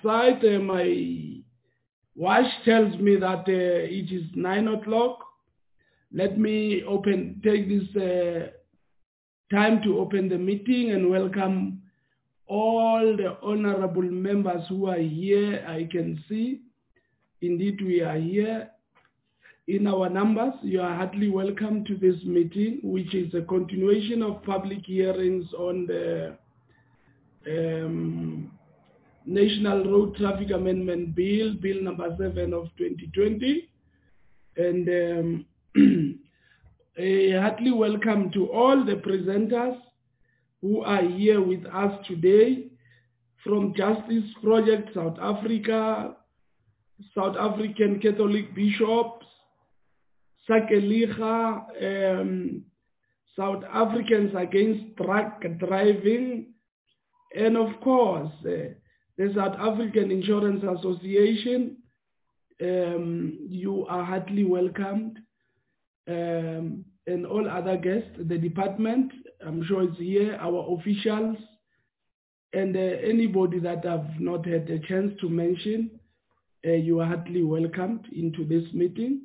side. My watch tells me that it is 9 o'clock. Let me take this time to open the meeting and welcome all the honorable members who are here. I can see, indeed, we are here in our numbers. You are heartily welcome to this meeting, which is a continuation of public hearings on the National Road Traffic Amendment Bill, Bill number 7 of 2020. And a heartily welcome to all the presenters who are here with us today from Justice Project South Africa, South African Catholic Bishops, Sakeliga, South Africans Against Drug Driving, and of course, the South African Insurance Association. You are heartily welcomed. And all other guests, the department, I'm sure it's here, our officials, and anybody that I've not had a chance to mention, you are heartily welcomed into this meeting.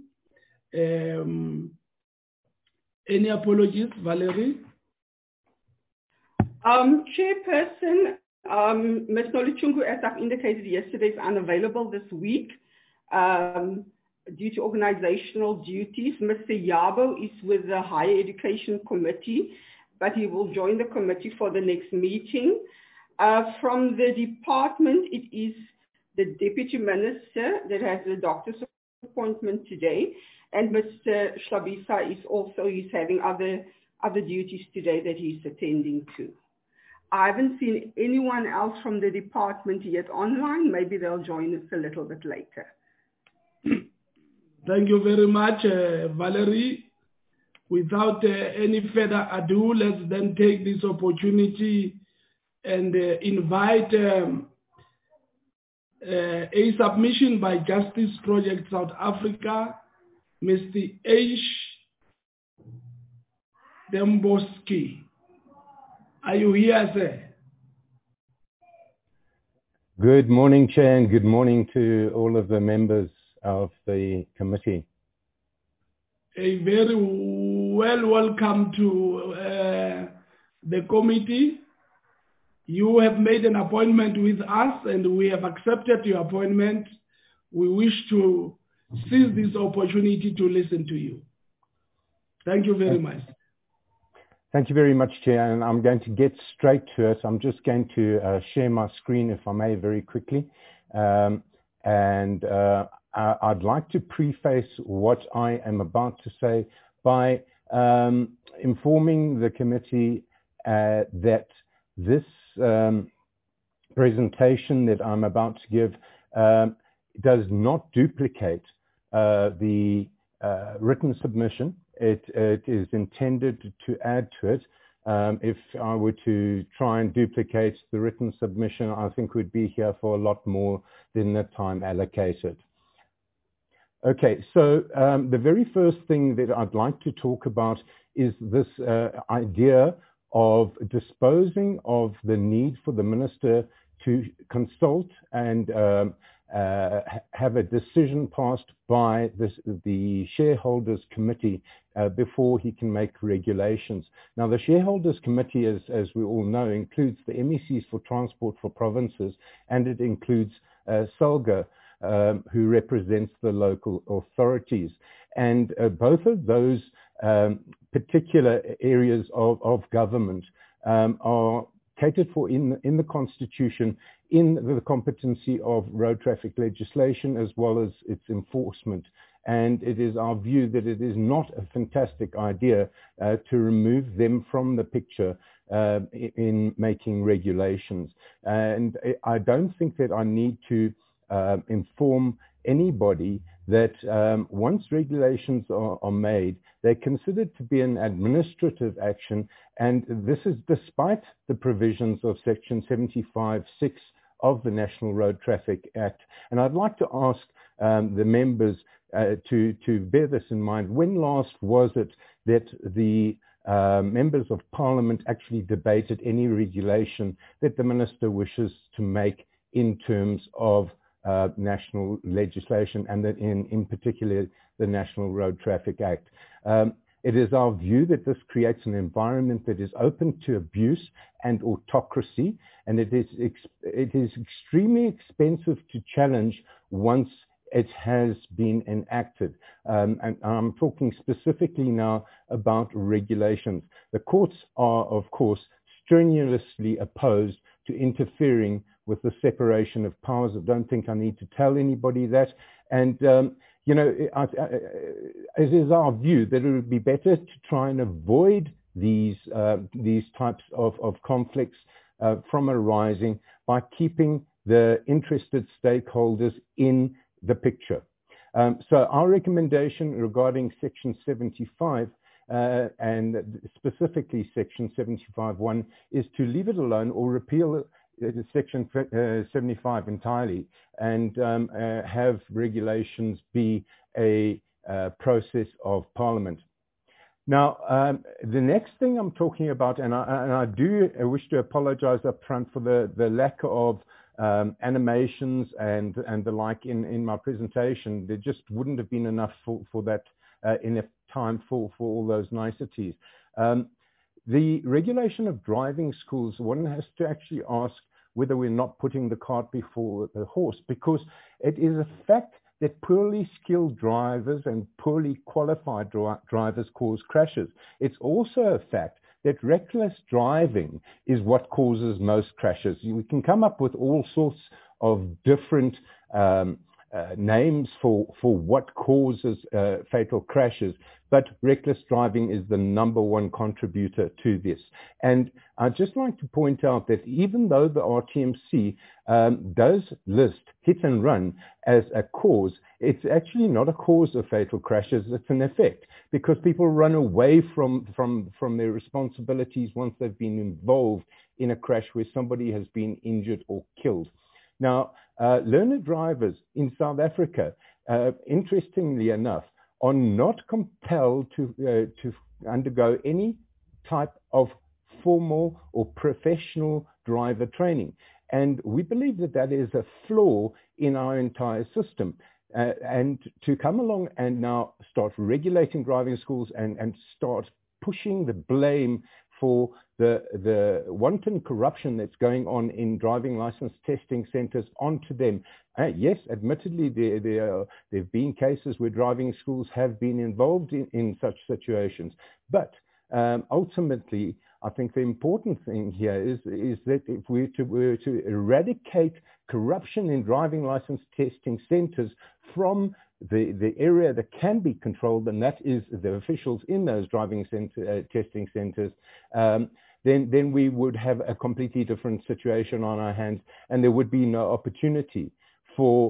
Any apologies, Valerie? Chairperson, Ms. Noluchungu, as I've indicated yesterday, is unavailable this week due to organizational duties. Mr. Yabo is with the Higher Education Committee, but he will join the committee for the next meeting. From the department, it is the Deputy Minister that has the doctor's appointment today, and Mr. Shlabisa he's having other duties today that he's attending to. I haven't seen anyone else from the department yet online. Maybe they'll join us a little bit later. Thank you very much, Valerie. Without any further ado, let's then take this opportunity and invite a submission by Justice Project South Africa, Mr. H. Demboski. Are you here, sir? Good morning, Chair, and good morning to all of the members of the committee. A very welcome to the committee. You have made an appointment with us and we have accepted your appointment. We wish to seize this opportunity to listen to you. Thank you very much. Thank you very much, Chair, and I'm going to get straight to it. I'm just going to share my screen, if I may, very quickly. I'd like to preface what I am about to say by informing the committee that this presentation that I'm about to give does not duplicate the written submission. It is intended to add to it. If I were to try and duplicate the written submission, I think we'd be here for a lot more than the time allocated. Okay, so the very first thing that I'd like to talk about is this idea of disposing of the need for the minister to consult and have a decision passed by the shareholders committee before he can make regulations. Now, the shareholders committee, as we all know, includes the MECs for Transport for Provinces, and it includes SALGA, who represents the local authorities. And both of those particular areas of government are catered for in the Constitution, in the competency of road traffic legislation as well as its enforcement. And it is our view that it is not a fantastic idea to remove them from the picture in making regulations. And I don't think that I need to inform anybody that once regulations are made, they're considered to be an administrative action, and this is despite the provisions of Section 75(6) of the National Road Traffic Act. And I'd like to ask the members to bear this in mind. When last was it that the members of Parliament actually debated any regulation that the Minister wishes to make in terms of national legislation and in particular the National Road Traffic Act. It is our view that this creates an environment that is open to abuse and autocracy, and it is extremely expensive to challenge once it has been enacted. And I'm talking specifically now about regulations. The courts are, of course, strenuously opposed to interfering with the separation of powers. I don't think I need to tell anybody that. And, you know, it is our view that it would be better to try and avoid these types of conflicts from arising by keeping the interested stakeholders in the picture. So our recommendation regarding Section 75 and specifically Section 75.1 is to leave it alone or repeal Section 75 entirely and have regulations be a process of Parliament. Now, the next thing I'm talking about, and I do wish to apologize up front for the lack of animations and the like in my presentation. There just wouldn't have been enough for that enough time for all those niceties. The regulation of driving schools, one has to actually ask whether we're not putting the cart before the horse, because it is a fact that poorly skilled drivers and poorly qualified drivers cause crashes. It's also a fact that reckless driving is what causes most crashes. We can come up with all sorts of different names for what causes fatal crashes, but reckless driving is the number one contributor to this. And I'd just like to point out that even though the RTMC does list hit and run as a cause, it's actually not a cause of fatal crashes, it's an effect, because people run away from their responsibilities once they've been involved in a crash where somebody has been injured or killed. Now, learner drivers in South Africa, interestingly enough, are not compelled to undergo any type of formal or professional driver training. And we believe that that is a flaw in our entire system. And to come along and now start regulating driving schools and start pushing the blame for the wanton corruption that's going on in driving license testing centers onto them. Yes, admittedly, there have been cases where driving schools have been involved in such situations. But ultimately, I think the important thing here is that if we were to eradicate corruption in driving license testing centers from the area that can be controlled, and that is the officials in those driving testing centers, then we would have a completely different situation on our hands, and there would be no opportunity for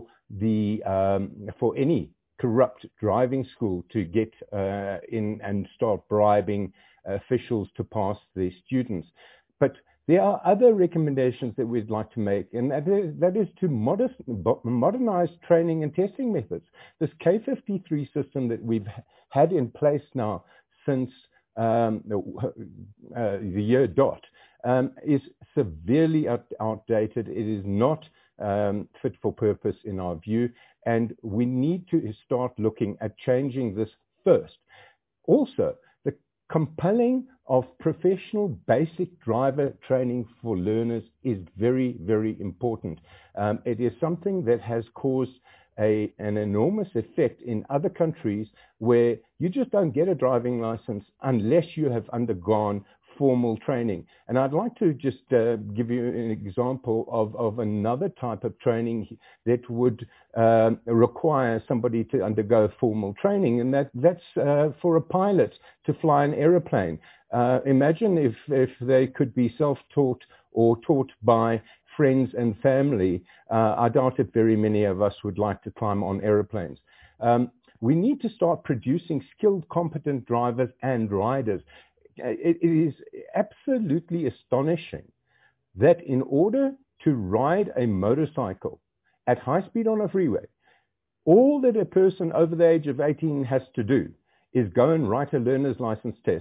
any corrupt driving school to get in and start bribing officials to pass their students. But there are other recommendations that we'd like to make, and that is to modernize training and testing methods. This K53 system that we've had in place now since the year dot is severely outdated. It is not fit for purpose in our view, and we need to start looking at changing this first. Also, the compelling of professional basic driver training for learners is very, very important. It is something that has caused an enormous effect in other countries where you just don't get a driving license unless you have undergone formal training. And I'd like to just give you an example of another type of training that would require somebody to undergo formal training, and that's for a pilot to fly an aeroplane. Imagine if they could be self-taught or taught by friends and family. I doubt that very many of us would like to climb on aeroplanes. We need to start producing skilled, competent drivers and riders. It is absolutely astonishing that in order to ride a motorcycle at high speed on a freeway, all that a person over the age of 18 has to do is go and write a learner's license test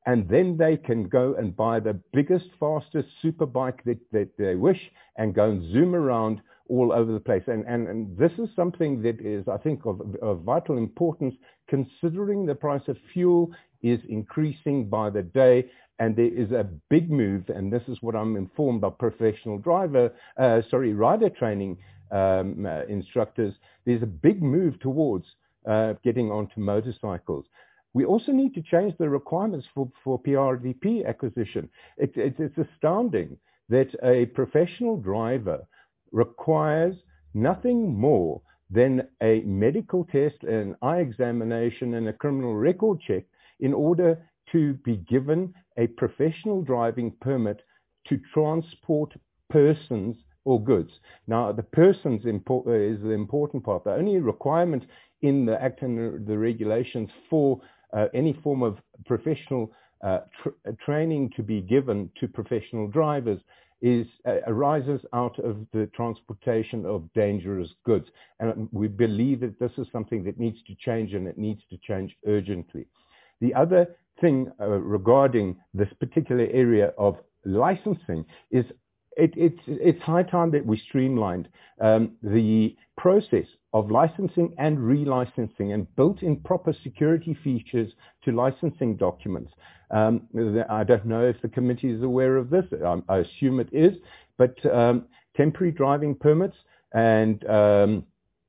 and then they can go and buy the biggest, fastest superbike that they wish and go and zoom around all over the place. And this is something that is, I think, of vital importance, considering the price of fuel is increasing by the day, and there is a big move, and this is what I'm informed by professional rider training instructors. There's a big move towards getting onto motorcycles. We also need to change the requirements for PRDP acquisition. It's astounding that a professional driver requires nothing more than a medical test, an eye examination, and a criminal record check in order to be given a professional driving permit to transport persons or goods. Now, the persons is the important part. The only requirement in the Act and the regulations for any form of professional training to be given to professional drivers arises out of the transportation of dangerous goods. And we believe that this is something that needs to change, and it needs to change urgently. The other thing regarding this particular area of licensing is it's high time that we streamlined the process of licensing and relicensing and built in proper security features to licensing documents. I don't know if the committee is aware of this. I assume it is, but temporary driving permits and the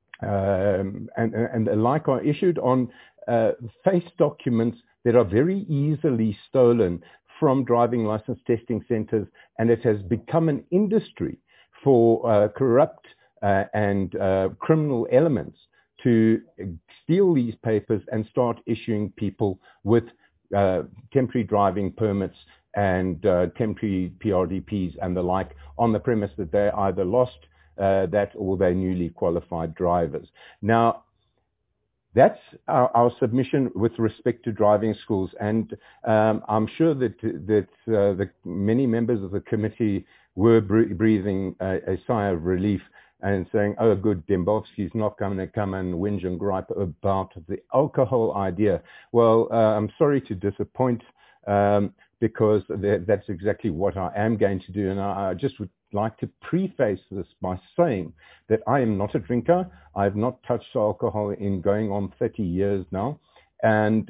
like are issued on face documents that are very easily stolen from driving license testing centers, and it has become an industry for corrupt and criminal elements to steal these papers and start issuing people with temporary driving permits and temporary PRDPs and the like on the premise that they either lost that or they're newly qualified drivers. Now, that's our submission with respect to driving schools, and I'm sure that the many members of the committee were breathing a sigh of relief and saying, oh, good, Dembowski's not going to come and whinge and gripe about the alcohol idea. Well, I'm sorry to disappoint, because that's exactly what I am going to do, and I just would like to preface this by saying that I am not a drinker. I have not touched alcohol in going on 30 years now. And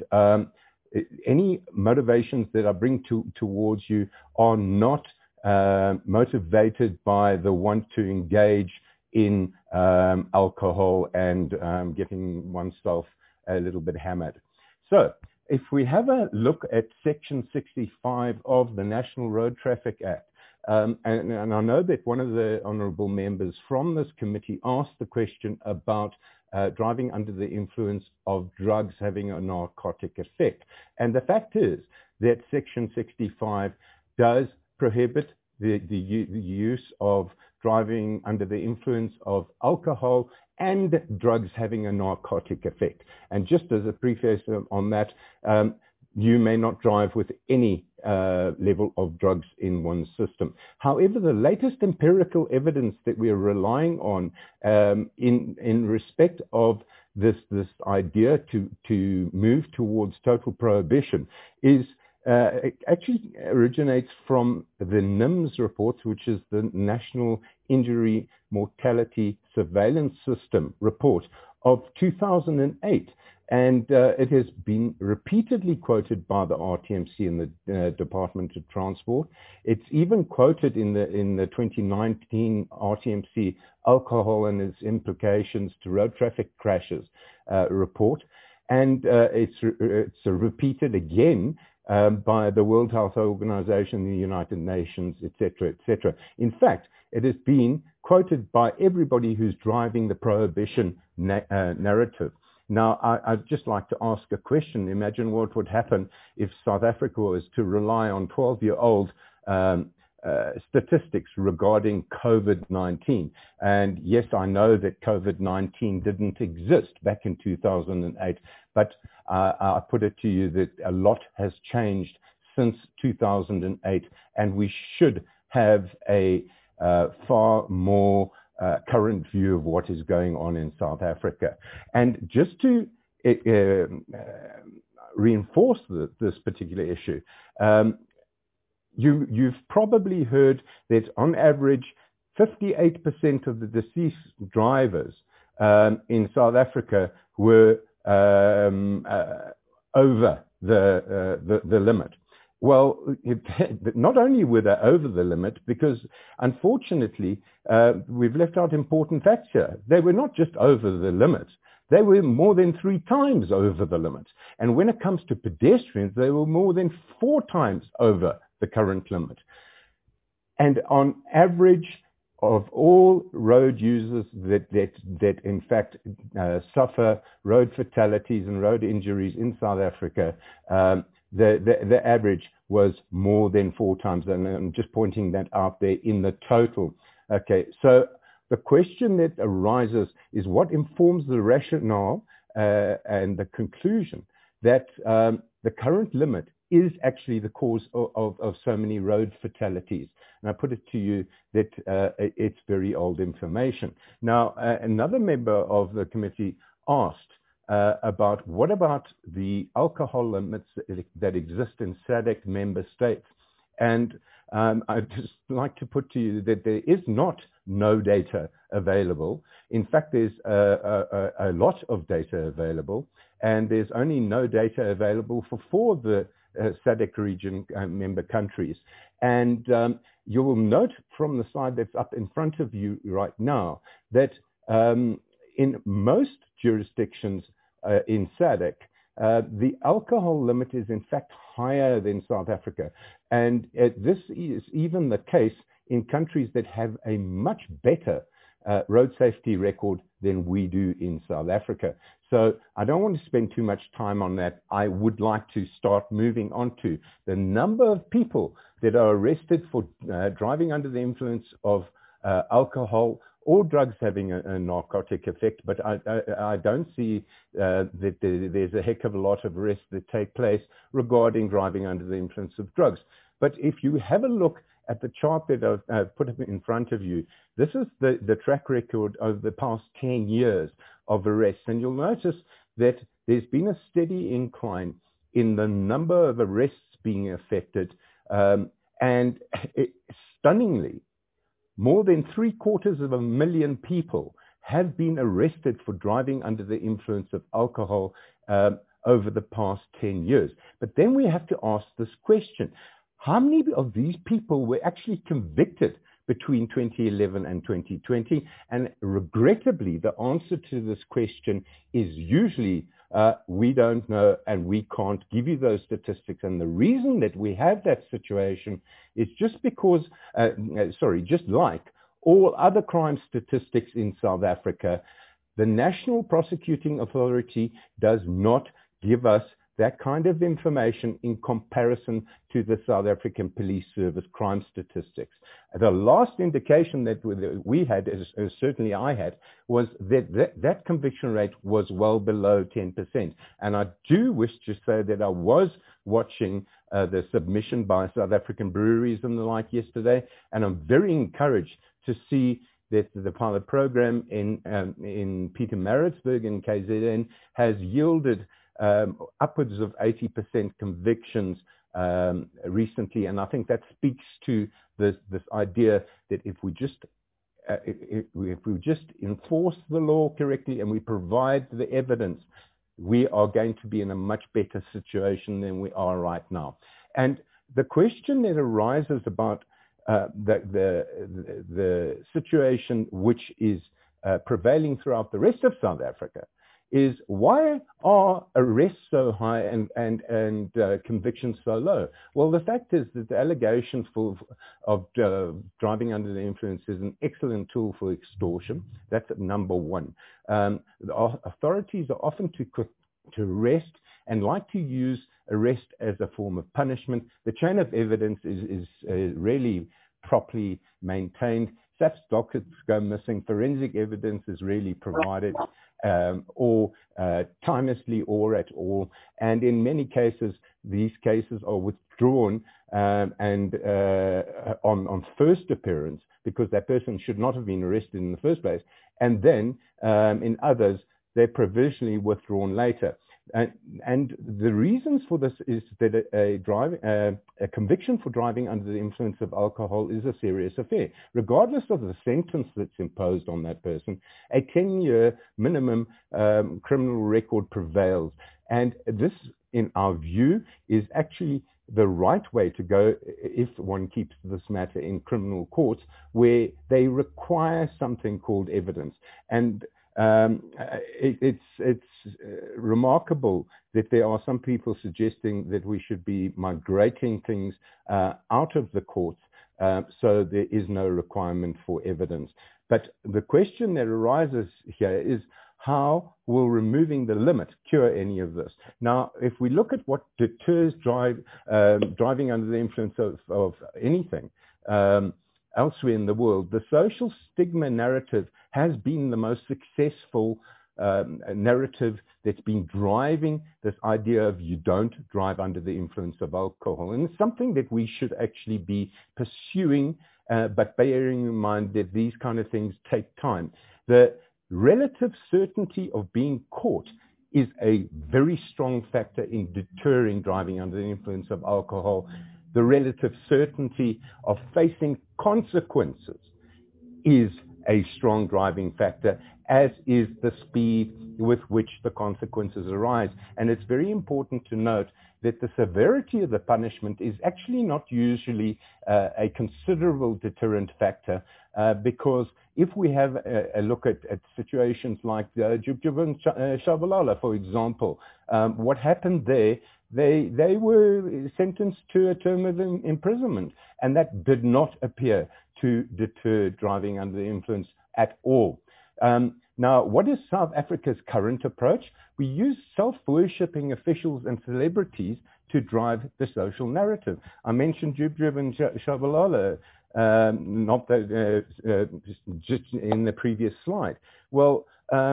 any motivations that I bring towards you are not motivated by the want to engage in alcohol and getting oneself a little bit hammered. So if we have a look at Section 65 of the National Road Traffic Act, and I know that one of the honourable members from this committee asked the question about driving under the influence of drugs having a narcotic effect. And the fact is that Section 65 does prohibit the use of driving under the influence of alcohol and drugs having a narcotic effect. And just as a preface on that, you may not drive with any level of drugs in one's system. However, the latest empirical evidence that we are relying on in respect of this idea to move towards total prohibition is actually originates from the NIMS report, which is the National Injury Mortality Surveillance System report of 2008. And it has been repeatedly quoted by the RTMC and the Department of Transport. It's even quoted in the 2019 RTMC Alcohol and its Implications to Road Traffic Crashes report. And it's repeated again by the World Health Organization, the United Nations, etc., etc. In fact, it has been quoted by everybody who's driving the prohibition narrative. Now, I'd just like to ask a question. Imagine what would happen if South Africa was to rely on 12-year-old statistics regarding COVID-19. And yes, I know that COVID-19 didn't exist back in 2008, but I put it to you that a lot has changed since 2008, and we should have a far more current view of what is going on in South Africa. And just to reinforce this particular issue. You've probably heard that on average, 58% of the deceased drivers in South Africa were over the limit. Well, not only were they over the limit, because unfortunately, we've left out important facts here. They were not just over the limit. They were more than 3 times over the limit. And when it comes to pedestrians, they were more than 4 times over the current limit. And on average, of all road users that in fact suffer road fatalities and road injuries in South Africa, the average was more than 4 times, and I'm just pointing that out there in the total. Okay, so the question that arises is what informs the rationale and the conclusion that the current limit is actually the cause of so many road fatalities. And I put it to you that it's very old information. Now, another member of the committee asked about what about the alcohol limits that exist in SADC member states. And I'd just like to put to you that there is not no data available. In fact, there's a lot of data available, and there's only no data available for 4 of the SADC region member countries. And you will note from the slide that's up in front of you right now that in most jurisdictions in SADC, the alcohol limit is in fact higher than South Africa. And this is even the case in countries that have a much better road safety record than we do in South Africa. So I don't want to spend too much time on that. I would like to start moving on to the number of people that are arrested for driving under the influence of alcohol or drugs having a narcotic effect, but I don't see that there's a heck of a lot of arrests that take place regarding driving under the influence of drugs. But if you have a look at the chart that I've put in front of you, this is the track record over the past 10 years of arrests. And you'll notice that there's been a steady incline in the number of arrests being affected. And stunningly, more than 750,000 people have been arrested for driving under the influence of alcohol over the past 10 years. But then we have to ask this question. How many of these people were actually convicted between 2011 and 2020? And regrettably, the answer to this question is usually we don't know and we can't give you those statistics. And the reason that we have that situation is just because, just like all other crime statistics in South Africa, the National Prosecuting Authority does not give us that kind of information in comparison to the South African Police Service crime statistics. The last indication that we had, as certainly I had, was that conviction rate was well below 10%. And I do wish to say that I was watching the submission by South African breweries and the like yesterday, and I'm very encouraged to see that the pilot program in Pietermaritzburg in KZN has yielded upwards of 80% convictions recently, and I think that speaks to this idea that if we just enforce the law correctly and we provide the evidence, we are going to be in a much better situation than we are right now. And the question that arises about the situation which is prevailing throughout the rest of South Africa is why are arrests so high and convictions so low? Well, the fact is that the allegation of driving under the influence is an excellent tool for extortion. That's number one. The authorities are often too quick to arrest and like to use arrest as a form of punishment. The chain of evidence is really properly maintained. SAPS dockets go missing. Forensic evidence is really provided or timelessly or at all. And in many cases, these cases are withdrawn and on first appearance because that person should not have been arrested in the first place. And then in others, they're provisionally withdrawn later. And the reasons for this is that a conviction for driving under the influence of alcohol is a serious affair. Regardless of the sentence that's imposed on that person, a 10-year minimum criminal record prevails. And this, in our view, is actually the right way to go if one keeps this matter in criminal courts, where they require something called evidence. And it's remarkable that there are some people suggesting that we should be migrating things out of the courts so there is no requirement for evidence. But the question that arises here is, how will removing the limit cure any of this? Now, if we look at what deters driving under the influence of anything elsewhere in the world, the social stigma narrative has been the most successful narrative that's been driving this idea of you don't drive under the influence of alcohol. And it's something that we should actually be pursuing, but bearing in mind that these kind of things take time. The relative certainty of being caught is a very strong factor in deterring driving under the influence of alcohol. The relative certainty of facing consequences is a strong driving factor, as is the speed with which the consequences arise. And it's very important to note that the severity of the punishment is actually not usually a considerable deterrent factor, because if we have a look at situations like Jub Jub and Shabalala, for example, what happened there, they were sentenced to a term of imprisonment, and that did not appear to deter driving under the influence at all. Now, what is South Africa's current approach? We use self-worshipping officials and celebrities to drive the social narrative. I mentioned Jub Jub and Shabalala, not that, just in the previous slide. Well,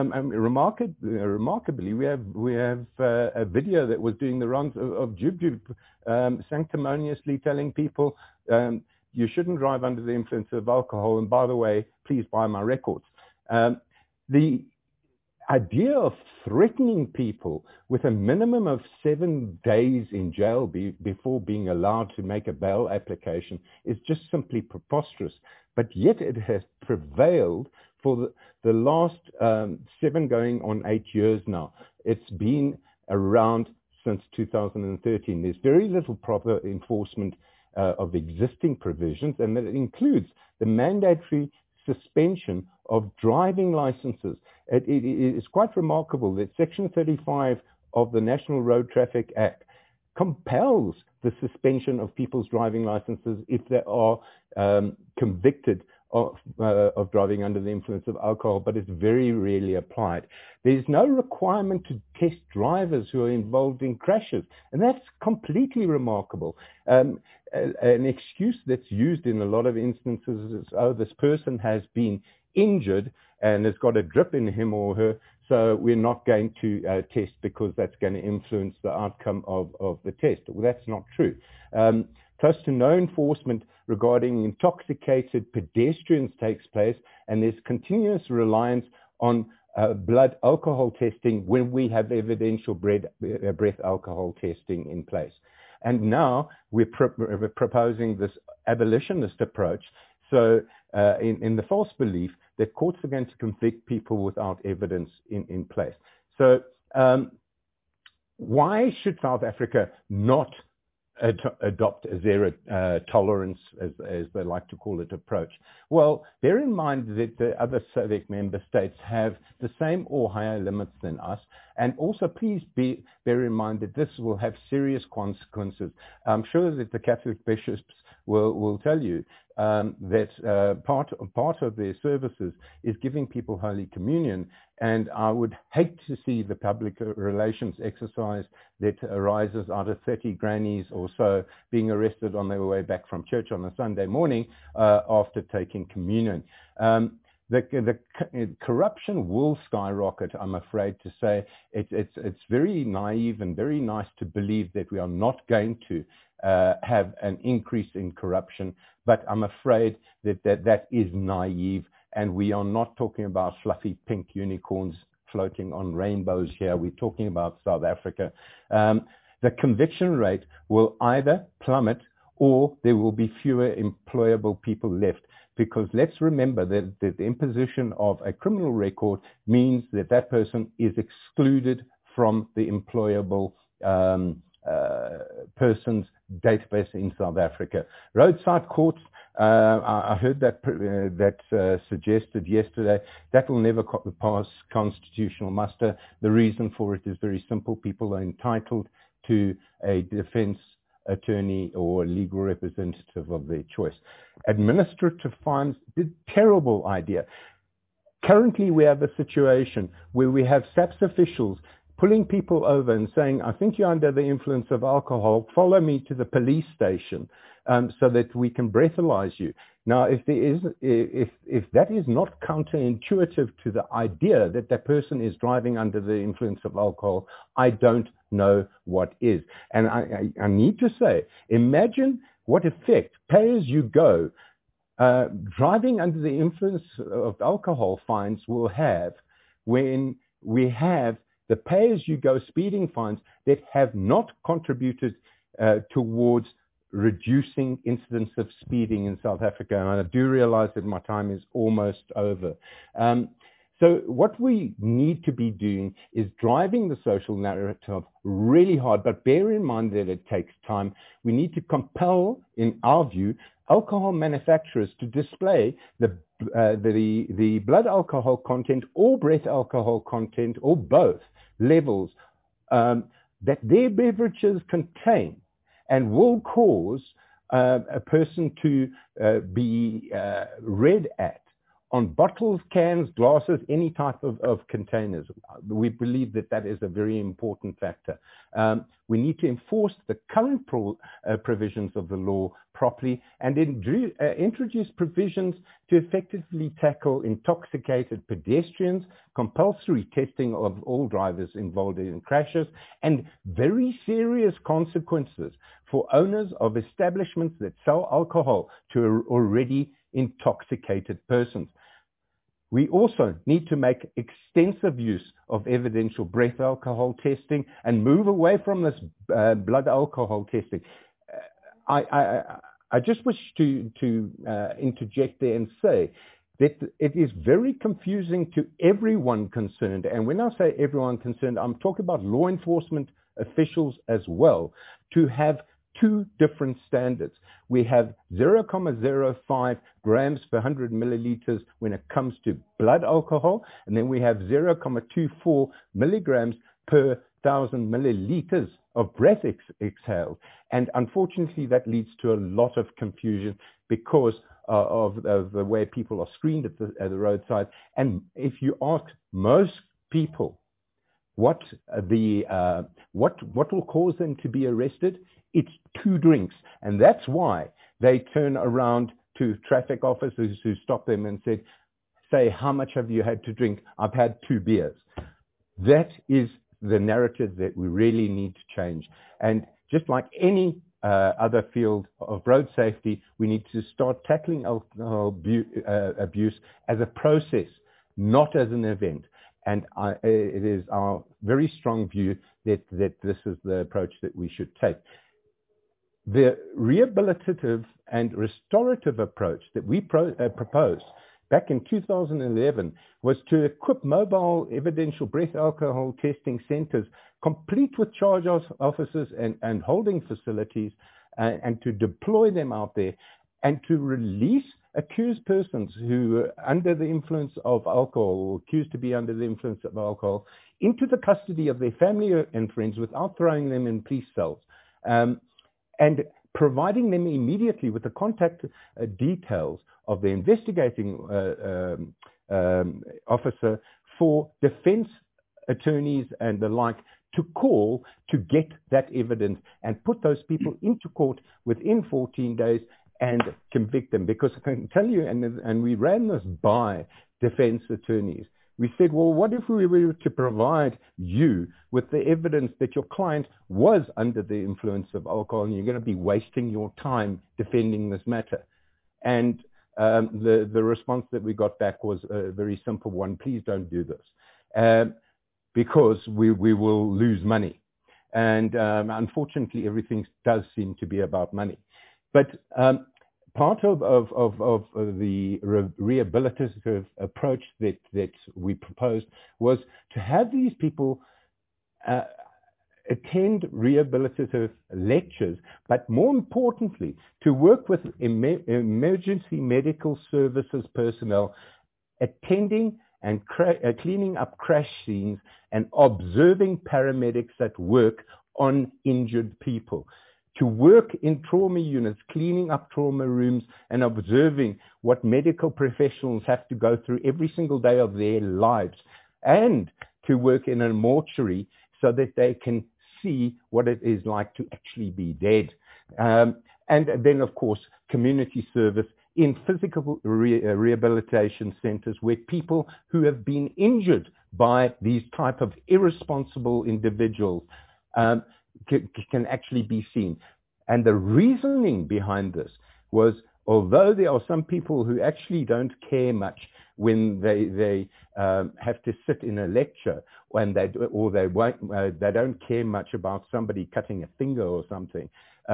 remarkably, we have a video that was doing the rounds of Jub Jub sanctimoniously telling people, you shouldn't drive under the influence of alcohol, and by the way, please buy my records. The idea of threatening people with a minimum of 7 days in jail before being allowed to make a bail application is just simply preposterous. But yet it has prevailed for the last 7 going on 8 years now. It's been around since 2013. There's very little proper enforcement of existing provisions, and that includes the mandatory suspension of driving licenses. It is quite remarkable that Section 35 of the National Road Traffic Act compels the suspension of people's driving licenses if they are convicted of driving under the influence of alcohol, but it's very rarely applied. There's no requirement to test drivers who are involved in crashes, and that's completely remarkable. An excuse that's used in a lot of instances is, oh, this person has been injured and has got a drip in him or her, so we're not going to test because that's going to influence the outcome of the test. Well, that's not true. Close to no enforcement regarding intoxicated pedestrians takes place, and there's continuous reliance on blood alcohol testing when we have evidential breath alcohol testing in place. And now we're proposing this abolitionist approach, so in the false belief that courts are going to convict people without evidence in place. So why should South Africa not adopt a zero tolerance, as they like to call it, approach? Well, bear in mind that the other SADC member states have the same or higher limits than us, and also please bear in mind that this will have serious consequences. I'm sure that the Catholic bishops will tell you that part of their services is giving people Holy Communion, and I would hate to see the public relations exercise that arises out of 30 grannies or so being arrested on their way back from church on a Sunday morning after taking communion. The corruption will skyrocket, I'm afraid to say. It's very naive and very nice to believe that we are not going to have an increase in corruption, but I'm afraid that is naive, and we are not talking about fluffy pink unicorns floating on rainbows here. We're talking about South Africa. The conviction rate will either plummet or there will be fewer employable people left. Because let's remember that the imposition of a criminal record means that that person is excluded from the employable person's database in South Africa. Roadside courts, I heard that suggested yesterday, that will never pass constitutional muster. The reason for it is very simple. People are entitled to a defense attorney or legal representative of their choice. Administrative fines, the terrible idea. Currently, we have a situation where we have SAPS officials pulling people over and saying, I think you're under the influence of alcohol, follow me to the police station so that we can breathalyze you. Now, if that is not counterintuitive to the idea that that person is driving under the influence of alcohol, I don't know what is. And I need to say, imagine what effect pay-as-you-go driving under the influence of alcohol fines will have when we have the pay-as-you-go speeding fines that have not contributed towards reducing incidents of speeding in South Africa. And I do realize that my time is almost over. So what we need to be doing is driving the social narrative really hard, but bear in mind that it takes time. We need to compel, in our view, alcohol manufacturers to display the blood alcohol content or breath alcohol content or both levels that their beverages contain and will cause a person to be read at on bottles, cans, glasses, any type of containers. We believe that that is a very important factor. We need to enforce the current provisions of the law properly and introduce provisions to effectively tackle intoxicated pedestrians, compulsory testing of all drivers involved in crashes, and very serious consequences for owners of establishments that sell alcohol to already intoxicated persons. We also need to make extensive use of evidential breath alcohol testing and move away from this blood alcohol testing. I just wish to interject there and say that it is very confusing to everyone concerned. And when I say everyone concerned, I'm talking about law enforcement officials as well, to have two different standards. We have 0.05 grams per 100 milliliters when it comes to blood alcohol, and then we have 0.24 milligrams per 1,000 milliliters of breath exhaled. And unfortunately, that leads to a lot of confusion because of the way people are screened at the roadside. And if you ask most people what will cause them to be arrested, it's 2 drinks. And that's why they turn around to traffic officers who stop them and say, how much have you had to drink? I've had 2 beers. That is the narrative that we really need to change. And just like any other field of road safety, we need to start tackling alcohol abuse as a process, not as an event. And it is our very strong view that this is the approach that we should take. The rehabilitative and restorative approach that we proposed back in 2011 was to equip mobile evidential breath alcohol testing centers complete with charge officers and holding facilities and to deploy them out there and to release accused persons who are under the influence of alcohol or accused to be under the influence of alcohol into the custody of their family and friends without throwing them in police cells. And providing them immediately with the contact details of the investigating officer for defense attorneys and the like to call to get that evidence and put those people into court within 14 days and convict them. Because I can tell you, and we ran this by defense attorneys, we said, well, what if we were to provide you with the evidence that your client was under the influence of alcohol and you're going to be wasting your time defending this matter? And the response that we got back was a very simple one: please don't do this. because we will lose money. And unfortunately, everything does seem to be about money. But part of the rehabilitative approach that we proposed was to have these people attend rehabilitative lectures, but more importantly, to work with emergency medical services personnel, attending and cleaning up crash scenes and observing paramedics at work on injured people. To work in trauma units, cleaning up trauma rooms and observing what medical professionals have to go through every single day of their lives. And to work in a mortuary so that they can see what it is like to actually be dead. And then, of course, community service in physical rehabilitation centers where people who have been injured by these type of irresponsible individuals can actually be seen. And the reasoning behind this was, although there are some people who actually don't care much when they have to sit in a lecture, they don't care much about somebody cutting a finger or something.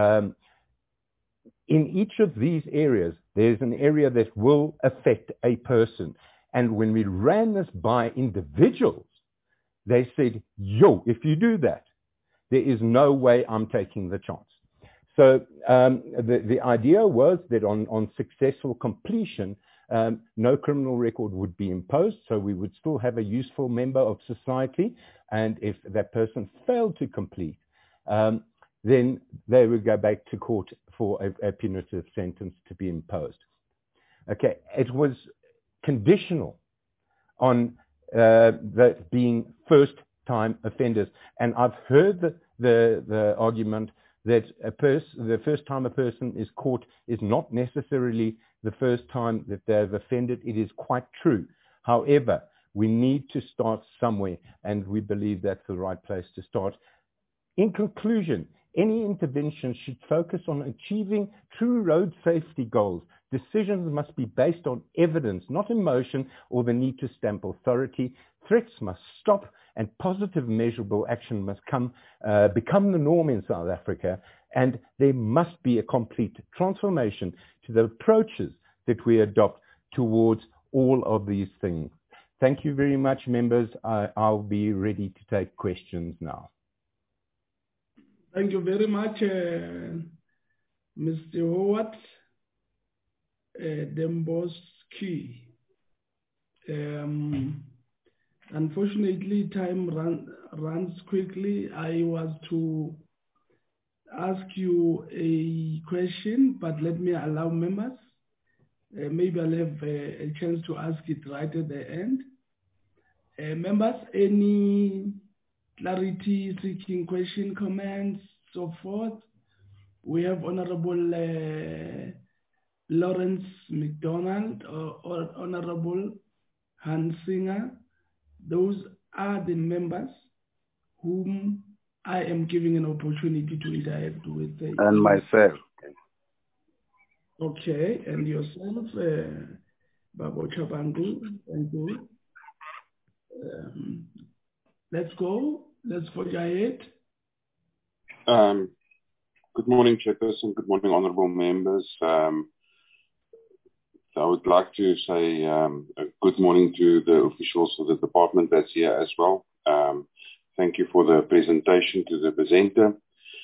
In each of these areas, there's an area that will affect a person. And when we ran this by individuals, they said, yo, if you do that, there is no way I'm taking the chance. So the idea was that on successful completion, no criminal record would be imposed, so we would still have a useful member of society. And if that person failed to complete, then they would go back to court for a punitive sentence to be imposed. Okay, it was conditional on that being first-time offenders. And I've heard the argument that the first time a person is caught is not necessarily the first time that they've offended. It is quite true. However, we need to start somewhere, and we believe that's the right place to start. In conclusion, any intervention should focus on achieving true road safety goals. Decisions must be based on evidence, not emotion or the need to stamp authority. Threats must stop, and positive measurable action must become the norm in South Africa. And there must be a complete transformation to the approaches that we adopt towards all of these things. Thank you very much, members. I'll be ready to take questions now. Thank you very much, Mr. Howard Demboski. Unfortunately, time runs quickly. I was to ask you a question, but let me allow members. Maybe I'll have a chance to ask it right at the end. Members, any clarity seeking question, comments, so forth? We have Honorable Lawrence McDonald or Honorable Hans Singer. Those are the members whom I am giving an opportunity to interact with. And myself. Okay, and yourself, Babo Chabangu, thank you. Let's go. Let's forge ahead. Good morning, Chairperson. Good morning, honourable members. I would like to say good morning to the officials of the department that's here as well. Thank you for the presentation to the presenter.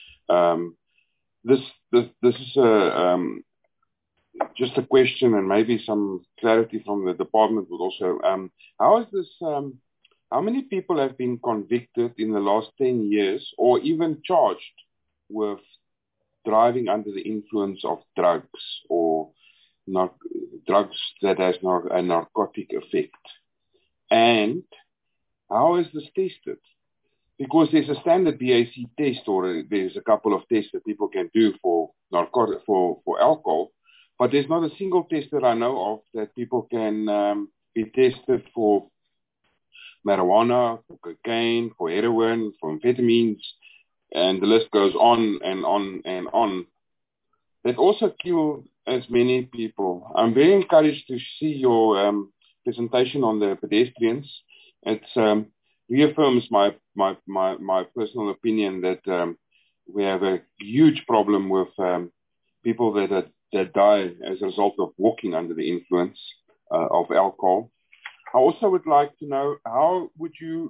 This is just a question and maybe some clarity from the department would also. How is this? How many people have been convicted in the last 10 years or even charged with driving under the influence of drugs or drugs that has a narcotic effect? And how is this tested? Because there's a standard BAC test, or there's a couple of tests that people can do for alcohol, but there's not a single test that I know of that people can be tested for marijuana, for cocaine, for heroin, for amphetamines, and the list goes on and on and on. That also kill as many people. I'm very encouraged to see your presentation on the pedestrians. It's reaffirms my personal opinion that we have a huge problem with people that die as a result of walking under the influence of alcohol. I also would like to know, how would you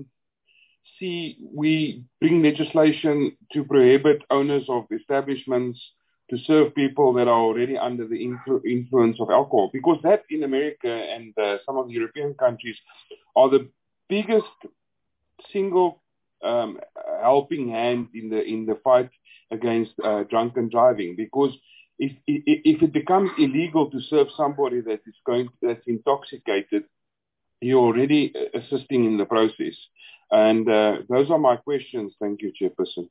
see we bring legislation to prohibit owners of establishments to serve people that are already under the influence of alcohol? Because that in America and some of the European countries are the biggest single helping hand in the fight against drunken driving. Because if it becomes illegal to serve somebody that's intoxicated, you're already assisting in the process. And those are my questions. Thank you, Chairperson.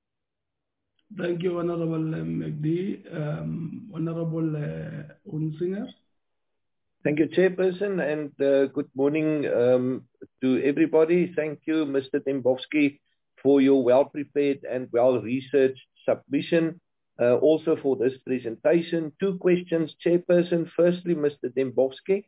Thank you, Honorable McD. Honorable Unsinger. Thank you, Chairperson, and good morning to everybody. Thank you, Mr. Dembowski, for your well-prepared and well-researched submission, also for this presentation. 2 questions, Chairperson. Firstly, Mr. Dembowski,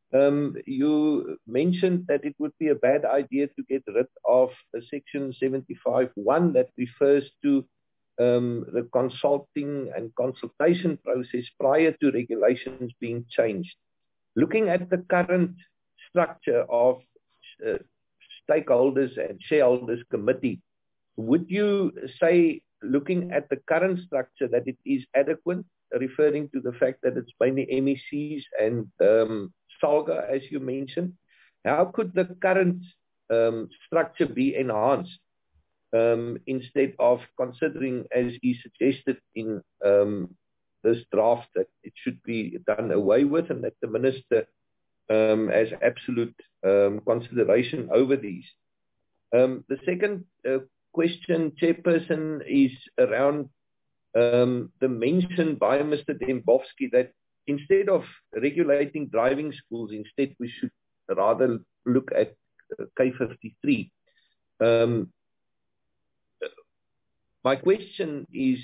you mentioned that it would be a bad idea to get rid of Section 75(1) that refers to the consulting and consultation process prior to regulations being changed. Looking at the current structure of stakeholders and shareholders committee, would you say, looking at the current structure, that it is adequate, referring to the fact that it's mainly MECs and SALGA, as you mentioned? How could the current structure be enhanced instead of considering, as he suggested in this draft, that it should be done away with and that the minister has absolute consideration over these? The second question, Chairperson, is around the mention by Mr. Dembowski that instead of regulating driving schools, instead we should rather look at K53. My question is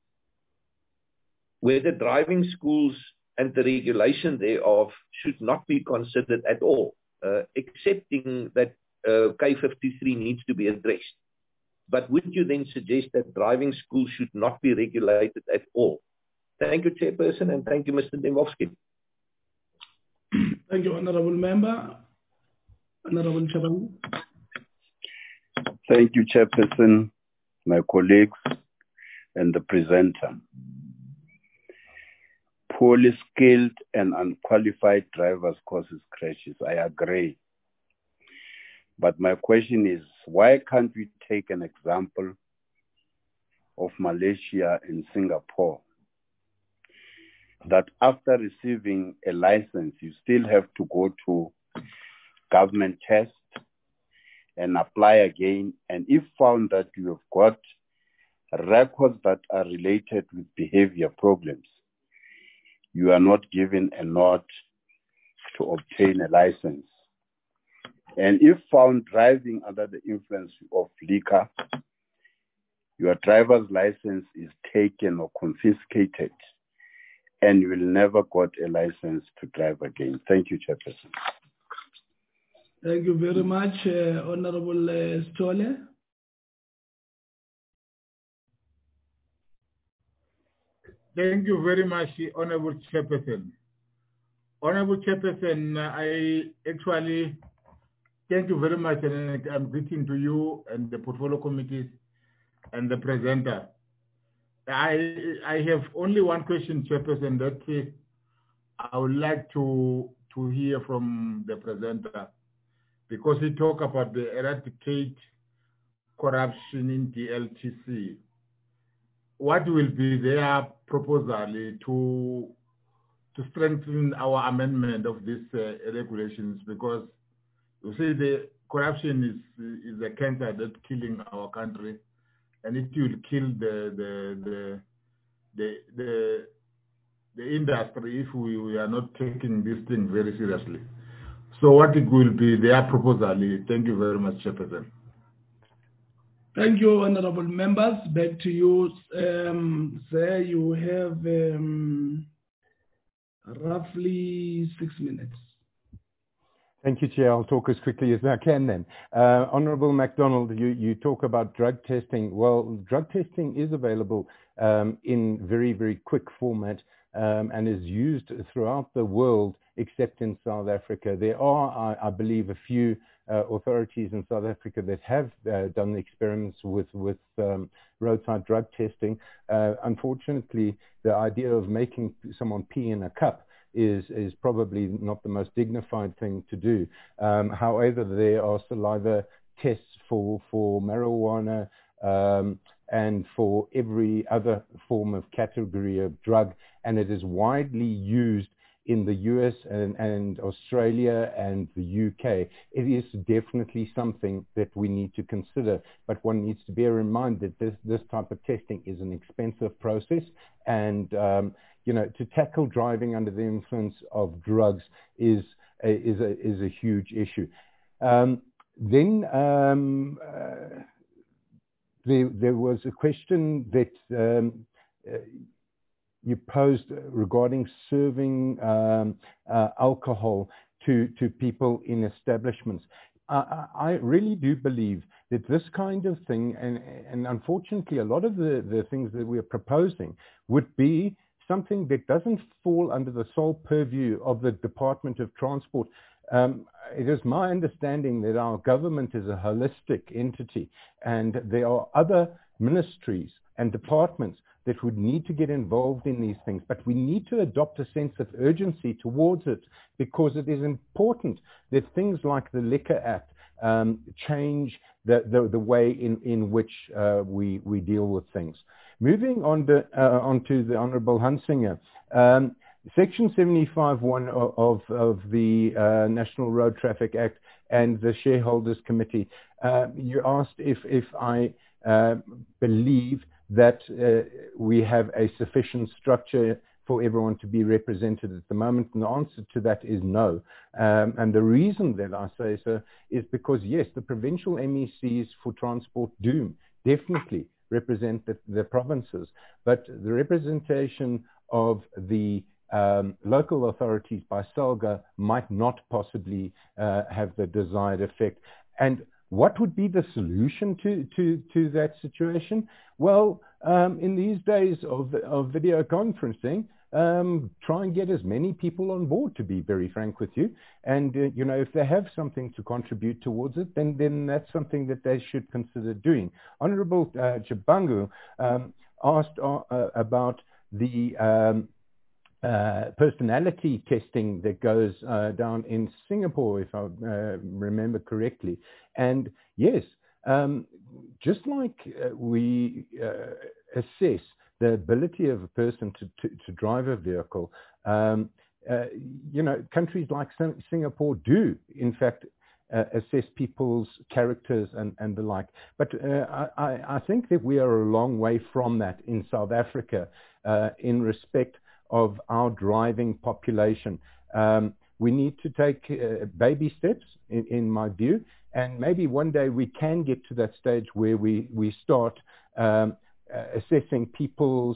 whether driving schools and the regulation thereof should not be considered at all, accepting that K53 needs to be addressed. But would you then suggest that driving schools should not be regulated at all? Thank you, Chairperson, and thank you, Mr. Dembowski. Thank you, Honorable Member. Honorable Chabangu. Thank you, Chairperson, my colleagues, and the presenter. Poorly skilled and unqualified drivers causes crashes. I agree. But my question is, why can't we take an example of Malaysia and Singapore, that after receiving a license, you still have to go to government test and apply again. And if found that you have got records that are related with behavior problems, you are not given a nod to obtain a license. And if found driving under the influence of liquor, your driver's license is taken or confiscated, and you will never get a license to drive again. Thank you, Chairperson. Thank you very much, Honorable Stolle. Thank you very much, Honorable Chairperson. Honorable Chairperson, I actually thank you very much, and I'm greeting to you and the portfolio committees and the presenter. I have only one question, Chairperson, that I would like to hear from the presenter, because he talked about the eradicate corruption in DLTC. What will be their proposal to strengthen our amendment of these regulations? Because you see, the corruption is a cancer that's killing our country, and it will kill the industry if we are not taking this thing very seriously. So what it will be their proposal? Thank you very much, Chairperson. Thank you, honorable members. Back to you, sir. You have roughly 6 minutes. Thank you, Chair. I'll talk as quickly as I can then. Honourable MacDonald, you talk about drug testing. Well, drug testing is available in very, very quick format and is used throughout the world except in South Africa. There are, I believe, a few authorities in South Africa that have done experiments with roadside drug testing. Unfortunately, the idea of making someone pee in a cup is probably not the most dignified thing to do. However, there are saliva tests for marijuana and for every other form of category of drug, and it is widely used in the US and Australia and the UK. It is definitely something that we need to consider, but one needs to bear in mind that this type of testing is an expensive process, and to tackle driving under the influence of drugs is a huge issue. Then there was a question that you posed regarding serving alcohol to people in establishments. I really do believe that this kind of thing, and unfortunately a lot of the things that we are proposing would be something that doesn't fall under the sole purview of the Department of Transport. It is my understanding that our government is a holistic entity, and there are other ministries and departments that would need to get involved in these things, but we need to adopt a sense of urgency towards it, because it is important that things like the Liquor Act change the way in which we deal with things. Moving on to the Honourable Hunsinger, Section 75(1) of the National Road Traffic Act and the Shareholders Committee, you asked if I believe that we have a sufficient structure for everyone to be represented at the moment, and the answer to that is no. And the reason that I say so is because, yes, the provincial MECs for transport do definitely represent the provinces, but the representation of the local authorities by SALGA might not possibly have the desired effect. And what would be the solution to that situation? Well, in these days of video conferencing, try and get as many people on board, to be very frank with you. And, if they have something to contribute towards it, then that's something that they should consider doing. Honourable Jabangu asked about the personality testing that goes down in Singapore, if I remember correctly. And yes, just like we assess the ability of a person to drive a vehicle, countries like Singapore do, in fact, assess people's characters and the like. But I think that we are a long way from that in South Africa in respect of our driving population. We need to take baby steps, in my view, and maybe one day we can get to that stage where we start assessing people's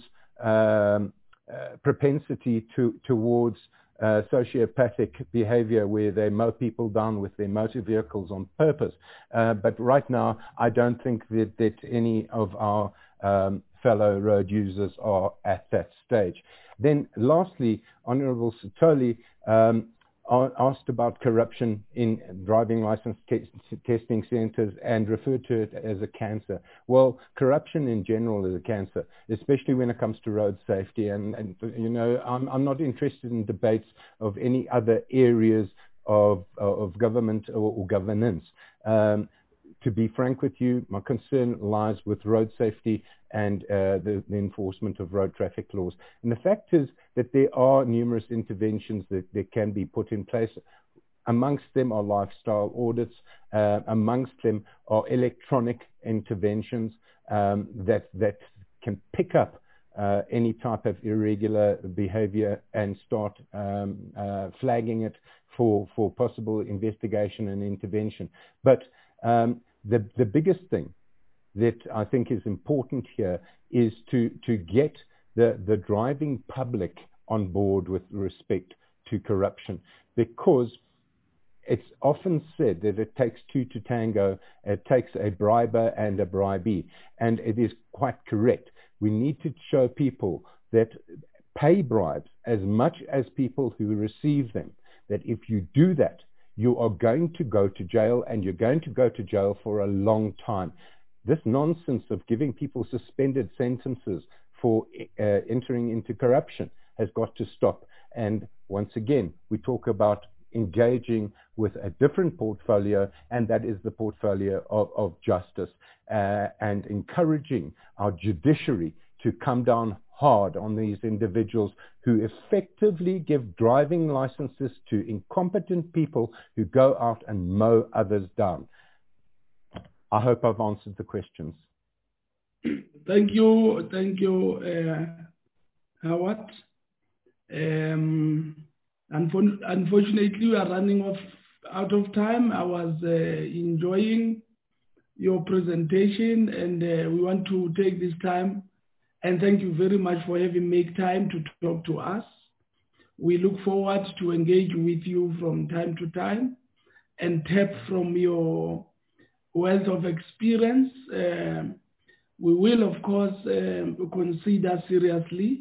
propensity towards sociopathic behavior, where they mow people down with their motor vehicles on purpose. But right now, I don't think that any of our fellow road users are at that stage. Then lastly, Honourable Sithole asked about corruption in driving license testing centres and referred to it as a cancer. Well, corruption in general is a cancer, especially when it comes to road safety. And I'm not interested in debates of any other areas of government or governance. To be frank with you, my concern lies with road safety and the enforcement of road traffic laws. And the fact is that there are numerous interventions that can be put in place. Amongst them are lifestyle audits. Amongst them are electronic interventions that can pick up any type of irregular behavior and start flagging it for possible investigation and intervention. But the biggest thing that I think is important here is to get the driving public on board with respect to corruption, because it's often said that it takes two to tango. It takes a briber and a bribee. And it is quite correct. We need to show people that pay bribes as much as people who receive them, that if you do that, you are going to go to jail, and you're going to go to jail for a long time. This nonsense of giving people suspended sentences for entering into corruption has got to stop. And once again, we talk about engaging with a different portfolio, and that is the portfolio of justice, and encouraging our judiciary to come down hard on these individuals who effectively give driving licenses to incompetent people who go out and mow others down. I hope I've answered the questions. Thank you, Howard. Unfortunately, we are running out of time. I was enjoying your presentation, and we want to take this time and thank you very much for having made time to talk to us. We look forward to engage with you from time to time and tap from your wealth of experience. We will, of course, consider seriously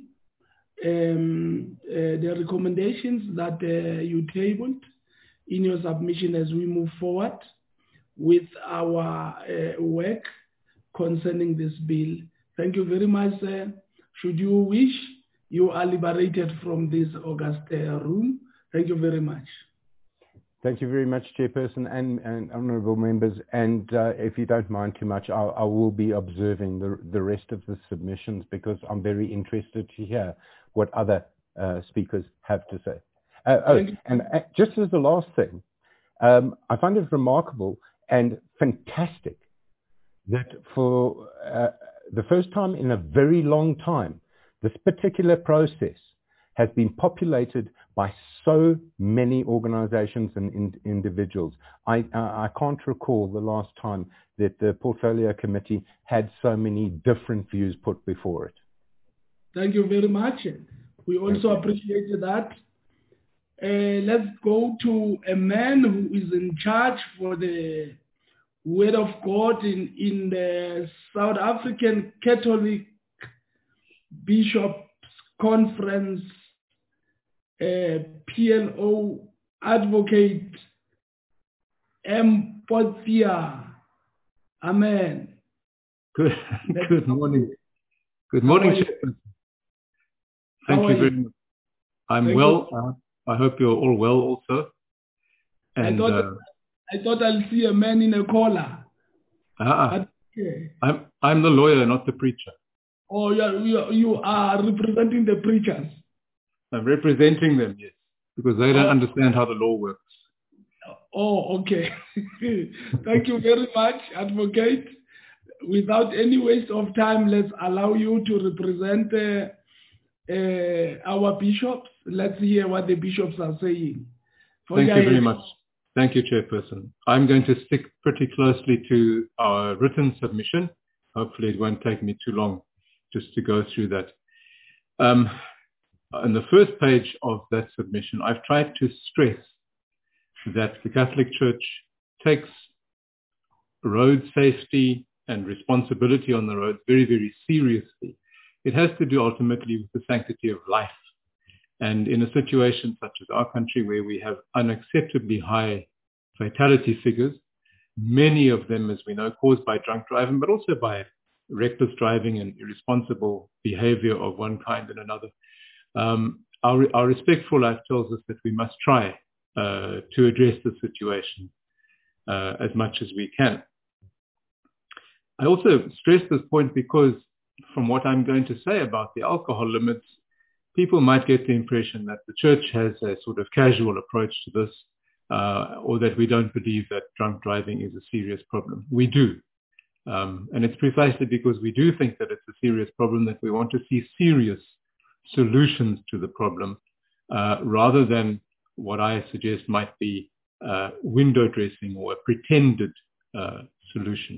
the recommendations that you tabled in your submission as we move forward with our work concerning this bill. Thank you very much, sir. Should you wish, you are liberated from this august room. Thank you very much. Thank you very much, Chairperson and honourable members. And if you don't mind too much, I will be observing the rest of the submissions, because I'm very interested to hear what other speakers have to say. Just as the last thing, I find it remarkable and fantastic that for the first time in a very long time, this particular process has been populated by so many organizations and individuals. I can't recall the last time that the Portfolio Committee had so many different views put before it. Thank you very much. We also appreciate that. Let's go to a man who is in charge for the Word of God in the South African Catholic Bishops Conference, PLO Advocate M. Potia. Amen. Good morning. Good morning, Chairperson. Thank you very much. I'm well. I hope you're all well also. And I thought I'll see a man in a collar. Okay. I'm the lawyer, not the preacher. Oh, you are representing the preachers. I'm representing them, yes, because they don't understand how the law works. Oh, okay. Thank you very much, Advocate. Without any waste of time, let's allow you to represent our bishops. Let's hear what the bishops are saying. Thank you very much. Thank you, Chairperson. I'm going to stick pretty closely to our written submission. Hopefully it won't take me too long just to go through that. On the first page of that submission, I've tried to stress that the Catholic Church takes road safety and responsibility on the road very, very seriously. It has to do ultimately with the sanctity of life. And in a situation such as our country, where we have unacceptably high fatality figures, many of them, as we know, caused by drunk driving, but also by reckless driving and irresponsible behavior of one kind and another. Our Respect for Life tells us that we must try to address the situation as much as we can. I also stress this point because from what I'm going to say about the alcohol limits, people might get the impression that the church has a sort of casual approach to this, or that we don't believe that drunk driving is a serious problem. We do. And it's precisely because we do think that it's a serious problem that we want to see serious solutions to the problem, rather than what I suggest might be window dressing or a pretended solution.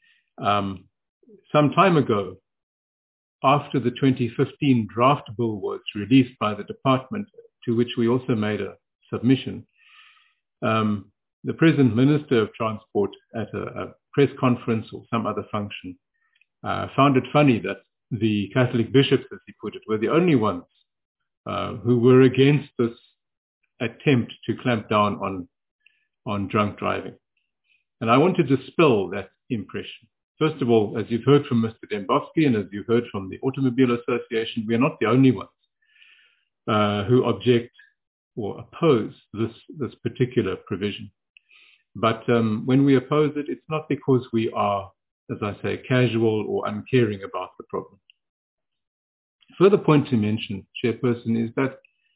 Some time ago, after the 2015 draft bill was released by the department, to which we also made a submission, the present Minister of Transport at a press conference or some other function found it funny that the Catholic bishops, as he put it, were the only ones who were against this attempt to clamp down on drunk driving. And I want to dispel that impression. First of all, as you've heard from Mr. Dembowski and as you've heard from the Automobile Association, we are not the only ones who object or oppose this particular provision. But when we oppose it, it's not because we are, as I say, casual or uncaring about the problem. Further point to mention, Chairperson, is that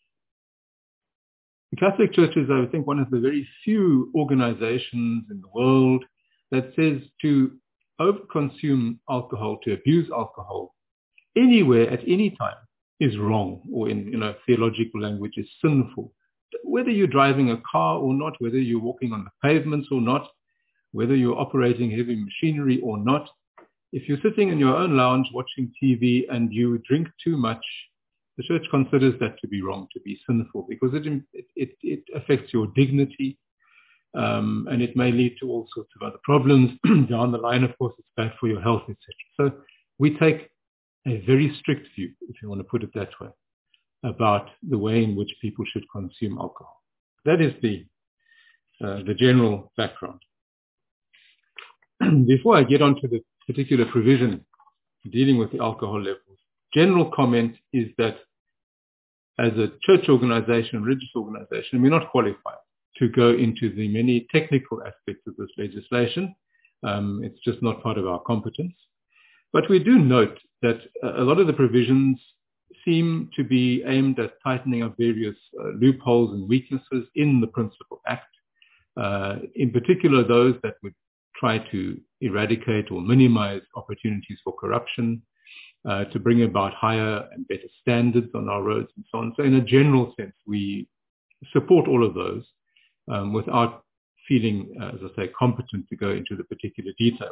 the Catholic Church is, I think, one of the very few organizations in the world that says to overconsume alcohol, to abuse alcohol, anywhere at any time is wrong, or in theological language is sinful. Whether you're driving a car or not, whether you're walking on the pavements or not, whether you're operating heavy machinery or not, if you're sitting in your own lounge watching TV and you drink too much, the church considers that to be wrong, to be sinful, because it affects your dignity, and it may lead to all sorts of other problems down the line. Of course, it's bad for your health, etc. So we take a very strict view, if you want to put it that way, about the way in which people should consume alcohol. That is the general background. Before I get on to the particular provision dealing with the alcohol levels, general comment is that as a church organization, religious organization, we're not qualified to go into the many technical aspects of this legislation. It's just not part of our competence. But we do note that a lot of the provisions seem to be aimed at tightening up various loopholes and weaknesses in the Principal Act, in particular those that would try to eradicate or minimize opportunities for corruption, to bring about higher and better standards on our roads and so on. So in a general sense, we support all of those without feeling, as I say, competent to go into the particular details.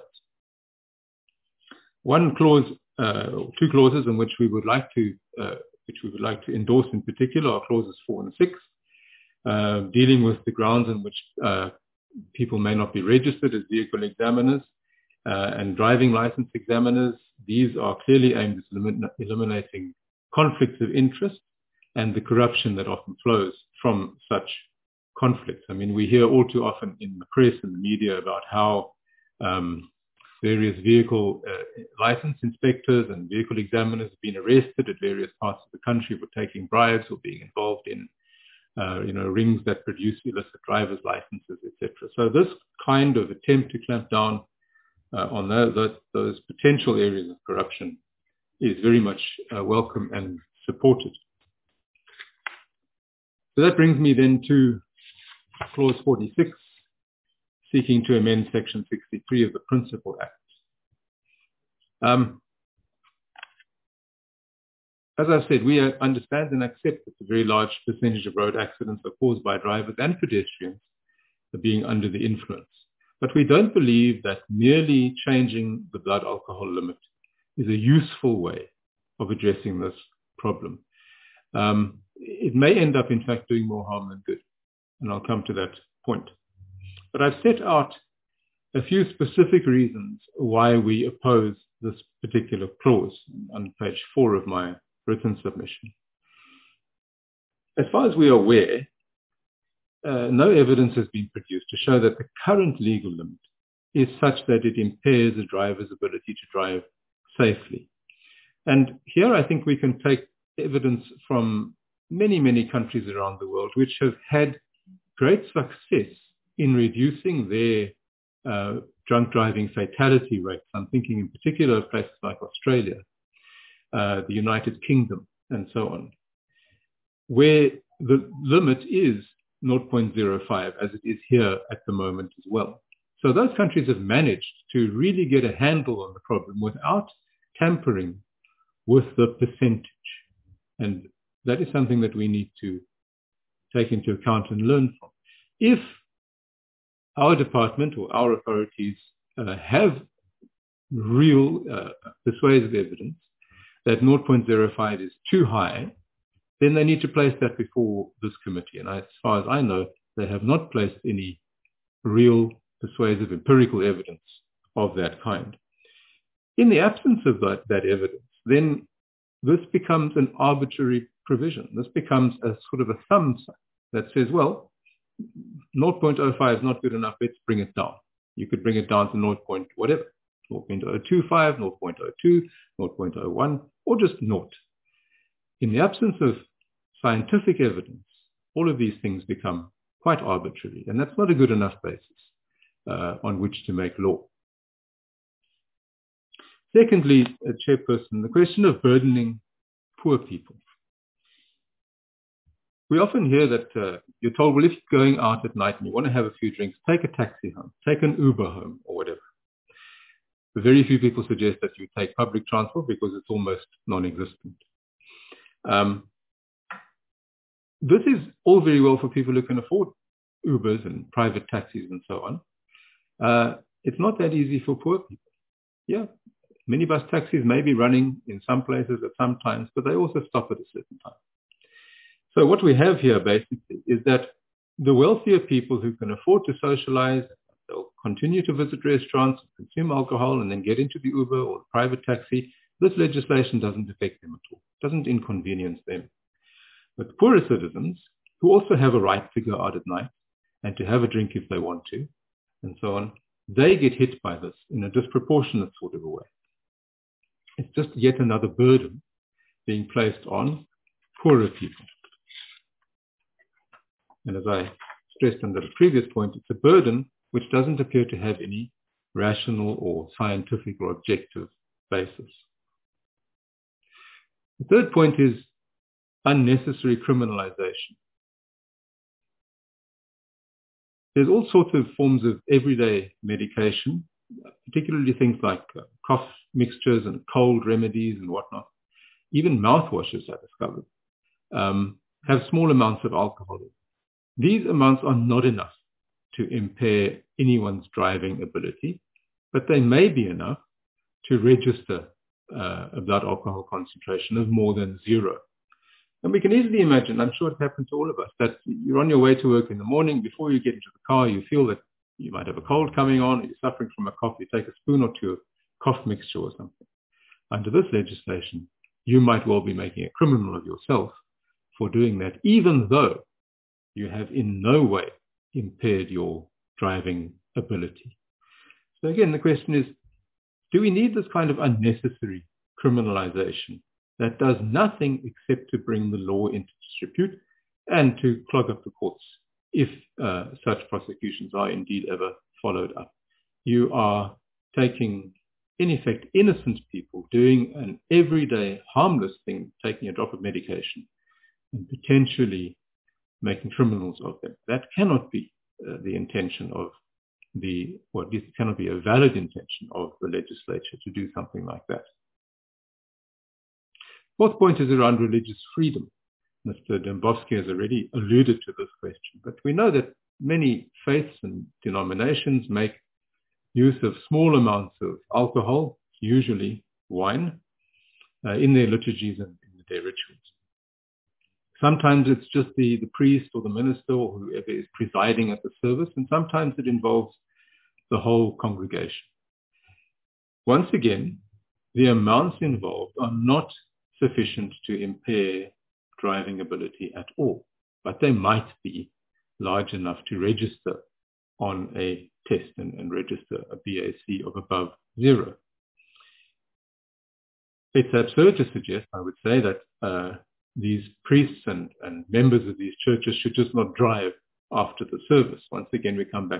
One clause, or two clauses in which we would like to endorse in particular are clauses 4 and 6, dealing with the grounds in which people may not be registered as vehicle examiners and driving license examiners. These are clearly aimed at eliminating conflicts of interest and the corruption that often flows from such conflicts. I mean, we hear all too often in the press and the media about how various vehicle license inspectors and vehicle examiners have been arrested at various parts of the country for taking bribes or being involved in rings that produce illicit driver's licenses, etc. So this kind of attempt to clamp down on those potential areas of corruption is very much welcome and supported. So that brings me then to Clause 46, seeking to amend Section 63 of the Principal Act. As I said, we understand and accept that a very large percentage of road accidents are caused by drivers and pedestrians being under the influence. But we don't believe that merely changing the blood alcohol limit is a useful way of addressing this problem. It may end up, in fact, doing more harm than good, and I'll come to that point. But I've set out a few specific reasons why we oppose this particular clause on page 4 of my written submission. As far as we are aware, no evidence has been produced to show that the current legal limit is such that it impairs a driver's ability to drive safely. And here I think we can take evidence from many, many countries around the world which have had great success in reducing their drunk driving fatality rates. I'm thinking in particular of places like Australia, the United Kingdom, and so on, where the limit is 0.05, as it is here at the moment as well. So those countries have managed to really get a handle on the problem without tampering with the percentage. And that is something that we need to take into account and learn from. If our department or our authorities have real persuasive evidence that 0.05 is too high, then they need to place that before this committee. And as far as I know, they have not placed any real, persuasive, empirical evidence of that kind. In the absence of that evidence, then this becomes an arbitrary provision. This becomes a sort of a thumb that says, well, 0.05 is not good enough, let's bring it down. You could bring it down to 0.025, 0.02, 0.01, or just 0. In the absence of scientific evidence, all of these things become quite arbitrary, and that's not a good enough basis on which to make law. Secondly, Chairperson, the question of burdening poor people. We often hear that you're told, well, if you're going out at night and you want to have a few drinks, take a taxi home, take an Uber home, or whatever. Very few people suggest that you take public transport because it's almost non-existent. This is all very well for people who can afford Ubers and private taxis and so on. It's not that easy for poor people. Yeah, minibus taxis may be running in some places at some times, but they also stop at a certain time. So what we have here basically is that the wealthier people who can afford to socialize, they'll continue to visit restaurants, consume alcohol, and then get into the Uber or the private taxi. This legislation doesn't affect them at all. It doesn't inconvenience them. But poorer citizens, who also have a right to go out at night and to have a drink if they want to, and so on, they get hit by this in a disproportionate sort of a way. It's just yet another burden being placed on poorer people. And as I stressed under the previous point, it's a burden which doesn't appear to have any rational or scientific or objective basis. The third point is unnecessary criminalization. There's all sorts of forms of everyday medication, particularly things like cough mixtures and cold remedies and whatnot. Even mouthwashes, I discovered, have small amounts of alcohol. These amounts are not enough to impair anyone's driving ability, but they may be enough to register a blood alcohol concentration of more than 0. And we can easily imagine, I'm sure it happens to all of us, that you're on your way to work in the morning, before you get into the car, you feel that you might have a cold coming on, or you're suffering from a cough, you take a spoon or two of cough mixture or something. Under this legislation, you might well be making a criminal of yourself for doing that, even though you have in no way impaired your driving ability. So again, the question is, do we need this kind of unnecessary criminalization that does nothing except to bring the law into disrepute and to clog up the courts if such prosecutions are indeed ever followed up? You are taking, in effect, innocent people doing an everyday harmless thing, taking a drop of medication, and potentially making criminals of them. That cannot be the intention of or at least it cannot be a valid intention of the legislature to do something like that. Fourth point is around religious freedom. Mr. Dembowski has already alluded to this question, but we know that many faiths and denominations make use of small amounts of alcohol, usually wine, in their liturgies and in their rituals. Sometimes it's just the priest or the minister or whoever is presiding at the service, and sometimes it involves the whole congregation. Once again, the amounts involved are not sufficient to impair driving ability at all, but they might be large enough to register on a test and register a BAC of above 0. It's absurd to suggest, I would say, that these priests and members of these churches should just not drive after the service. Once again, we come back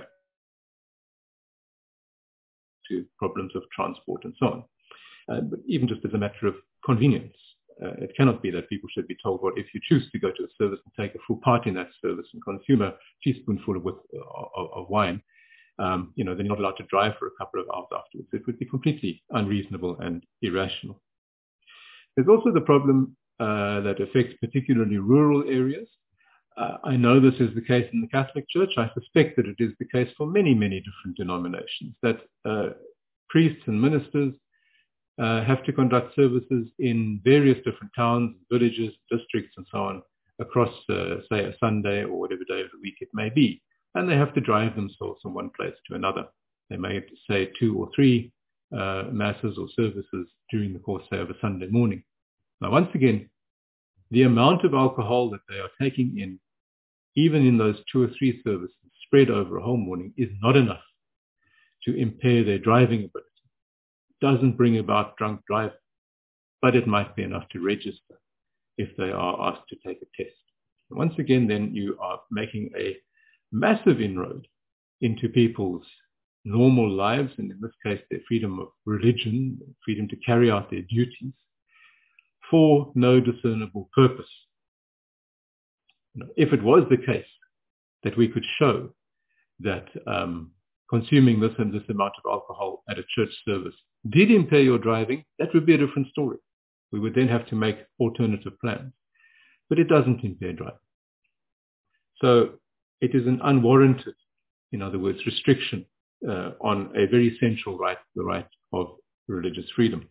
to problems of transport and so on. But even just as a matter of convenience, it cannot be that people should be told, well, if you choose to go to a service and take a full part in that service and consume a teaspoonful of wine, then you're not allowed to drive for a couple of hours afterwards. It would be completely unreasonable and irrational. There's also the problem that affects particularly rural areas. I know this is the case in the Catholic Church. I suspect that it is the case for many, many different denominations, that priests and ministers have to conduct services in various different towns, villages, districts, and so on, across, say, a Sunday or whatever day of the week it may be. and they have to drive themselves from one place to another. They may have to say 2 or 3 masses or services during the course, say, of a Sunday morning. Now, once again, the amount of alcohol that they are taking in, even in those 2 or 3 services spread over a whole morning, is not enough to impair their driving ability. It doesn't bring about drunk driving, but it might be enough to register if they are asked to take a test. Once again, then you are making a massive inroad into people's normal lives, and in this case, their freedom of religion, freedom to carry out their duties, for no discernible purpose. If it was the case that we could show that consuming this and this amount of alcohol at a church service did impair your driving, that would be a different story. We would then have to make alternative plans. But it doesn't impair driving. So it is an unwarranted, in other words, restriction on a very central right, the right of religious freedom.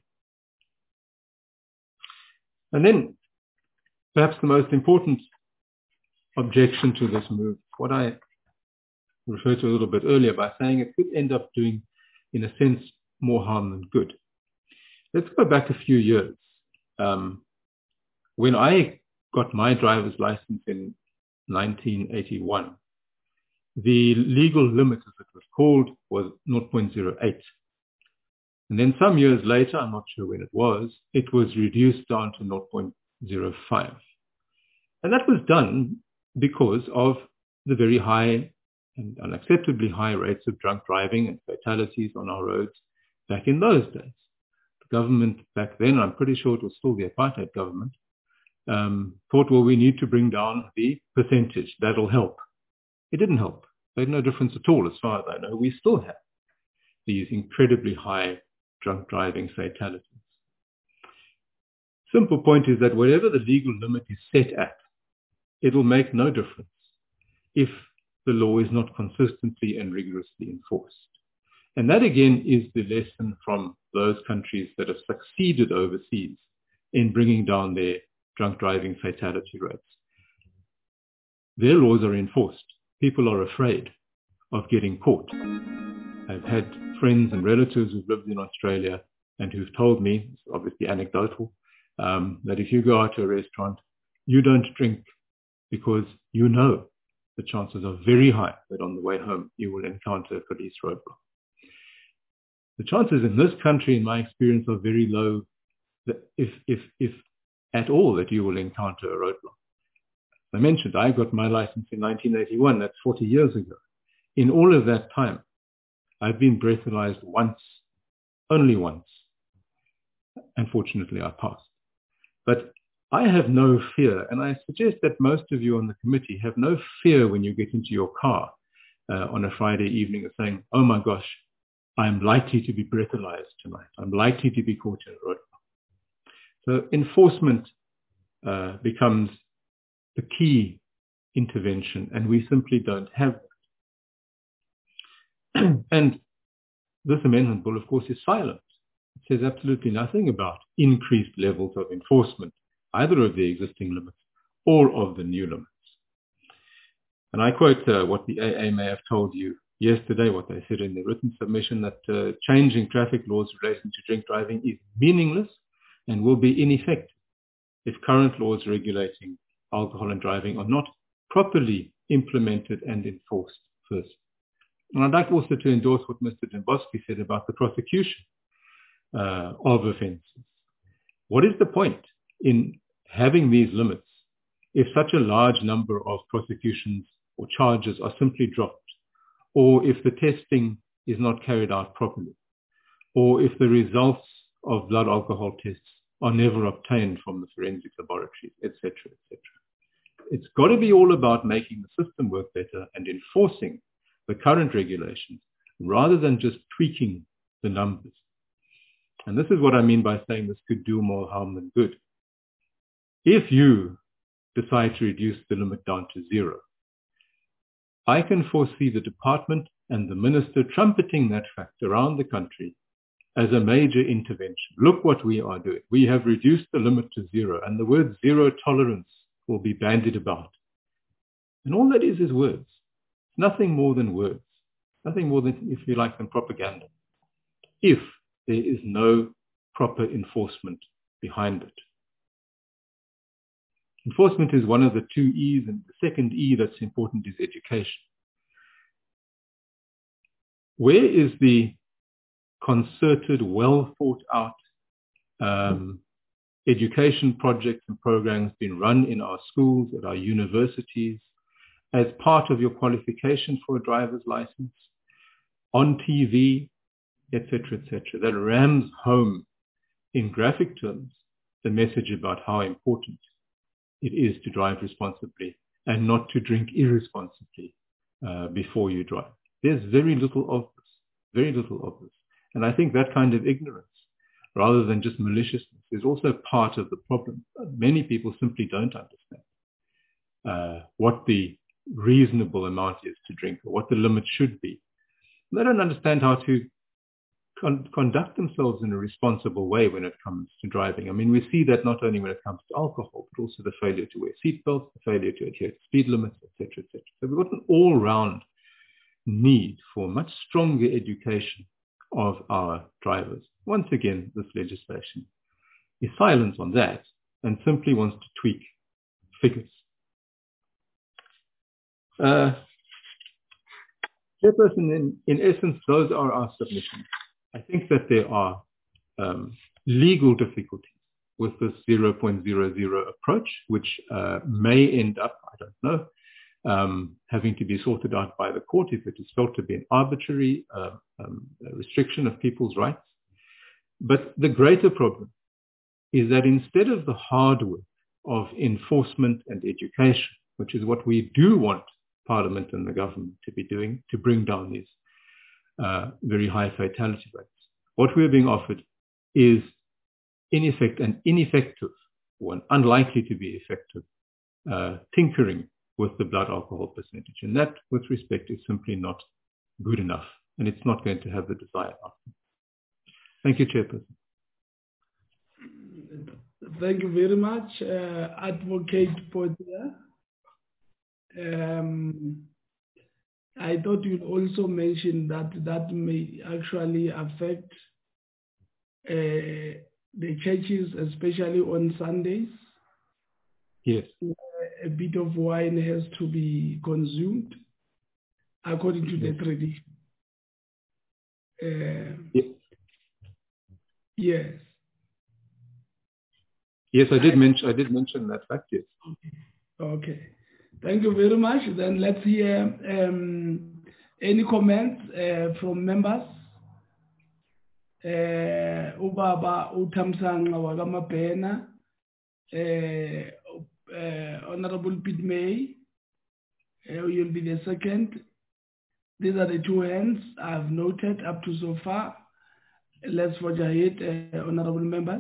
And then perhaps the most important objection to this move, what I referred to a little bit earlier by saying it could end up doing, in a sense, more harm than good. Let's go back a few years. When I got my driver's license in 1981, the legal limit, as it was called, was 0.08. And then some years later, I'm not sure when it was reduced down to 0.05. And that was done because of the very high and unacceptably high rates of drunk driving and fatalities on our roads back in those days. The government back then, I'm pretty sure it was still the apartheid government, thought, well, we need to bring down the percentage. That'll help. It didn't help. It made no difference at all, as far as I know. We still have these incredibly high drunk driving fatalities. Simple point is that whatever the legal limit is set at, it will make no difference if the law is not consistently and rigorously enforced. And that again is the lesson from those countries that have succeeded overseas in bringing down their drunk driving fatality rates. Their laws are enforced. People are afraid of getting caught. I've had friends and relatives who've lived in Australia and who've told me, it's obviously anecdotal, that if you go out to a restaurant, you don't drink because you know the chances are very high that on the way home you will encounter a police roadblock. The chances in this country, in my experience, are very low, that if at all, that you will encounter a roadblock. I mentioned I got my license in 1981. That's 40 years ago. In all of that time, I've been breathalyzed once, only once. Unfortunately, I passed. But I have no fear, and I suggest that most of you on the committee have no fear when you get into your car on a Friday evening of saying, oh my gosh, I'm likely to be breathalyzed tonight. I'm likely to be caught in a roadblock. So enforcement becomes the key intervention, and we simply don't have that. And this amendment bill, of course, is silent. It says absolutely nothing about increased levels of enforcement, either of the existing limits or of the new limits. And I quote what the AA may have told you yesterday, what they said in the written submission, that changing traffic laws relating to drink driving is meaningless and will be ineffective if current laws regulating alcohol and driving are not properly implemented and enforced first. And I'd like also to endorse what Mr. Dembowski said about the prosecution of offences. What is the point in having these limits if such a large number of prosecutions or charges are simply dropped, or if the testing is not carried out properly, or if the results of blood alcohol tests are never obtained from the forensic laboratories, etc., etc. It's got to be all about making the system work better and enforcing the current regulations rather than just tweaking the numbers. And this is what I mean by saying this could do more harm than good. If you decide to reduce the limit down to 0, I can foresee the department and the minister trumpeting that fact around the country as a major intervention. Look what we are doing. We have reduced the limit to 0, and the word zero tolerance will be bandied about. And all that is words. Nothing more than words. Nothing more than, if you like, than propaganda. If there is no proper enforcement behind it. Enforcement is one of the two E's, and the second E that's important is education. Where is the concerted, well thought out education projects and programs being run in our schools, at our universities, as part of your qualification for a driver's license, on TV, etc., that rams home in graphic terms the message about how important it is to drive responsibly and not to drink irresponsibly before you drive. There's very little of this. And I think that kind of ignorance, rather than just maliciousness, is also part of the problem. Many people simply don't understand what the reasonable amount is to drink or what the limit should be. And they don't understand how to conduct themselves in a responsible way when it comes to driving. I mean, we see that not only when it comes to alcohol, but also the failure to wear seatbelts, the failure to adhere to speed limits, etc., etc. So we've got an all-round need for much stronger education of our drivers. Once again, this legislation is silent on that and simply wants to tweak figures. Chairperson, in essence, those are our submissions. I think that there are legal difficulties with this 0.00 approach, which may end up, I don't know, having to be sorted out by the court if it is felt to be an arbitrary restriction of people's rights. But the greater problem is that instead of the hard work of enforcement and education, which is what we do want Parliament and the government to be doing to bring down these very high fatality rates, what we're being offered is in effect an ineffective or an unlikely to be effective tinkering with the blood alcohol percentage. And that, with respect, is simply not good enough. And it's not going to have the desired outcome. Thank you, Chairperson. Thank you very much, Advocate Podia. I thought you'd also mention that may actually affect the churches, especially on Sundays. Yes. A bit of wine has to be consumed according to the tradition. Yes. Yes, I did mention that fact, yes. Okay. Thank you very much. Then let's hear any comments from members. Ubaba Uthamsanqa wakamabhena, Honorable Pete May, you'll be the second. These are the two hands I've noted up to so far. Let's forge ahead, honorable members.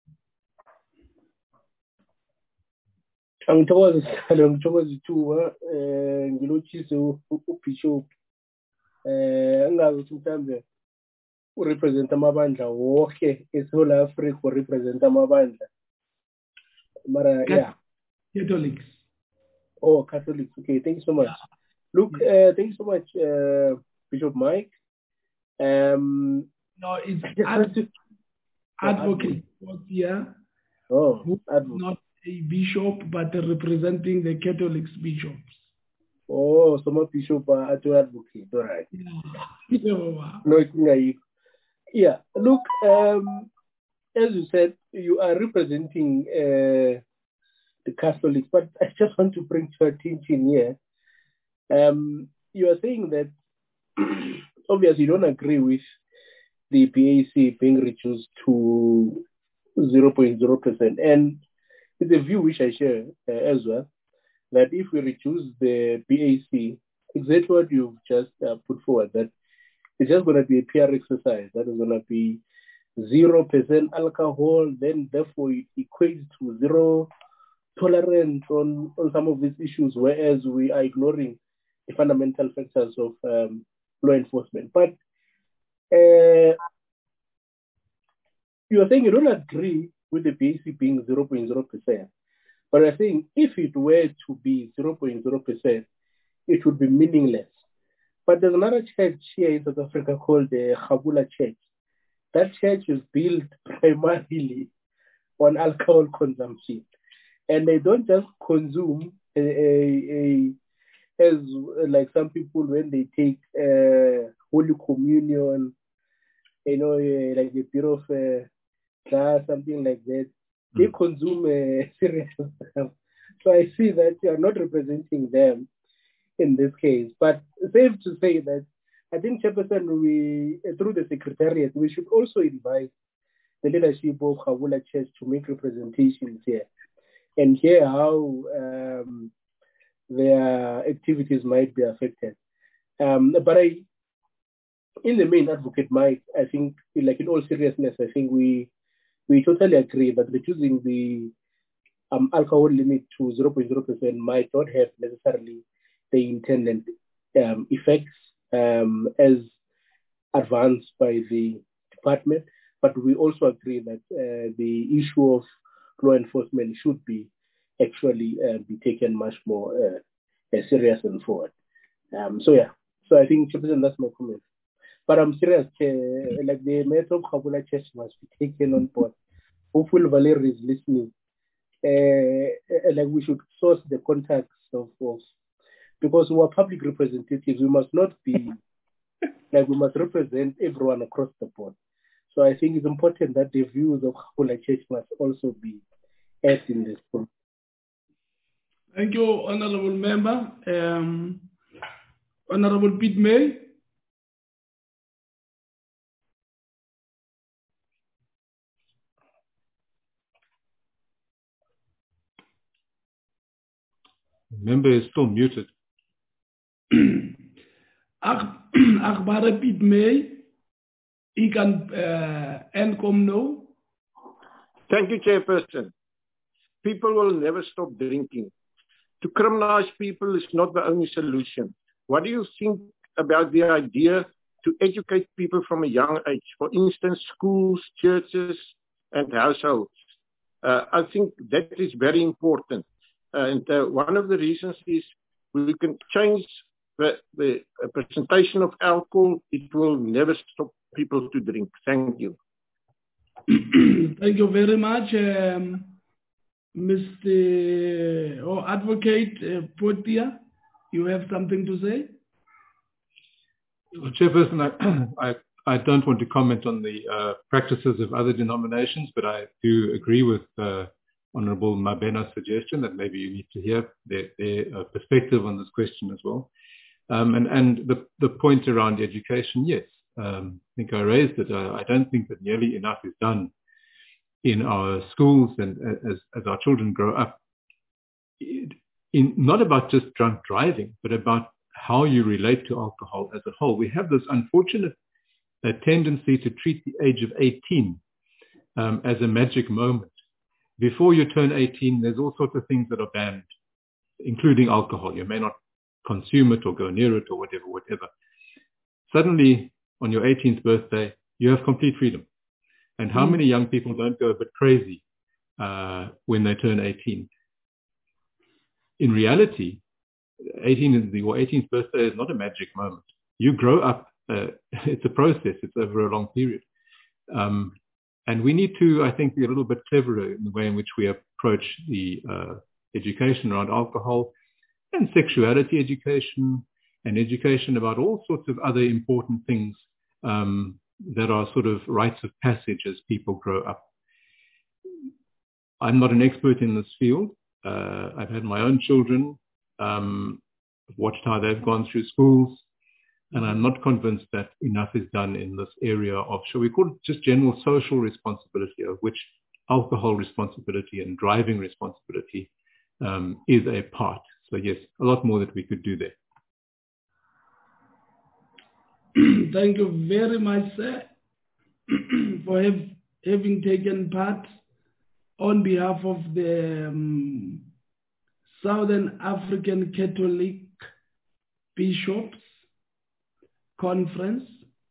Ngithokoza ithuba ngilotshise uBishop angazi ukuthi mhlambe urepresent amabandla wonke eSouth Africa urepresent amabandla mara yeah Catholics. Oh, Catholics. Okay, thank you so much. Look, thank you so much, Bishop Mike. No, it's advocate here. Oh, who advocate. Not a bishop, but representing the Catholics bishops. Oh, some bishop are advocate. All right. Yeah. No, yeah. Look, as you said, you are representing the Catholics, but I just want to bring to attention here. You are saying that obviously you don't agree with the PAC being reduced to 0.0%, and it's a view which I share as well, that if we reduce the PAC, exactly what you've just put forward, that it's just going to be a PR exercise, that is going to be 0% alcohol, then therefore it equates to zero tolerance on some of these issues, whereas we are ignoring the fundamental factors of law enforcement. But you are saying you don't agree with the PAC being 0.0%, but I think if it were to be 0.0%, it would be meaningless, But there's another church here in South Africa called the Khabula Church. That church is built primarily on alcohol consumption. And they don't just consume as like some people when they take Holy Communion, like a bit of glass, something like that. They consume serious stuff. So I see that you are not representing them in this case. But safe to say that I think, Chairperson, we, through the Secretariat, we should also invite the leadership of Khabula Church to make representations here and hear how their activities might be affected. But in the main, Advocate Mike, I think, like in all seriousness, I think we totally agree that reducing the alcohol limit to 0.0% might not have necessarily the intended effects as advanced by the department. But we also agree that the issue of law enforcement should be actually be taken much more serious and forward. So I think, Chairperson, that's my comment. But I'm serious, like the matter of Khabula Church must be taken on board. Hopefully Valerie is listening. Like we should source the contacts of because we are public representatives, we must not be, like we must represent everyone across the board. So I think it's important that the views of Khabula Church must also be added in this program. Thank you, Honorable Member. Honorable Piet May. The member is still muted. Agbare Piet May. He can end come now. Thank you, Chairperson. People will never stop drinking. To criminalize people is not the only solution. What do you think about the idea to educate people from a young age? For instance, schools, churches, and households. I think that is very important. And one of the reasons is we can change the presentation of alcohol. It will never stop people to drink. Thank you. Thank you very much, Mr. Advocate Portia. You have something to say? Well, Chairperson, I don't want to comment on the practices of other denominations, but I do agree with Honourable Mabena's suggestion that maybe you need to hear their perspective on this question as well. And the point around education, yes. I think I raised it. I don't think that nearly enough is done in our schools and as our children grow up. Not about just drunk driving, but about how you relate to alcohol as a whole. We have this unfortunate tendency to treat the age of 18 as a magic moment. Before you turn 18, there's all sorts of things that are banned, including alcohol. You may not consume it or go near it or whatever. Suddenly, on your 18th birthday, you have complete freedom. And how many young people don't go a bit crazy when they turn 18? In reality, your 18th birthday is not a magic moment. You grow up. It's a process. It's over a long period. And we need to, I think, be a little bit cleverer in the way in which we approach the education around alcohol and sexuality education and education about all sorts of other important things that are sort of rites of passage as people grow up. I'm not an expert in this field. I've had my own children, watched how they've gone through schools, and I'm not convinced that enough is done in this area of, shall we call it just general social responsibility, of which alcohol responsibility and driving responsibility is a part. So yes, a lot more that we could do there. Thank you very much, sir, for having taken part on behalf of the Southern African Catholic Bishops Conference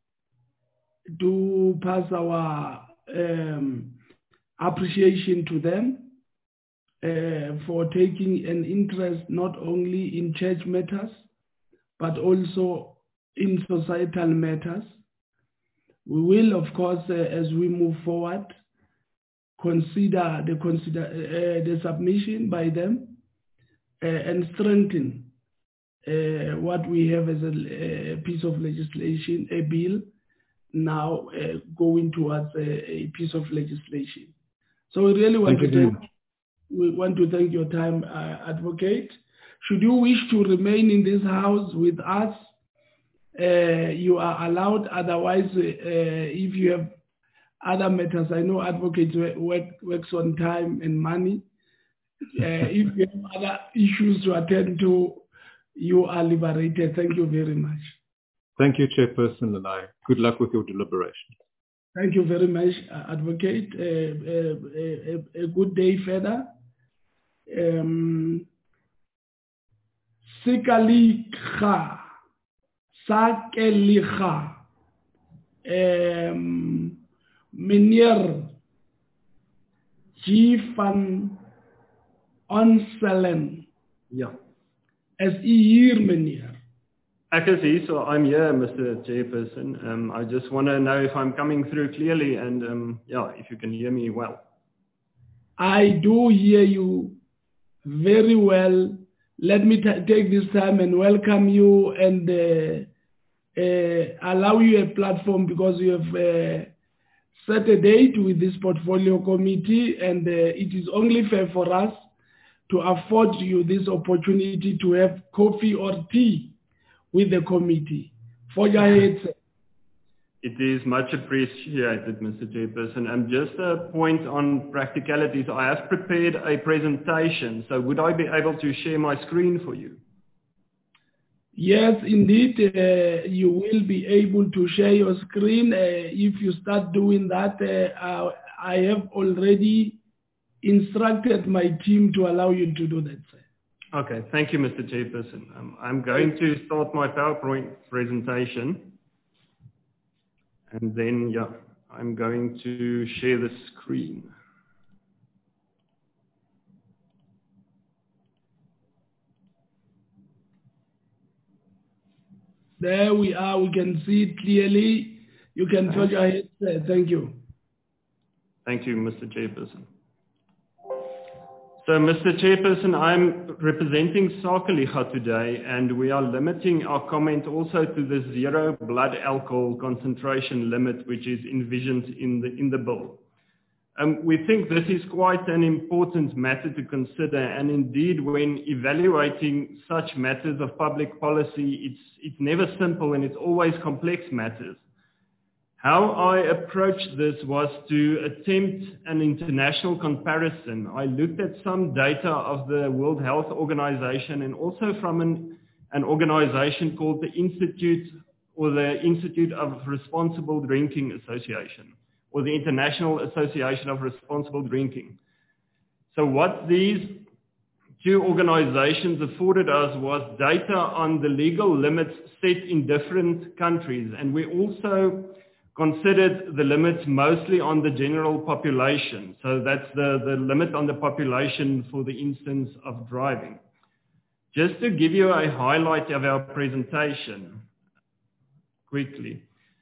to pass our appreciation to them for taking an interest not only in church matters, but also in societal matters. We will, of course, as we move forward, consider the submission by them and strengthen what we have as a piece of legislation, a bill, now going towards a piece of legislation. So we really want to thank your time, Advocate. Should you wish to remain in this house with us, you are allowed. Otherwise, if you have other matters, I know Advocate works on time and money. If you have other issues to attend to, you are liberated. Thank you very much. Thank you, Chairperson, and good luck with your deliberation. Thank you very much, Advocate. A good day further. Sikalicha, Sakelicha, meneer G. van Onselen. Ja. Is u hier, meneer? Ek is hier, so I'm here, Mr. Chairperson. I just want to know if I'm coming through clearly and if you can hear me well. I do hear you very well. Let me take this time and welcome you and allow you a platform because you have set a date with this portfolio committee, and it is only fair for us to afford you this opportunity to have coffee or tea with the committee. For your head, sir. It is much appreciated, Mr. Chairperson. And just a point on practicalities. I have prepared a presentation, so would I be able to share my screen for you? Yes, indeed, you will be able to share your screen. If you start doing that, I have already instructed my team to allow you to do that, sir. Okay, thank you, Mr. Chairperson. I'm going to start my PowerPoint presentation. And then, I'm going to share the screen. There we are. We can see it clearly. You can touch your head. Thank you. Thank you, Mr. Chairperson. So, Mr. Chairperson, I'm representing Sakelicha today, and we are limiting our comment also to the 0 blood alcohol concentration limit, which is envisioned in the bill. We think this is quite an important matter to consider, and indeed, when evaluating such matters of public policy, it's never simple and it's always complex matters. How I approached this was to attempt an international comparison. I looked at some data of the World Health Organization and also from an organization called the Institute of Responsible Drinking Association, or the International Association of Responsible Drinking. So what these two organizations afforded us was data on the legal limits set in different countries, and we also considered the limits mostly on the general population. So that's the limit on the population for the instance of driving. Just to give you a highlight of our presentation, quickly.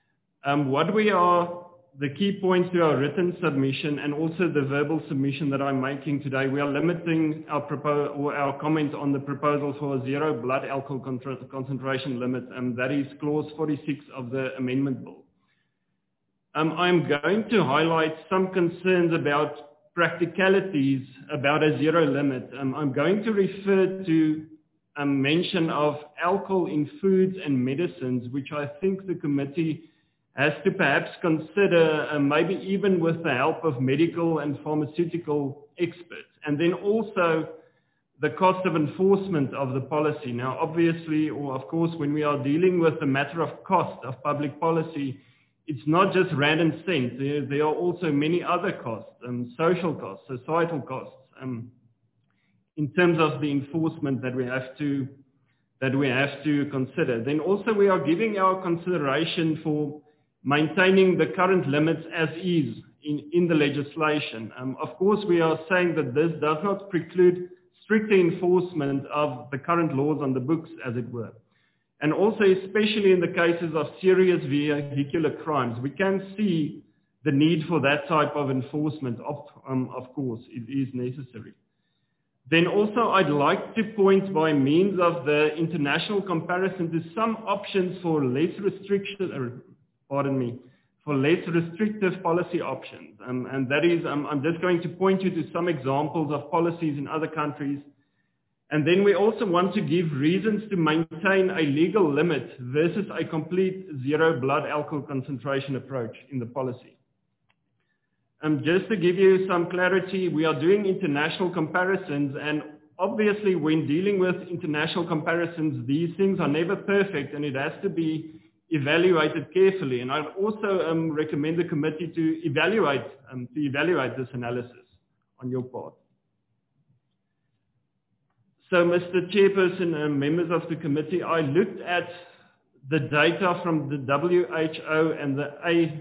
The key points to our written submission and also the verbal submission that I'm making today, we are limiting our comment on the proposal for a 0 blood alcohol concentration limit, and that is clause 46 of the amendment bill. I'm going to highlight some concerns about practicalities about a 0 limit. I'm going to refer to a mention of alcohol in foods and medicines, which I think the committee has to perhaps consider, maybe even with the help of medical and pharmaceutical experts. And then also the cost of enforcement of the policy. Now, obviously, or of course, when we are dealing with the matter of cost of public policy, it's not just rand and cent. There are also many other costs, social costs, societal costs, in terms of the enforcement that we have to consider. Then also we are giving our consideration for maintaining the current limits as is in the legislation. Of course, we are saying that this does not preclude stricter enforcement of the current laws on the books, as it were. And also, especially in the cases of serious vehicular crimes, we can see the need for that type of enforcement. Of course, it is necessary. Then also, I'd like to point by means of the international comparison to some options for less restrictive policy options. And that is, I'm just going to point you to some examples of policies in other countries. And then we also want to give reasons to maintain a legal limit versus a complete zero blood alcohol concentration approach in the policy. Just to give you some clarity, we are doing international comparisons, and obviously when dealing with international comparisons, these things are never perfect and it has to be evaluated carefully. And I also recommend the committee to evaluate this analysis on your part. So, Mr. Chairperson and members of the committee, I looked at the data from the WHO and the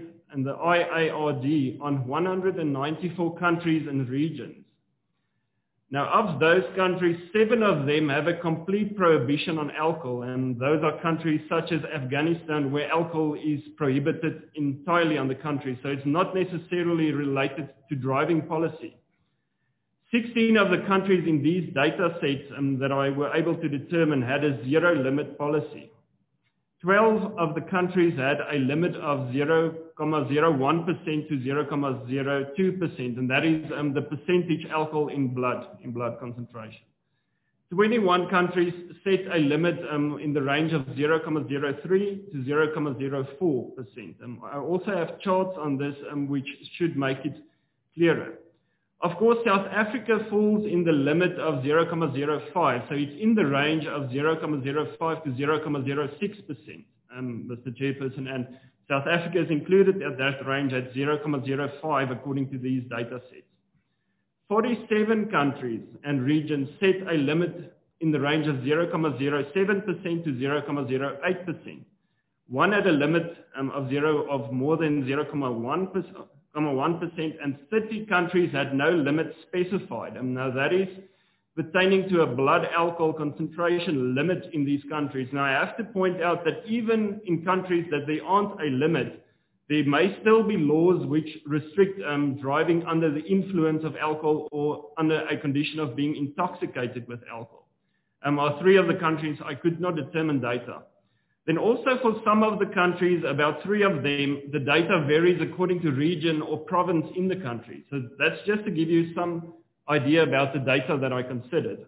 IARD on 194 countries and regions. Now, of those countries, 7 of them have a complete prohibition on alcohol, and those are countries such as Afghanistan, where alcohol is prohibited entirely on the country, so it's not necessarily related to driving policy. 16 of the countries in these data sets that I were able to determine had a zero limit policy. 12 of the countries had a limit of 0.01% to 0.02%, and that is the percentage alcohol in blood concentration. 21 countries set a limit in the range of 0.03 to 0.04%. I also have charts on this which should make it clearer. Of course, South Africa falls in the limit of 0.05, so it's in the range of 0.05 to 0.06%, Mr. Chairperson, and South Africa is included at that range at 0.05 according to these data sets. 47 countries and regions set a limit in the range of 0.07% to 0.08%. One had a limit of more than 0.1%, and 30 countries had no limit specified. Now that is pertaining to a blood alcohol concentration limit in these countries. Now I have to point out that even in countries that there aren't a limit, there may still be laws which restrict driving under the influence of alcohol or under a condition of being intoxicated with alcohol. Are 3 of the countries I could not determine data. Then also for some of the countries, about 3 of them, the data varies according to region or province in the country. So that's just to give you some idea about the data that I considered.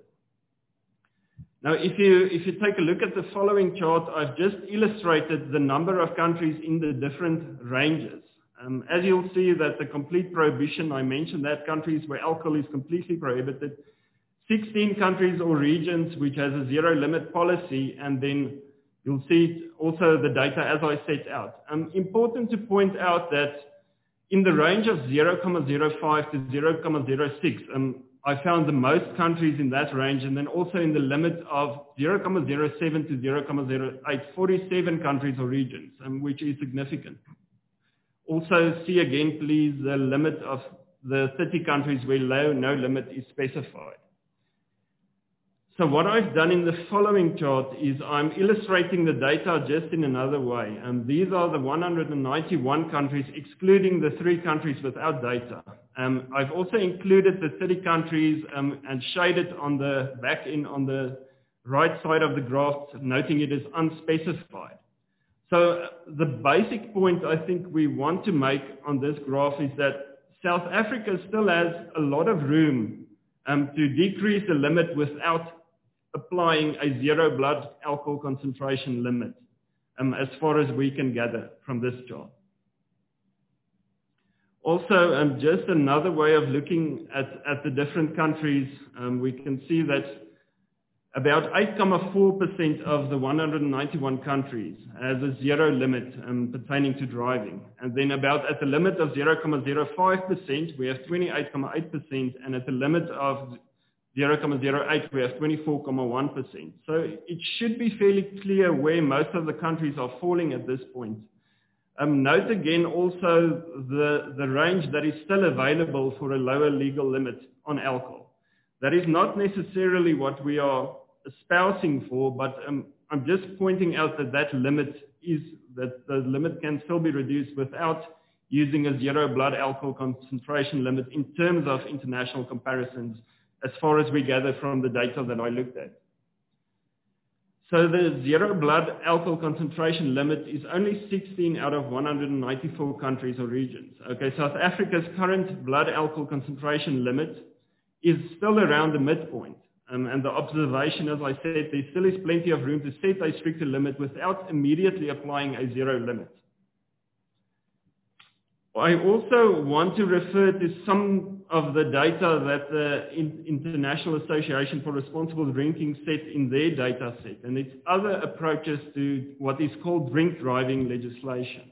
Now, if you take a look at the following chart, I've just illustrated the number of countries in the different ranges. As you'll see that the complete prohibition, I mentioned that countries where alcohol is completely prohibited, 16 countries or regions which has a zero limit policy, and then you'll see also the data as I set out. Important to point out that in the range of 0.05 to 0.06, I found the most countries in that range, and then also in the limit of 0.07 to 0.08, 47 countries or regions, which is significant. Also see again, please, the limit of the 30 countries where no limit is specified. So what I've done in the following chart is I'm illustrating the data just in another way. These are the 191 countries, excluding the 3 countries without data. I've also included the 30 countries and shaded on the back end on the right side of the graph, noting it is unspecified. So the basic point I think we want to make on this graph is that South Africa still has a lot of room to decrease the limit without applying a zero blood alcohol concentration limit, as far as we can gather from this chart. Also, just another way of looking at the different countries, we can see that about 8.4% of the 191 countries has a zero limit pertaining to driving. And then about at the limit of 0.05%, we have 28.8%, and at the limit of 0.08, we have 24.1%. So it should be fairly clear where most of the countries are falling at this point. Note again also the range that is still available for a lower legal limit on alcohol. That is not necessarily what we are espousing for, but I'm just pointing out that the limit can still be reduced without using a zero blood alcohol concentration limit in terms of international comparisons, as far as we gather from the data that I looked at. So the zero blood alcohol concentration limit is only 16 out of 194 countries or regions. Okay, South Africa's current blood alcohol concentration limit is still around the midpoint. And the observation, as I said, there still is plenty of room to set a stricter limit without immediately applying a zero limit. I also want to refer to some of the data that the International Association for Responsible Drinking set in their data set, and it's other approaches to what is called drink driving legislation.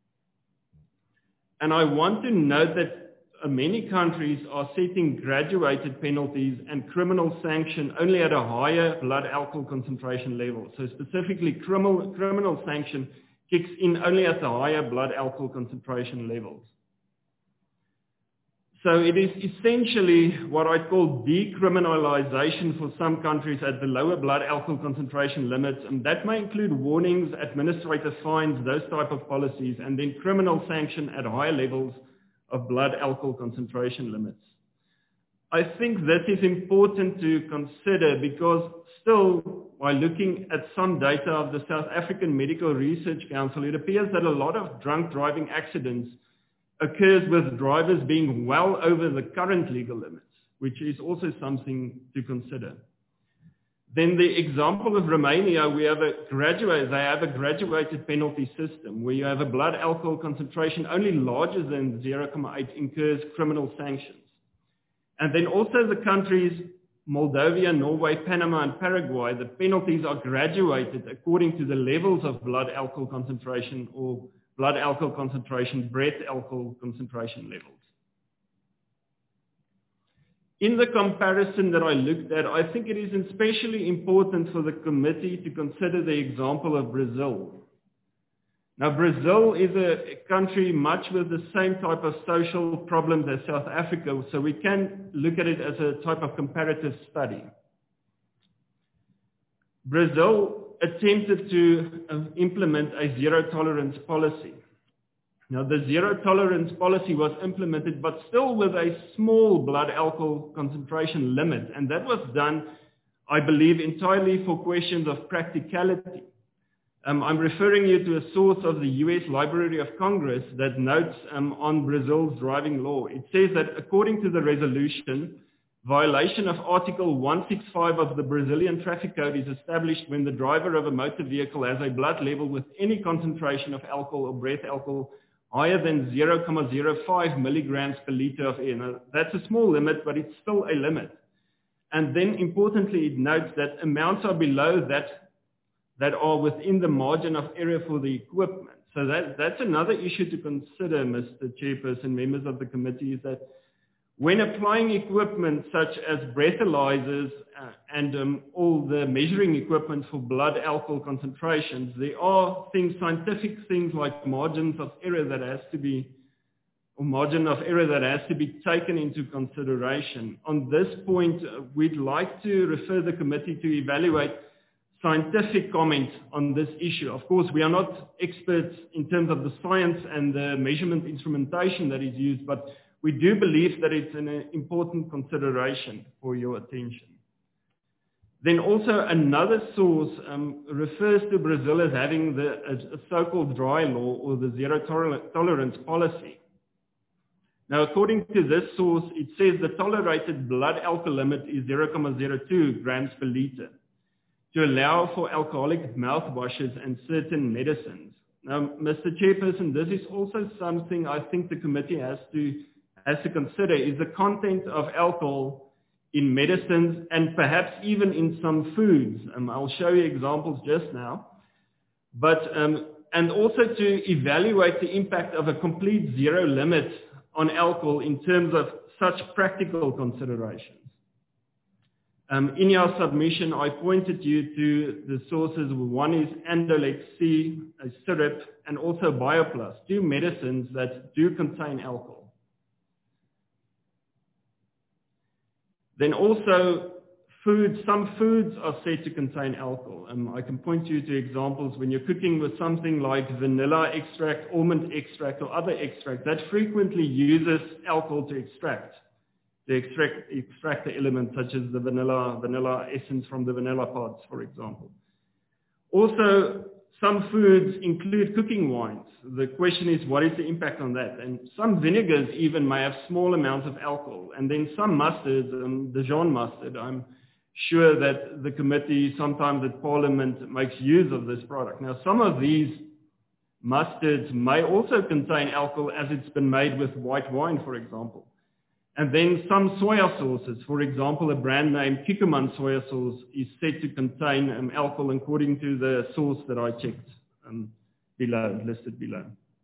And I want to note that many countries are setting graduated penalties and criminal sanction only at a higher blood alcohol concentration level. So specifically, criminal sanction kicks in only at the higher blood alcohol concentration levels. So it is essentially what I call decriminalization for some countries at the lower blood alcohol concentration limits, and that may include warnings, administrative fines, those type of policies, and then criminal sanction at higher levels of blood alcohol concentration limits. I think that is important to consider because still, while looking at some data of the South African Medical Research Council, it appears that a lot of drunk driving accidents occurs with drivers being well over the current legal limits, which is also something to consider. Then the example of Romania, they have a graduated penalty system where you have a blood alcohol concentration only larger than 0.8 incurs criminal sanctions. And then also the countries Moldova, Norway, Panama, and Paraguay, the penalties are graduated according to the levels of blood alcohol concentration or blood alcohol concentration, breath alcohol concentration levels. In the comparison that I looked at, I think it is especially important for the committee to consider the example of Brazil. Now, Brazil is a country much with the same type of social problems as South Africa, so we can look at it as a type of comparative study. Brazil attempted to implement a zero tolerance policy. Now, the zero tolerance policy was implemented, but still with a small blood alcohol concentration limit, and that was done, I believe, entirely for questions of practicality. I'm referring you to a source of the US Library of Congress that notes on Brazil's driving law. It says that according to the resolution, violation of Article 165 of the Brazilian Traffic Code is established when the driver of a motor vehicle has a blood level with any concentration of alcohol or breath alcohol higher than 0.05 milligrams per liter of air. Now, that's a small limit, but it's still a limit. And then importantly, it notes that amounts are below that are within the margin of error for the equipment. So that's another issue to consider, Mr. Chairperson, members of the committee, is that when applying equipment such as breathalyzers and all the measuring equipment for blood alcohol concentrations, there are scientific things like margins of error that has to be taken into consideration. On this point, we'd like to refer the committee to evaluate scientific comment on this issue. Of course, we are not experts in terms of the science and the measurement instrumentation that is used, but we do believe that it's an important consideration for your attention. Then also another source refers to Brazil as having a so-called dry law or the zero tolerance policy. Now, according to this source, it says the tolerated blood alcohol limit is 0.02 grams per liter to allow for alcoholic mouthwashes and certain medicines. Now, Mr. Chairperson, this is also something I think the committee has to consider, is the content of alcohol in medicines and perhaps even in some foods. I'll show you examples just now. But, and also to evaluate the impact of a complete zero limit on alcohol in terms of such practical considerations. In your submission, I pointed you to the sources. One is Andolex C, a syrup, and also Bioplus, two medicines that do contain alcohol. Then also some foods are said to contain alcohol. I can point you to examples when you're cooking with something like vanilla extract, almond extract, or other extract that frequently uses alcohol to extract the elements such as the vanilla essence from the vanilla pods, for example. Also, some foods include cooking wines. The question is, what is the impact on that? And some vinegars even may have small amounts of alcohol. And then some mustards, Dijon mustard, I'm sure that the committee sometimes at Parliament makes use of this product. Now, some of these mustards may also contain alcohol as it's been made with white wine, for example. And then some soya sauces, for example, a brand name Kikkoman soya sauce is said to contain alcohol according to the source that I checked listed below.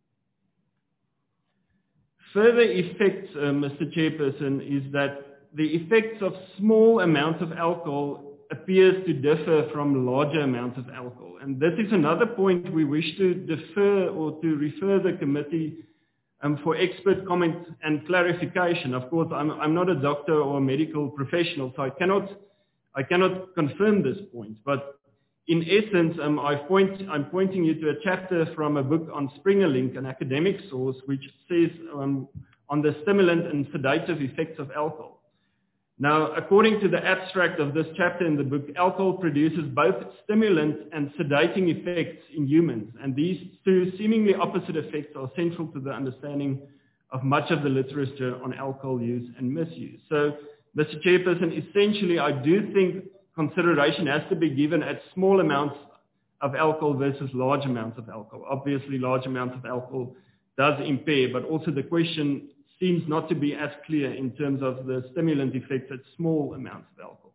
Further effects, Mr. Chairperson, is that the effects of small amounts of alcohol appears to differ from larger amounts of alcohol. And this is another point we wish to defer or to refer the committee for expert comment and clarification. Of course, I'm not a doctor or a medical professional, so I cannot confirm this point. But in essence, I'm pointing you to a chapter from a book on Springerlink, an academic source, which says on the stimulant and sedative effects of alcohol. Now, according to the abstract of this chapter in the book, alcohol produces both stimulant and sedating effects in humans, and these two seemingly opposite effects are central to the understanding of much of the literature on alcohol use and misuse. So, Mr. Chairperson, essentially, I do think consideration has to be given at small amounts of alcohol versus large amounts of alcohol. Obviously, large amounts of alcohol does impair, but also the question seems not to be as clear in terms of the stimulant effects at small amounts of alcohol.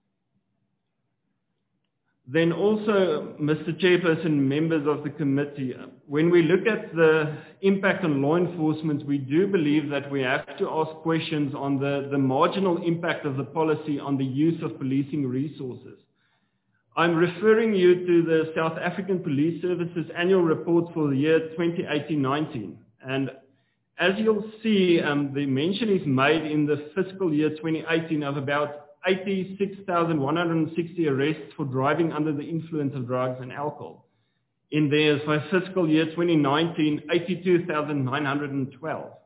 Then also, Mr. Chairperson, members of the committee, when we look at the impact on law enforcement, we do believe that we have to ask questions on the marginal impact of the policy on the use of policing resources. I'm referring you to the South African Police Service's annual report for the year 2018-19. And as you'll see, the mention is made in the fiscal year 2018 of about 86,160 arrests for driving under the influence of drugs and alcohol. In there, for fiscal year 2019, 82,912.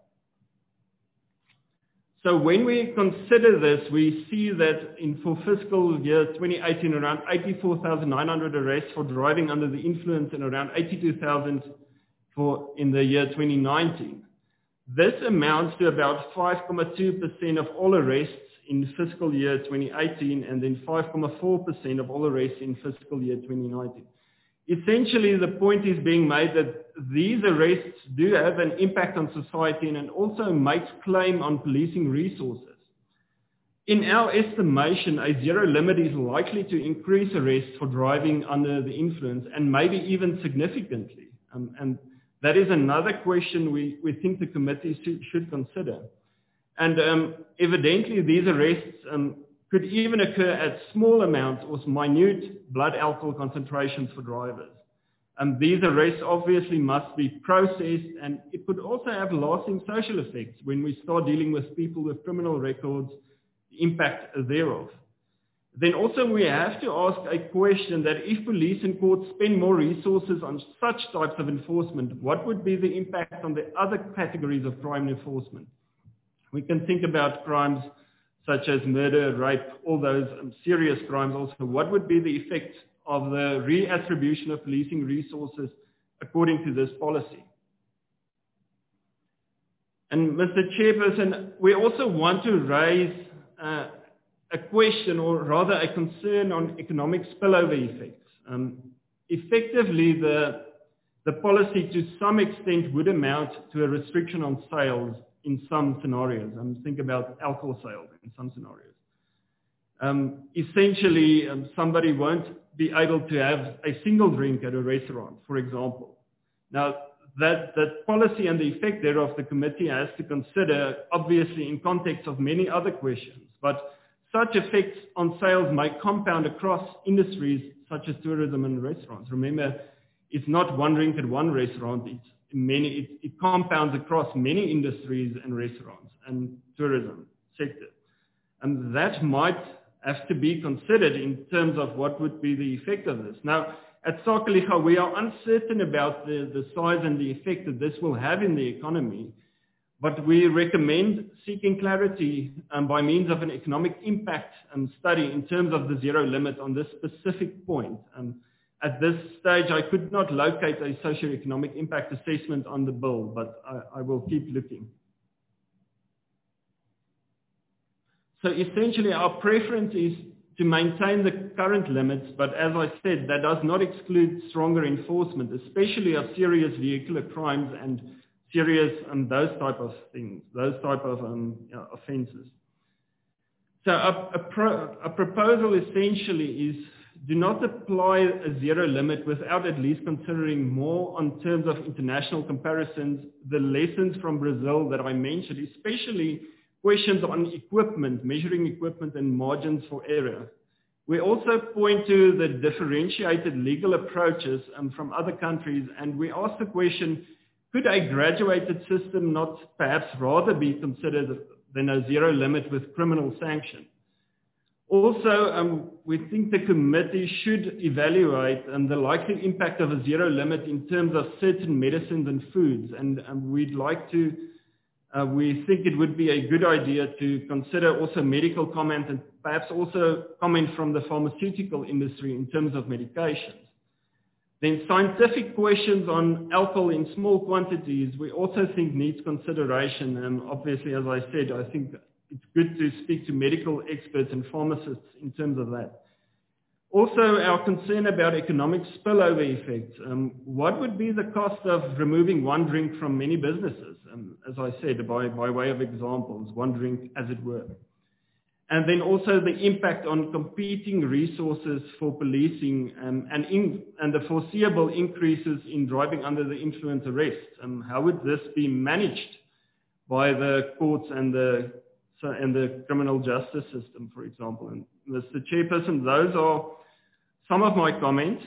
So when we consider this, we see that for fiscal year 2018, around 84,900 arrests for driving under the influence and around 82,000 in the year 2019. This amounts to about 5.2% of all arrests in fiscal year 2018 and then 5.4% of all arrests in fiscal year 2019. Essentially, the point is being made that these arrests do have an impact on society and also makes claim on policing resources. In our estimation, a zero limit is likely to increase arrests for driving under the influence and maybe even significantly. And that is another question we think the committee should consider. And evidently, these arrests could even occur at small amounts or minute blood alcohol concentrations for drivers. These arrests obviously must be processed, and it could also have lasting social effects when we start dealing with people with criminal records, the impact thereof. Then also we have to ask a question that if police and courts spend more resources on such types of enforcement, what would be the impact on the other categories of crime enforcement? We can think about crimes such as murder, rape, all those serious crimes also. What would be the effect of the reattribution of policing resources according to this policy? And Mr. Chairperson, we also want to raise a question, or rather a concern, on economic spillover effects. Effectively, the policy to some extent would amount to a restriction on sales in some scenarios. Think about alcohol sales in some scenarios. Essentially, somebody won't be able to have a single drink at a restaurant, for example. Now, that policy and the effect thereof the committee has to consider, obviously in context of many other questions. But such effects on sales may compound across industries such as tourism and restaurants. Remember, it's not one drink at one restaurant, it compounds across many industries and restaurants and tourism sector. And that might have to be considered in terms of what would be the effect of this. Now, at Sakeliga, we are uncertain about the size and the effect that this will have in the economy, but we recommend seeking clarity by means of an economic impact study in terms of the zero limit on this specific point. At this stage, I could not locate a socio-economic impact assessment on the bill, but I will keep looking. So essentially, our preference is to maintain the current limits, but as I said, that does not exclude stronger enforcement, especially of serious vehicular crimes and serious those type of things, those type of offences. So a proposal essentially is do not apply a zero limit without at least considering more on terms of international comparisons, the lessons from Brazil that I mentioned, especially questions on equipment, measuring equipment and margins for error. We also point to the differentiated legal approaches from other countries, and we ask the question, could a graduated system not perhaps rather be considered than a zero limit with criminal sanction? Also, we think the committee should evaluate the likely impact of a zero limit in terms of certain medicines and foods, and we'd like to we think it would be a good idea to consider also medical comment and perhaps also comment from the pharmaceutical industry in terms of medications. Then scientific questions on alcohol in small quantities, we also think needs consideration. And obviously, as I said, I think it's good to speak to medical experts and pharmacists in terms of that. Also, our concern about economic spillover effects. What would be the cost of removing one drink from many businesses? As I said, by way of examples, one drink as it were. And then also the impact on competing resources for policing and the foreseeable increases in driving under the influence arrests. How would this be managed by the courts and the criminal justice system, for example? And Mr. Chairperson, those are some of my comments.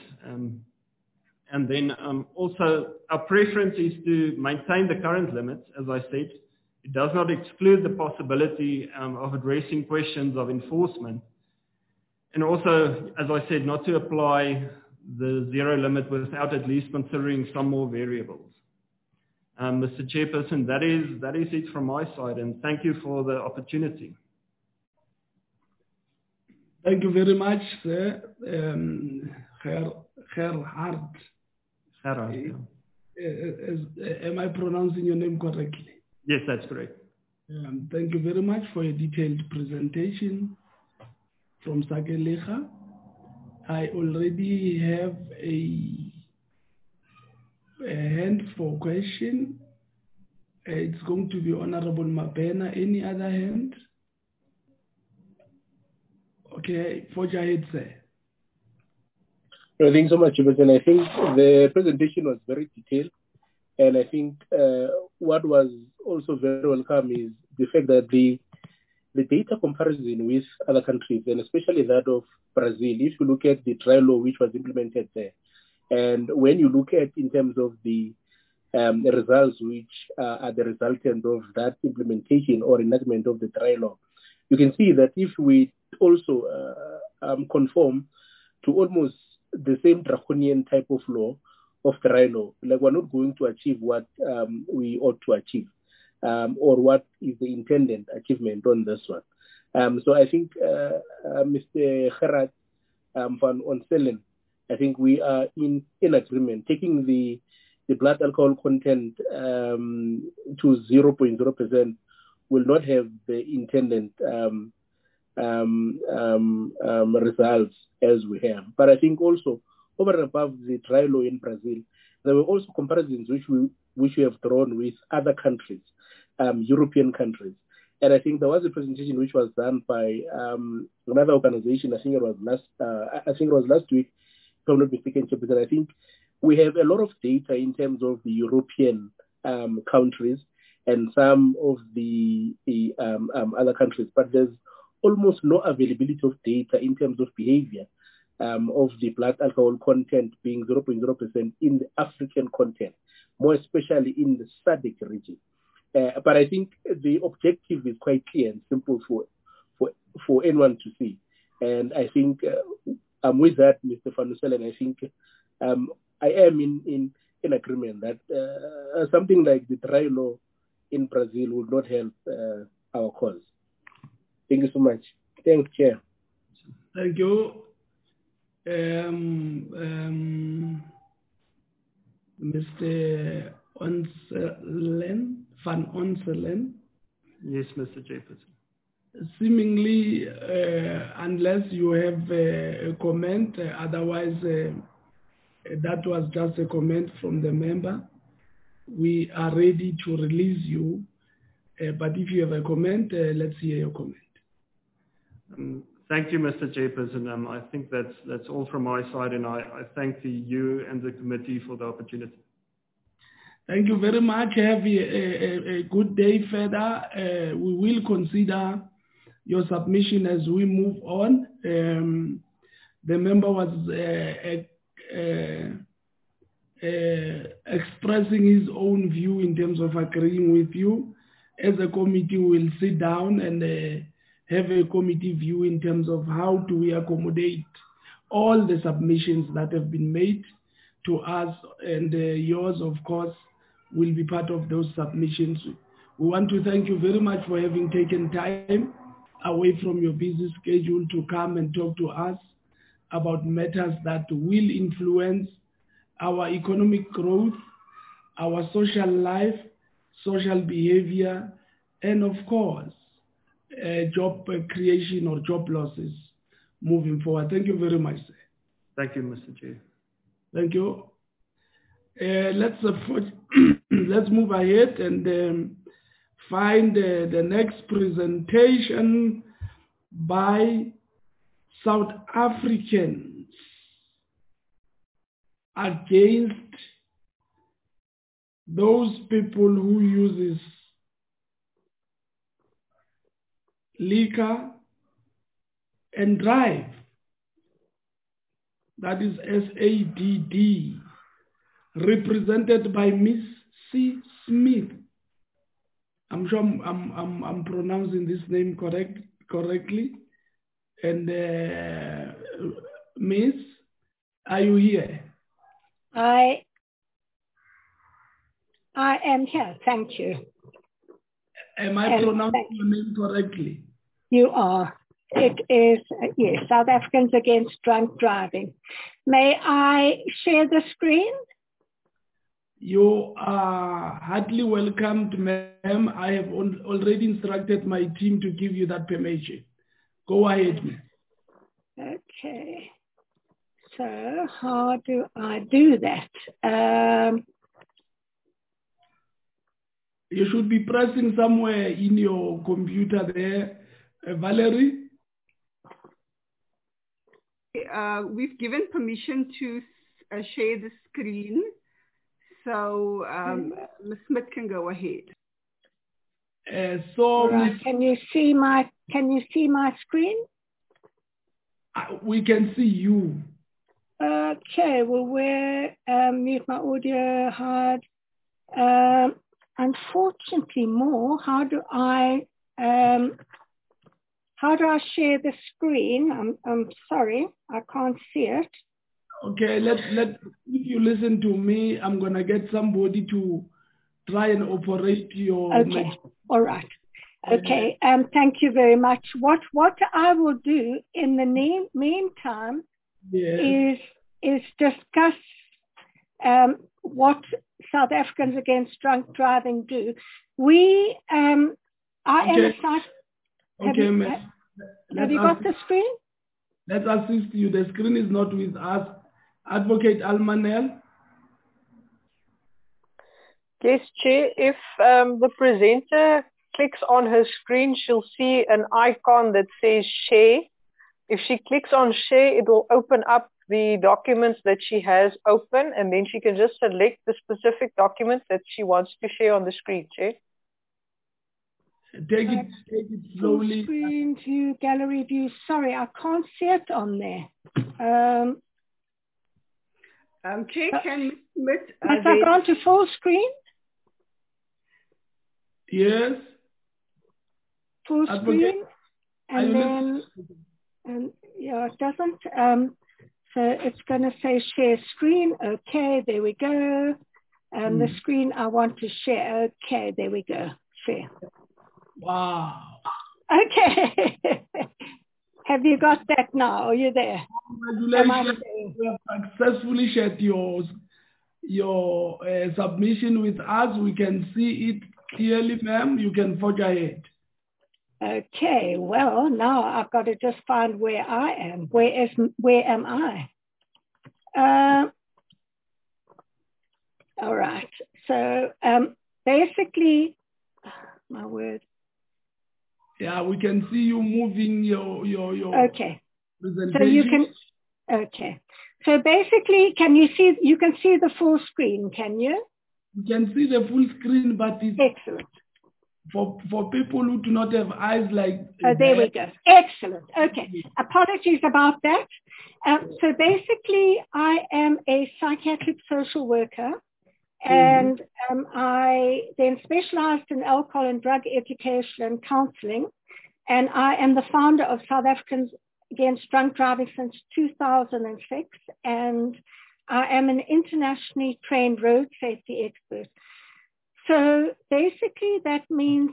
And then also our preference is to maintain the current limits, as I said. It does not exclude the possibility of addressing questions of enforcement. And also, as I said, not to apply the zero limit without at least considering some more variables. Mr. Chairperson, that is it from my side, and thank you for the opportunity. Thank you very much, sir. Gerhard. Am I pronouncing your name correctly? Yes, that's correct. Thank you very much for your detailed presentation from Sakeliga. I already have a hand for question. It's going to be Honorable Mabena. Any other hand? Okay, forge ahead, sir. Thanks so much, and I think the presentation was very detailed. And I think what was also very welcome is the fact that the data comparison with other countries, and especially that of Brazil, if you look at the trial law which was implemented there, and when you look at in terms of the results which are the resultant of that implementation or enactment of the trial law, you can see that if we also conform to almost the same draconian type of law of the trial, like we're not going to achieve what we ought to achieve, or what is the intended achievement on this one. So I think Mr. Gerhard van Onselen, I think we are in agreement. Taking the blood alcohol content to 0.0% will not have the intended results as we have. But I think also over and above the trial law in Brazil, there were also comparisons which we have drawn with other countries, European countries. And I think there was a presentation which was done by another organization. I think it was last week, if I'm not mistaken, because I think we have a lot of data in terms of the European countries and some of the other countries, but there's almost no availability of data in terms of behavior of the blood alcohol content being 0.0% in the African content, more especially in the SADC region. But I think the objective is quite clear and simple for anyone to see. And I think I'm with that, Mr. Van Ussel, and I think I am in agreement that something like the trial law in Brazil would not help our cause. Thank you so much. Thanks, Chair. Thank you. Mr. Van Onselen. Yes, Mr. Chairperson. Seemingly, unless you have a comment, otherwise that was just a comment from the member. We are ready to release you, but if you have a comment, let's hear your comment. Thank you, Mr. Chairperson. I think that's all from my side, and I thank you and the committee for the opportunity. Thank you very much. Have a good day further. We will consider your submission as we move on. The member was expressing his own view in terms of agreeing with you. As a committee, we'll sit down and have a committee view in terms of how do we accommodate all the submissions that have been made to us, and yours, of course, will be part of those submissions. We want to thank you very much for having taken time away from your busy schedule to come and talk to us about matters that will influence our economic growth, our social life, social behavior, and of course, job creation or job losses moving forward. Thank you very much, sir. Thank you, Mr. Chair. Thank you. Let's move ahead and find the next presentation by South Africans against those people who uses liquor and drive. That is SADD, represented by Miss C. Smith. I'm sure I'm pronouncing this name correctly. And Miss, are you here? I am here, thank you. Am I pronouncing your name correctly? You are. It is, yes, South Africans Against Drunk Driving. May I share the screen? You are heartily welcomed, ma'am. I have already instructed my team to give you that permission. Go ahead, ma'am. Okay. So how do I do that? You should be pressing somewhere in your computer there. Valerie? We've given permission to share the screen. So Ms. Smith can go ahead. Right. Can you see my screen? We can see you. Okay. Well, where mute my audio hard. Unfortunately, how do I share the screen? I'm sorry, I can't see it. Okay, if you listen to me, I'm gonna get somebody to try and operate your. Okay, all right. Okay, thank you very much. What I will do in the meantime is discuss what South Africans Against Drunk Driving do. We Okay, miss. Have you got the screen? Let's assist you. The screen is not with us. Advocate Almanel. Yes, Chair. If the presenter clicks on her screen, she'll see an icon that says share. If she clicks on share, it will open up the documents that she has open, and then she can just select the specific document that she wants to share on the screen, Chair. Take it slowly. Screen view, gallery view. Sorry, I can't see it on there. Chair, can Ms. Smith... Must I go on to full screen? Yes. Full screen. And then... Yeah, it doesn't. So it's going to say share screen. Okay, there we go. The screen I want to share. Okay, there we go. Share. Wow. Okay. Have you got that now? Are you there? Congratulations. You have successfully shared your submission with us. We can see it clearly, ma'am. You can forge ahead. Okay, well, now I've got to just find where I am. Where am I? All right. So basically, my word. Yeah, we can see you moving your okay. presentation. So you can, okay. So basically, you can see the full screen, can you? You can see the full screen, but it's excellent. For people who do not have eyes like there we go. Excellent. Okay. Apologies about that. So basically, I am a psychiatric social worker, and I then specialized in alcohol and drug education and counseling, and I am the founder of South Africans Against Drunk Driving since 2006, and I am an internationally trained road safety expert. So basically that means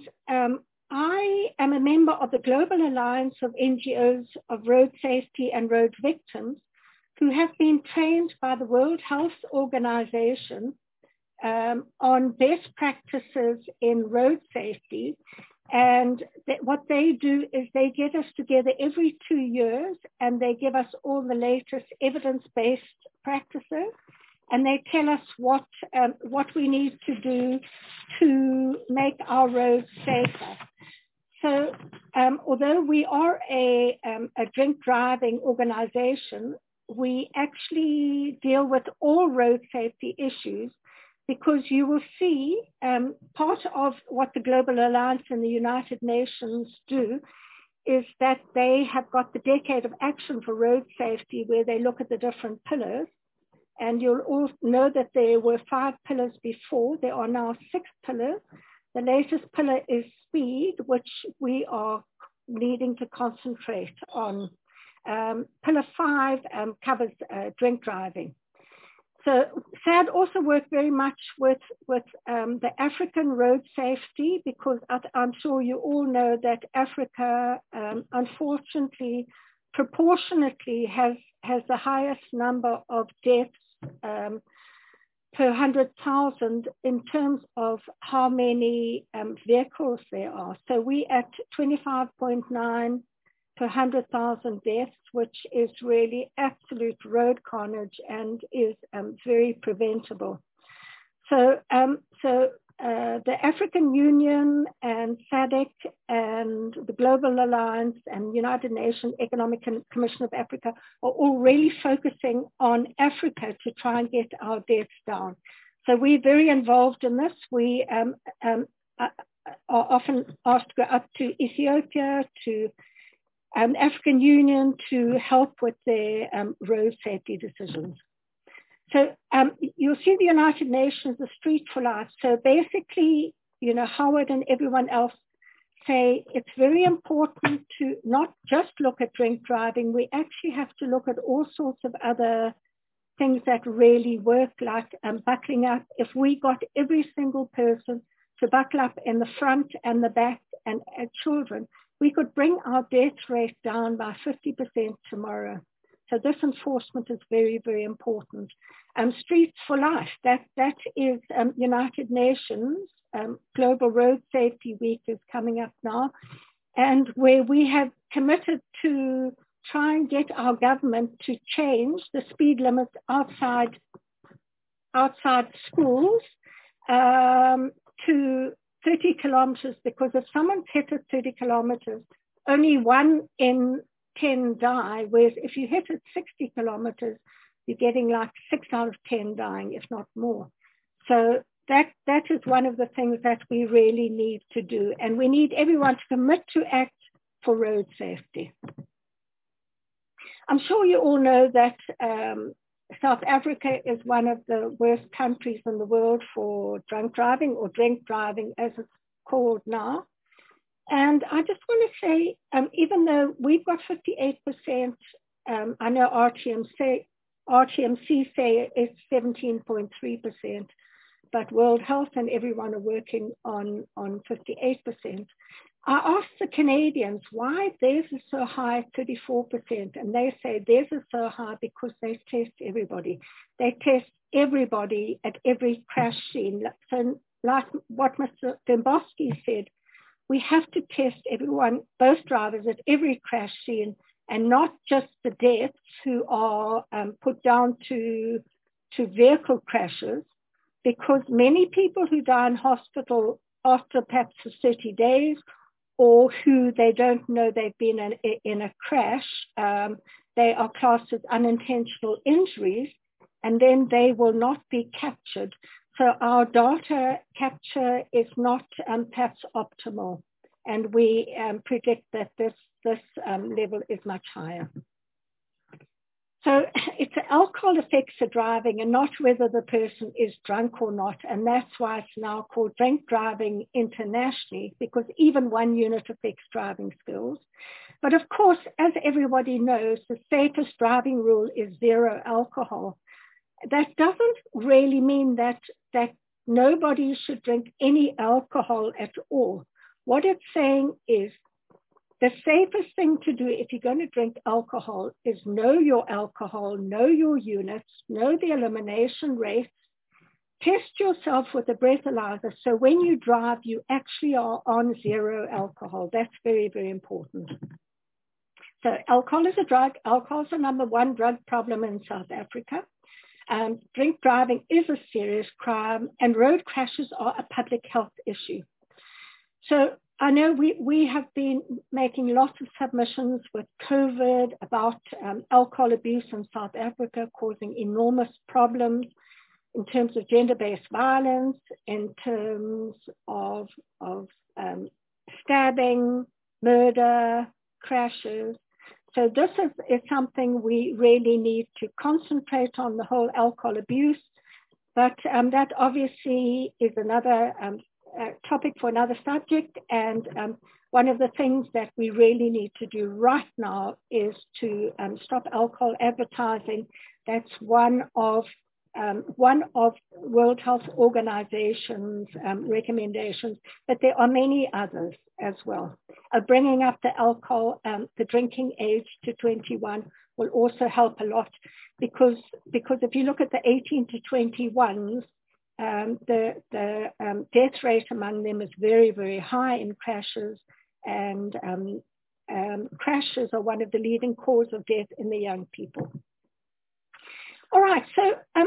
I am a member of the Global Alliance of NGOs of Road Safety and Road Victims, who have been trained by the World Health Organization on best practices in road safety. And what they do is they get us together every 2 years, and they give us all the latest evidence-based practices, and they tell us what we need to do to make our roads safer. So although we are a drink driving organization, we actually deal with all road safety issues, because you will see part of what the Global Alliance and the United Nations do is that they have got the Decade of Action for Road Safety, where they look at the different pillars. And you'll all know that there were 5 pillars before. There are now 6 pillars. The latest pillar is speed, which we are needing to concentrate on. Pillar 5 covers drink driving. So SAD also worked very much with the African road safety, because I'm sure you all know that Africa, unfortunately, proportionately has the highest number of deaths per 100,000 in terms of how many vehicles there are. So we at 25.9 per 100,000 deaths, which is really absolute road carnage and is very preventable. So the African Union and SADC and the Global Alliance and United Nations Economic Commission of Africa are all really focusing on Africa to try and get our deaths down. So we're very involved in this. We are often asked to go up to Ethiopia, to African Union, to help with their road safety decisions. So you'll see the United Nations, the Street for Life. So basically, you know, Howard and everyone else say it's very important to not just look at drink driving. We actually have to look at all sorts of other things that really work, like buckling up. If we got every single person to buckle up in the front and the back and children, we could bring our death rate down by 50% tomorrow. So this enforcement is very, very important. Streets for Life, that is United Nations Global Road Safety Week is coming up now, and where we have committed to try and get our government to change the speed limits outside schools to 30 kilometers, because if someone's hit at 30 kilometers, only 1 in 10 die, whereas if you hit at 60 kilometers, you're getting like 6 out of 10 dying, if not more. So that is one of the things that we really need to do. And we need everyone to commit to act for road safety. I'm sure you all know that South Africa is one of the worst countries in the world for drunk driving, or drink driving as it's called now. And I just want to say, even though we've got 58% I know RTMC say it's 17.3%, but World Health and everyone are working on 58%. I asked the Canadians why theirs is so high, 34%, and they say theirs is so high because they test everybody. They test everybody at every crash scene. So like what Mr. Dembowski said, we have to test everyone, both drivers, at every crash scene, and not just the deaths who are put down to vehicle crashes, because many people who die in hospital after perhaps 30 days, or who they don't know they've been in a crash, they are classed as unintentional injuries, and then they will not be captured. So our data capture is not perhaps optimal, and we predict that this level is much higher. So it's the alcohol effects of driving and not whether the person is drunk or not. And that's why it's now called drink driving internationally, because even one unit affects driving skills. But of course, as everybody knows, the safest driving rule is zero alcohol. That doesn't really mean that nobody should drink any alcohol at all. What it's saying is the safest thing to do if you're going to drink alcohol is know your alcohol, know your units, know the elimination rates, test yourself with a breathalyzer. So when you drive, you actually are on zero alcohol. That's very, very important. So alcohol is a drug. Alcohol is the #1 drug problem in South Africa. Drink driving is a serious crime, and road crashes are a public health issue. So I know we have been making lots of submissions with COVID about alcohol abuse in South Africa, causing enormous problems in terms of gender-based violence, in terms of stabbing, murder, crashes. So this is something we really need to concentrate on, the whole alcohol abuse. But that obviously is another topic for another subject, and one of the things that we really need to do right now is to stop alcohol advertising. That's one of World Health Organization's recommendations, but there are many others as well. Bringing up the alcohol, the drinking age to 21 will also help a lot, because if you look at the 18 to 21s, the death rate among them is very, very high in crashes, and crashes are one of the leading causes of death in the young people. All right, so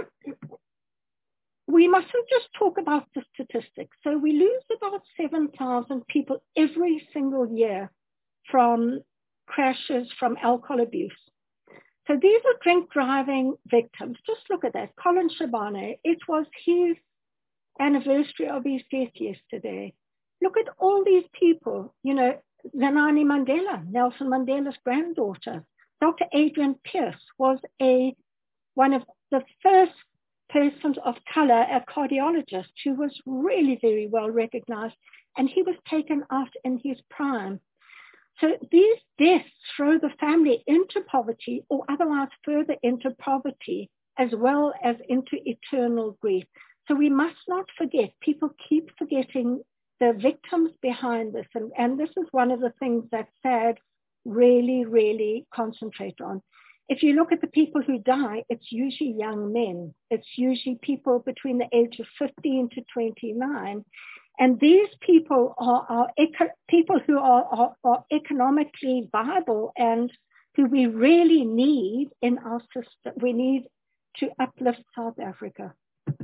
we mustn't just talk about the statistics. So we lose about 7,000 people every single year from crashes from alcohol abuse. So these are drink driving victims. Just look at that. Colin Shabane, it was his anniversary of his death yesterday. Look at all these people, you know, Zanani Mandela, Nelson Mandela's granddaughter. Dr. Adrian Pierce was one of the first persons of color, a cardiologist who was really very well recognized, and he was taken out in his prime. So these deaths throw the family into poverty, or otherwise further into poverty, as well as into eternal grief. So we must not forget, people keep forgetting the victims behind this. And this is one of the things that SAD really, really concentrate on. If you look at the people who die, it's usually young men. It's usually people between the age of 15 to 29. And these people are people who are economically viable and who we really need in our system. We need to uplift South Africa.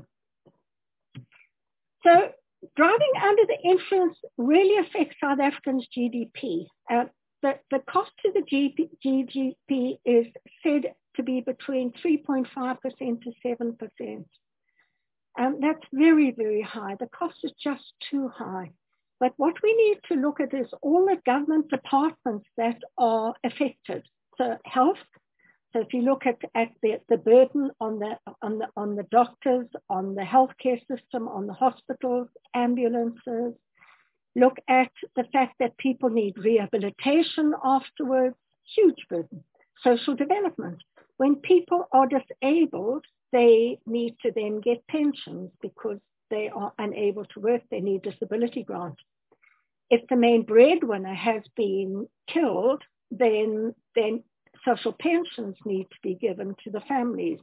So driving under the influence really affects South Africans' GDP. The cost to the GDP is said to be between 3.5% to 7%. That's very, very high. The cost is just too high. But what we need to look at is all the government departments that are affected. So health. So if you look at the burden on the doctors, on the healthcare system, on the hospitals, ambulances, look at the fact that people need rehabilitation afterwards, huge burden. social development. When people are disabled, they need to then get pensions because they are unable to work. They need disability grant. If the main breadwinner has been killed, then social pensions need to be given to the families.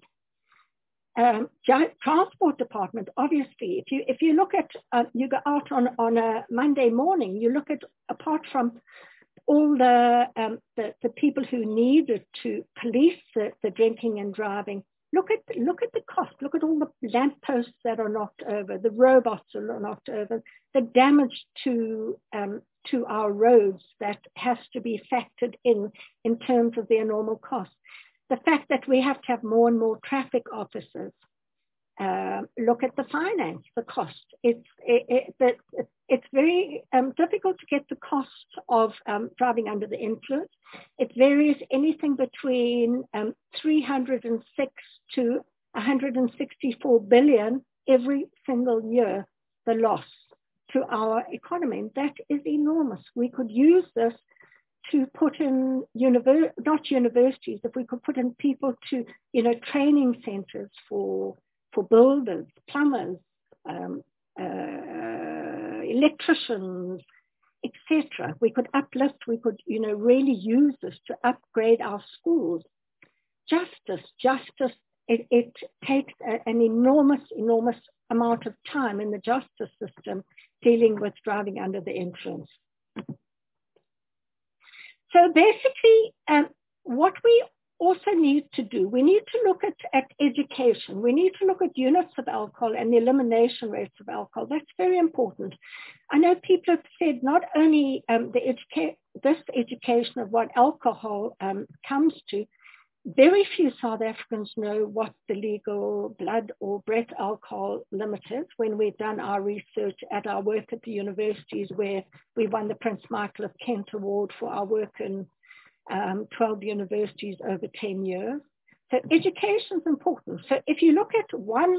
Transport department, obviously, if you look at, you go out on a Monday morning, you look at, apart from all the people who needed to police the drinking and driving, look at the cost. Look at all the lampposts that are knocked over, the robots are knocked over, the damage to our roads that has to be factored in terms of their normal costs. The fact that we have to have more and more traffic officers. Look at the finance, the cost. It's very difficult to get the cost of driving under the influence. It varies anything between 306 to 164 billion every single year, the loss to our economy. And that is enormous. We could use this to put in, not universities, if we could put in people to, training centers for builders, plumbers, electricians, etc. We could uplift, we could, really use this to upgrade our schools. Justice, it takes an enormous amount of time in the justice system dealing with driving under the influence. So basically, what we also need to do, we need to look at education. We need to look at units of alcohol and the elimination rates of alcohol. That's very important. I know people have said not only this education of what alcohol comes to, very few South Africans know what the legal blood or breath alcohol limit is. When we've done our research at our work at the universities, where we won the Prince Michael of Kent Award for our work in 12 universities over 10 years. So education is important. So if you look at one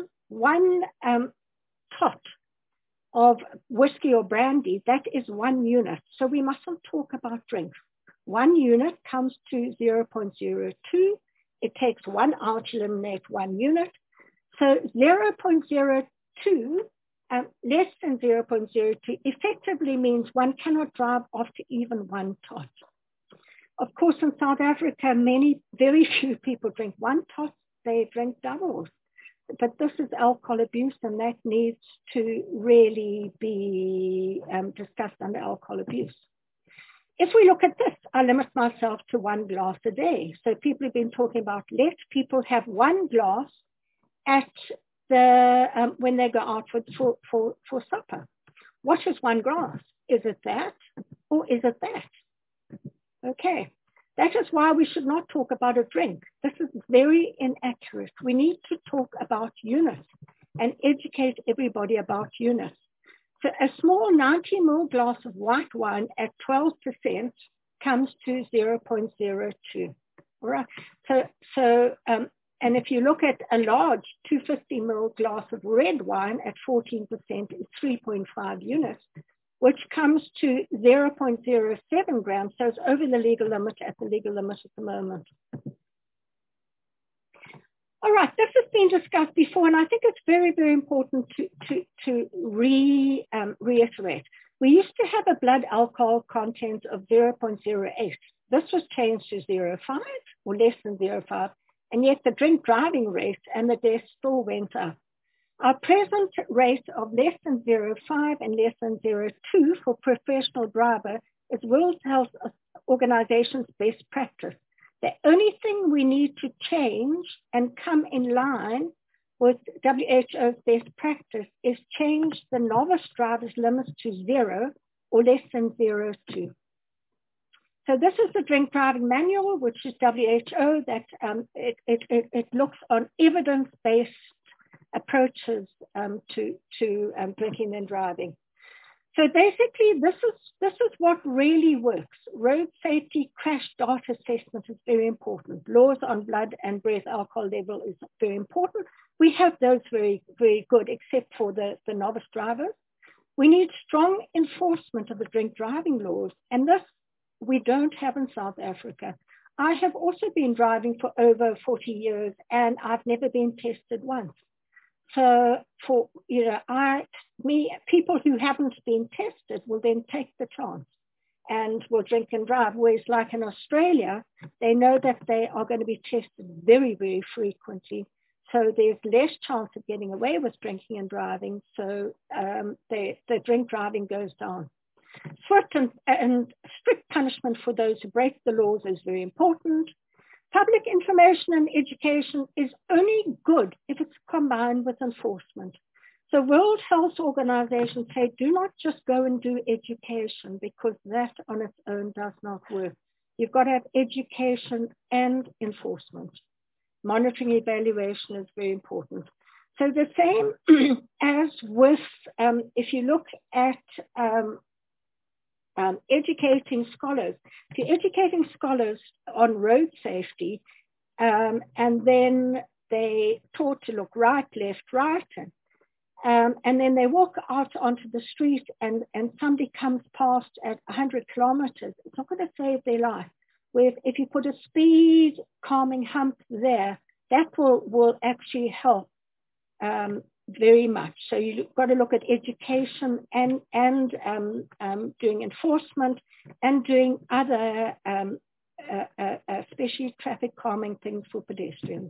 tot of whiskey or brandy, that is 1 unit. So we mustn't talk about drinks. 1 unit comes to 0.02. It takes 1 hour to eliminate 1 unit. So 0.02, less than 0.02, effectively means one cannot drive after even 1 tot. Of course, in South Africa, very few people drink 1 tot, they drink doubles. But this is alcohol abuse, and that needs to really be discussed under alcohol abuse. If we look at this, I limit myself to 1 glass a day. So people have been talking about let people have 1 glass at when they go out for supper. What is 1 glass? Is it that or is it that? Okay, that is why we should not talk about a drink. This is very inaccurate. We need to talk about units and educate everybody about units. So a small 90 ml glass of white wine at 12% comes to 0.02. All right. And if you look at a large 250 ml glass of red wine at 14%, is 3.5 units, which comes to 0.07 grams. So it's over the legal limit at the moment. All right, this has been discussed before, and I think it's very, very important to reiterate. We used to have a blood alcohol content of 0.08. This was changed to 0.5 or less than 0.5, and yet the drink driving rate and the death still went up. Our present rate of less than 0.5 and less than 0.2 for professional driver is World Health Organization's best practice. The only thing we need to change and come in line with WHO's best practice is change the novice driver's limits to 0 or less than 0.2. So this is the drink driving manual, which is WHO, that it looks on evidence-based approaches to drinking and driving. So basically, this is what really works. Road safety crash data assessment is very important. Laws on blood and breath alcohol level is very important. We have those very, very good, except for the novice drivers. We need strong enforcement of the drink driving laws, and this we don't have in South Africa. I have also been driving for over 40 years, and I've never been tested once. So for, people who haven't been tested will then take the chance and will drink and drive. Whereas like in Australia, they know that they are going to be tested very, very frequently. So there's less chance of getting away with drinking and driving. So the drink driving goes down. Swift and strict punishment for those who break the laws is very important. Public information and education is only good if it's combined with enforcement. So World Health Organization say do not just go and do education, because that on its own does not work. You've got to have education and enforcement. Monitoring evaluation is very important. So the same as with, if you look at educating scholars. If you're educating scholars on road safety, and then they taught to look right, left, right, and then they walk out onto the street and somebody comes past at 100 kilometers, it's not going to save their life. Where if you put a speed calming hump there, that will actually help very much. So you've got to look at education and doing enforcement and doing other, especially traffic calming things for pedestrians.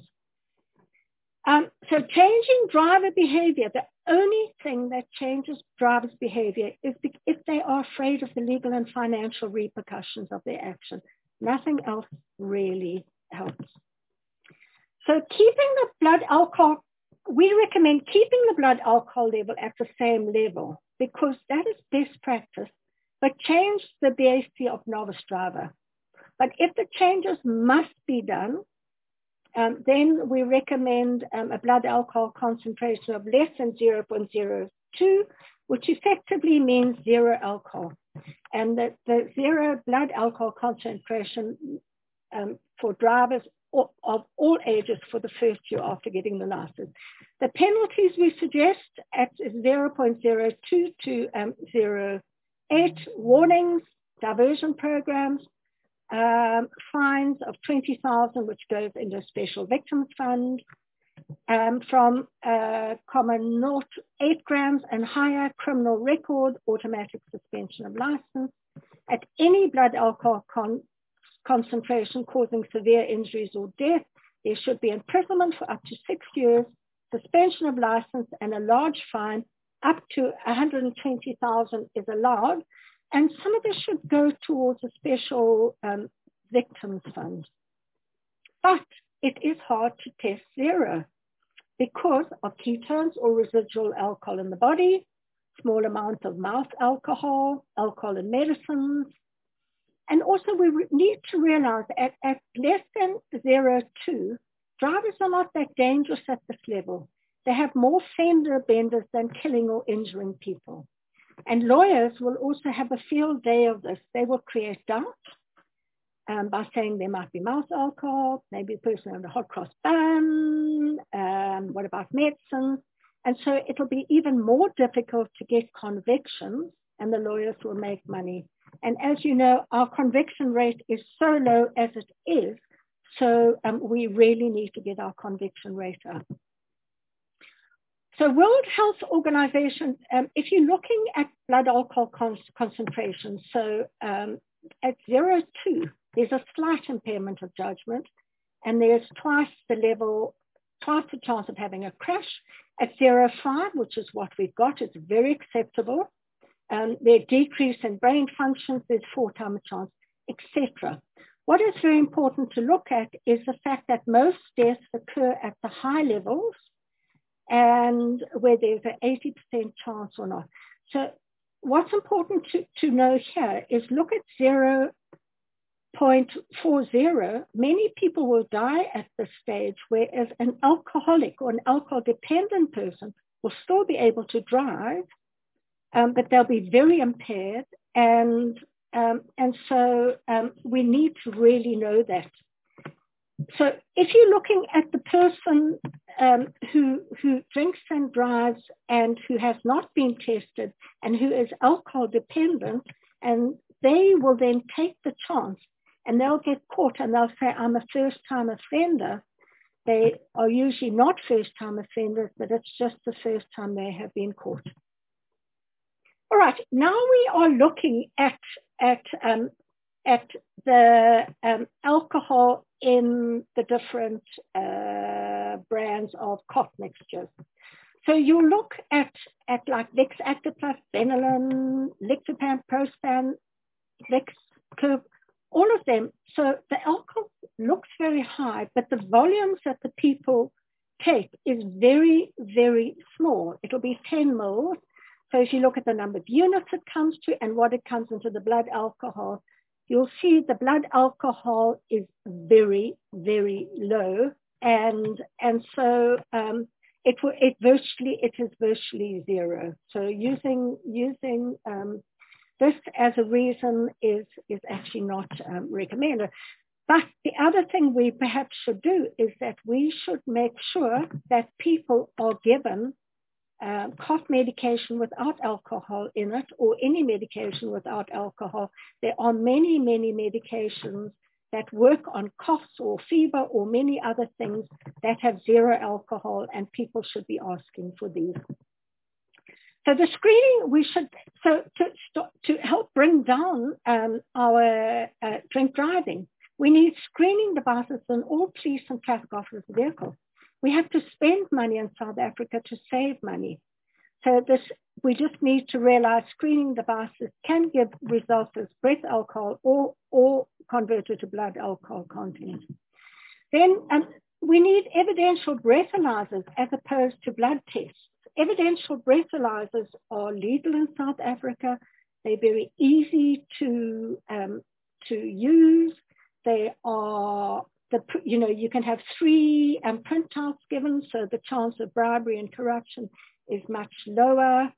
So changing driver behavior, the only thing that changes drivers' behavior is if they are afraid of the legal and financial repercussions of their action. Nothing else really helps. So keeping the blood alcohol, we recommend keeping the blood alcohol level at the same level because that is best practice, but change the behavior of novice driver. But if the changes must be done, then we recommend a blood alcohol concentration of less than 0.02, which effectively means zero alcohol. And the zero blood alcohol concentration for drivers of all ages for the first year after getting the license. The penalties we suggest at 0.02 to 0.8, warnings, diversion programs, fines of 20,000, which goes into a special victims fund, from common 0 to 8 grams and higher, criminal record, automatic suspension of license. At any blood alcohol concentration causing severe injuries or death, there should be imprisonment for up to 6 years, suspension of license, and a large fine up to 120,000 is allowed. And some of this should go towards a special victims fund. But it is hard to test zero because of ketones or residual alcohol in the body, small amounts of mouth alcohol, alcohol in medicines. And also we need to realize at less than 0.2, drivers are not that dangerous at this level. They have more fender benders than killing or injuring people. And lawyers will also have a field day of this. They will create doubt by saying there might be mouth alcohol, maybe a person on a hot cross bun, what about medicine? And so it'll be even more difficult to get convictions, and the lawyers will make money. And as you know, our conviction rate is so low as it is, so we really need to get our conviction rate up. So World Health Organization, if you're looking at blood alcohol concentration, so at 0.2, there's a slight impairment of judgment, and there's twice the chance of having a crash. At 0.5, which is what we've got, it's very acceptable. Their decrease in brain functions, there's 4 times a chance, etc. What is very important to look at is the fact that most deaths occur at the high levels and where there's an 80% chance or not. So what's important to know here is look at 0.40. Many people will die at this stage, whereas an alcoholic or an alcohol-dependent person will still be able to drive, but they'll be very impaired, and so we need to really know that. So if you're looking at the person who drinks and drives and who has not been tested and who is alcohol dependent, and they will then take the chance and they'll get caught and they'll say, I'm a first-time offender. They are usually not first-time offenders, but it's just the first time they have been caught. All right, now we are looking at the alcohol in the different brands of cough mixtures. So you look at like Vicks Actiplus, Benylin, Lictopam, Prospan, Vicks, Curb, all of them. So the alcohol looks very high, but the volumes that the people take is very, very small. It'll be 10 mils. So if you look at the number of units it comes to and what it comes into the blood alcohol, you'll see the blood alcohol is very, very low. And so it is virtually zero. So using this as a reason is actually not recommended. But the other thing we perhaps should do is that we should make sure that people are given cough medication without alcohol in it, or any medication without alcohol. There are many, many medications that work on coughs or fever or many other things that have zero alcohol, and people should be asking for these. So the screening, we should, to help bring down our drink driving, we need screening devices in all police and traffic officers' vehicles. We have to spend money in South Africa to save money. So we just need to realize screening devices can give results as breath alcohol or converted to blood alcohol content. Then we need evidential breathalyzers as opposed to blood tests. Evidential breathalyzers are legal in South Africa. They're very easy to use. They are, you can have 3 printouts given, so the chance of bribery and corruption is much lower.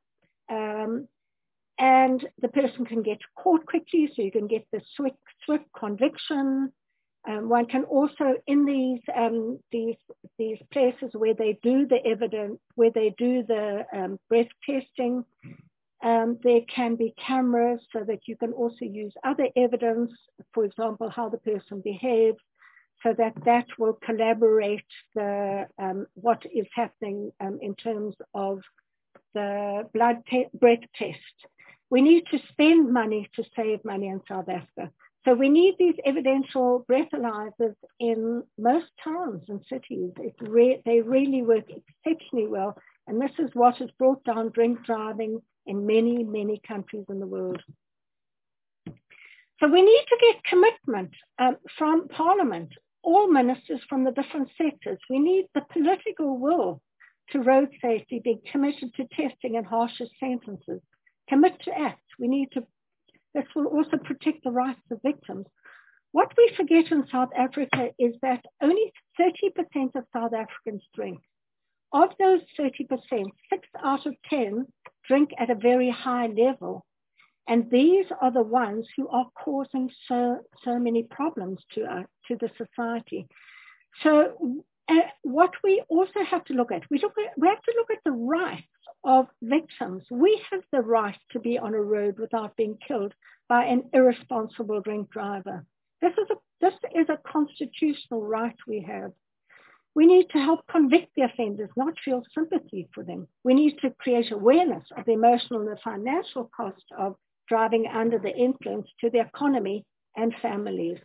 And the person can get caught quickly, so you can get the swift conviction. One can also, in these places where they do the evidence, where they do the breath testing, there can be cameras so that you can also use other evidence, for example, how the person behaves, so that will collaborate what is happening in terms of the breath test. We need to spend money to save money in South Africa. So we need these evidential breathalyzers in most towns and cities. They really work exceptionally well. And this is what has brought down drink driving in many, many countries in the world. So we need to get commitment from Parliament, all ministers from the different sectors. We need the political will to road safety, being committed to testing and harsher sentences. Commit to act. This will also protect the rights of victims. What we forget in South Africa is that only 30% of South Africans drink. Of those 30%, 6 out of 10 drink at a very high level. And these are the ones who are causing so many problems to the society. So what we also have to look at, we have to look at the rights of victims. We have the right to be on a road without being killed by an irresponsible drink driver. This is a constitutional right we have. We need to help convict the offenders, not feel sympathy for them. We need to create awareness of the emotional and the financial cost of driving under the influence to the economy and families.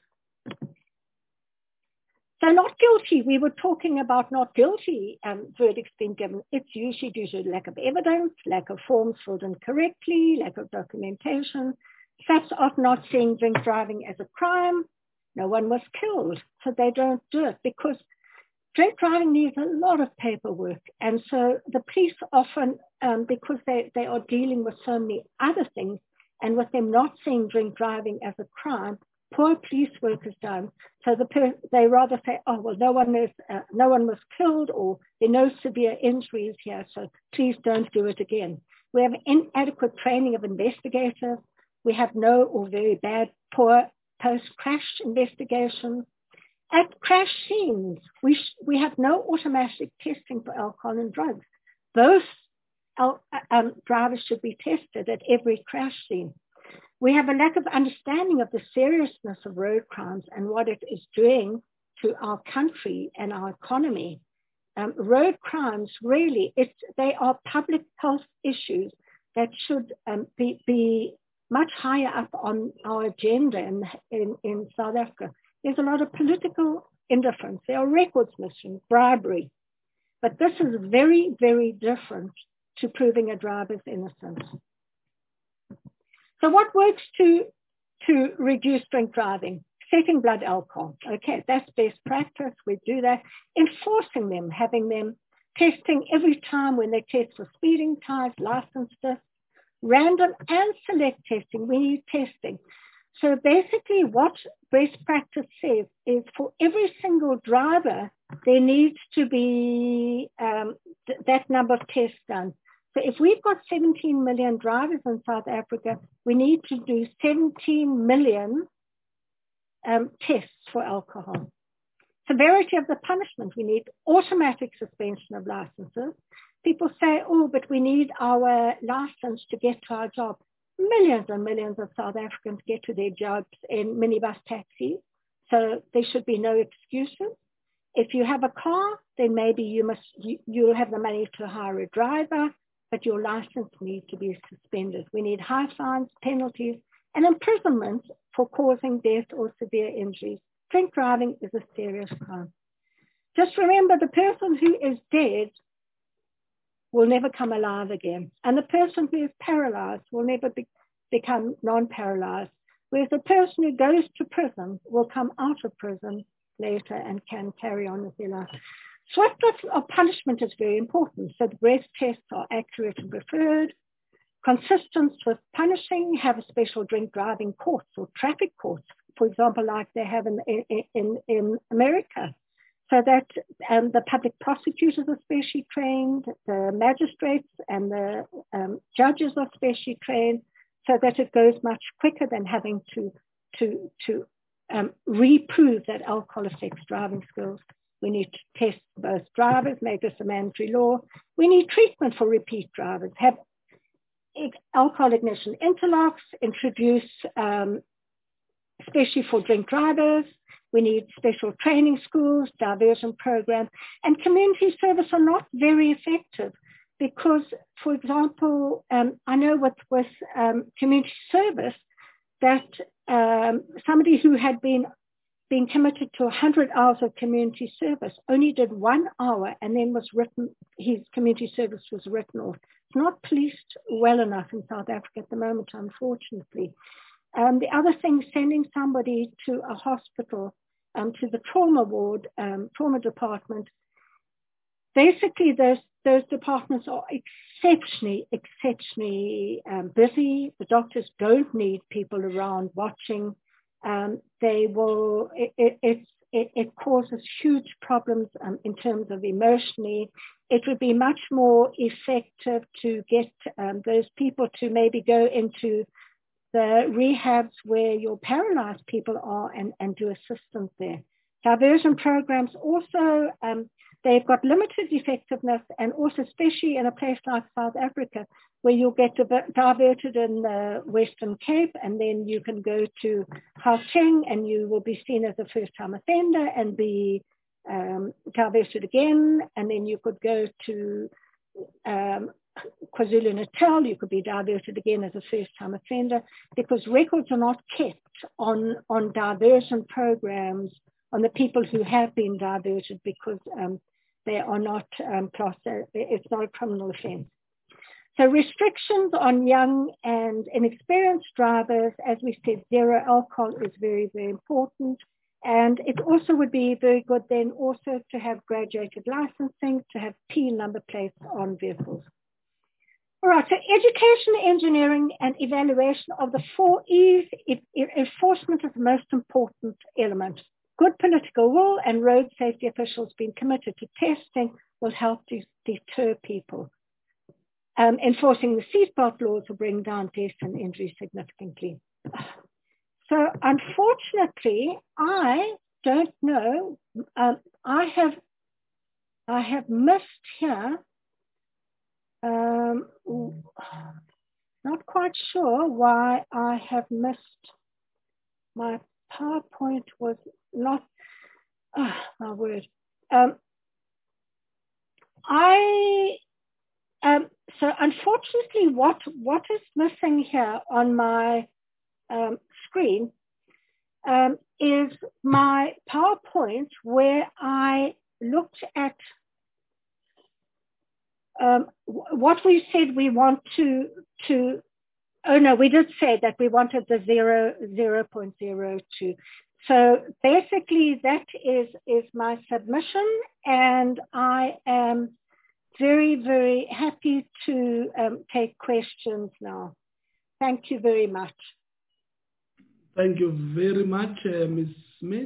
So not guilty, we were talking about not guilty verdicts being given. It's usually due to lack of evidence, lack of forms filled in correctly, lack of documentation, facts of not seeing drink driving as a crime. No one was killed, so they don't do it because drink driving needs a lot of paperwork. And so the police often, because they are dealing with so many other things, and with them not seeing drink driving as a crime, poor police work is done. So they rather say, oh, well, no one was killed, or there are no severe injuries here, so please don't do it again. We have inadequate training of investigators. We have no or very bad, poor post-crash investigations. At crash scenes, we have no automatic testing for alcohol and drugs. Both drivers should be tested at every crash scene. We have a lack of understanding of the seriousness of road crimes and what it is doing to our country and our economy. Road crimes, really, they are public health issues that should be much higher up on our agenda in South Africa. There's a lot of political indifference. There are records missing, bribery. But this is very, very different to proving a driver's innocence. So what works to reduce drink driving? Setting blood alcohol. Okay, that's best practice. We do that. Enforcing them, having them testing every time when they test for speeding tires, license tests, random and select testing. We need testing. So basically what best practice says is for every single driver, there needs to be that number of tests done. So if we've got 17 million drivers in South Africa, we need to do 17 million tests for alcohol. Severity of the punishment, we need automatic suspension of licenses. People say, oh, but we need our license to get to our job. Millions and millions of South Africans get to their jobs in minibus taxis, so there should be no excuses. If you have a car, then maybe you'll have the money to hire a driver, but your license needs to be suspended. We need high fines, penalties, and imprisonment for causing death or severe injuries. Drink driving is a serious crime. Just remember, the person who is dead will never come alive again. And the person who is paralyzed will never become non-paralyzed. Whereas the person who goes to prison will come out of prison later and can carry on with their life. Swiftness of punishment is very important. So the breath tests are accurate and preferred. Consistent with punishing, have a special drink driving courts or traffic courts, for example, like they have in America. So that the public prosecutors are specially trained, the magistrates and the judges are specially trained, so that it goes much quicker than having to reprove that alcohol affects driving skills. We need to test both drivers, make this a mandatory law. We need treatment for repeat drivers, have alcohol ignition interlocks, introduce especially for drink drivers. We need special training schools, diversion programs, and community service are not very effective because, for example, I know with community service that somebody who had been committed to 100 hours of community service only did 1 hour and then his community service was written off. It's not policed well enough in South Africa at the moment, unfortunately. The other thing, sending somebody to a hospital, to the trauma ward, trauma department. Basically, those departments are exceptionally busy. The doctors don't need people around watching. It causes huge problems in terms of emotionally. It would be much more effective to get those people to maybe go into the rehabs where your paralyzed people are and do assistance there. Diversion programs also, they've got limited effectiveness, and also especially in a place like South Africa where you'll get diverted in the Western Cape and then you can go to Gauteng and you will be seen as a first-time offender and be diverted again, and then you could go to KwaZulu-Natal, you could be diverted again as a first-time offender, because records are not kept on diversion programs, on the people who have been diverted, because they are not classed, it's not a criminal offense. So restrictions on young and inexperienced drivers, as we said, zero alcohol is very, very important. And it also would be very good then also to have graduated licensing, to have P number plates on vehicles. All right, so education, engineering, and evaluation of the 4 E's. Enforcement is the most important element. Good political will and road safety officials being committed to testing will help to deter people. Enforcing the seatbelt laws will bring down deaths and injuries significantly. So unfortunately, I don't know. I have missed here. not quite sure why I have missed. My PowerPoint was not, my word. So unfortunately, what is missing here on my screen is my PowerPoint where I looked at what we said we want to, oh no, we did say that we wanted the 0.02. So basically that is my submission, and I am very, very happy to take questions now. Thank you very much. Thank you very much, Ms. Smith,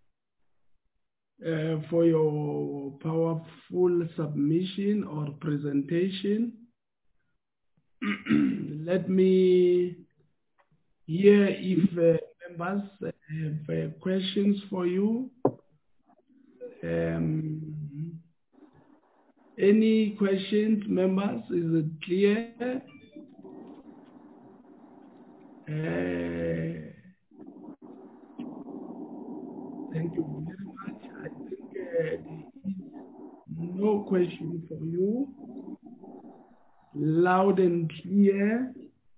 for your powerful submission or presentation. Let me hear if members have questions for you. Any questions, members? Is it clear? Thank you very much. I think there is no question for you. Loud and clear.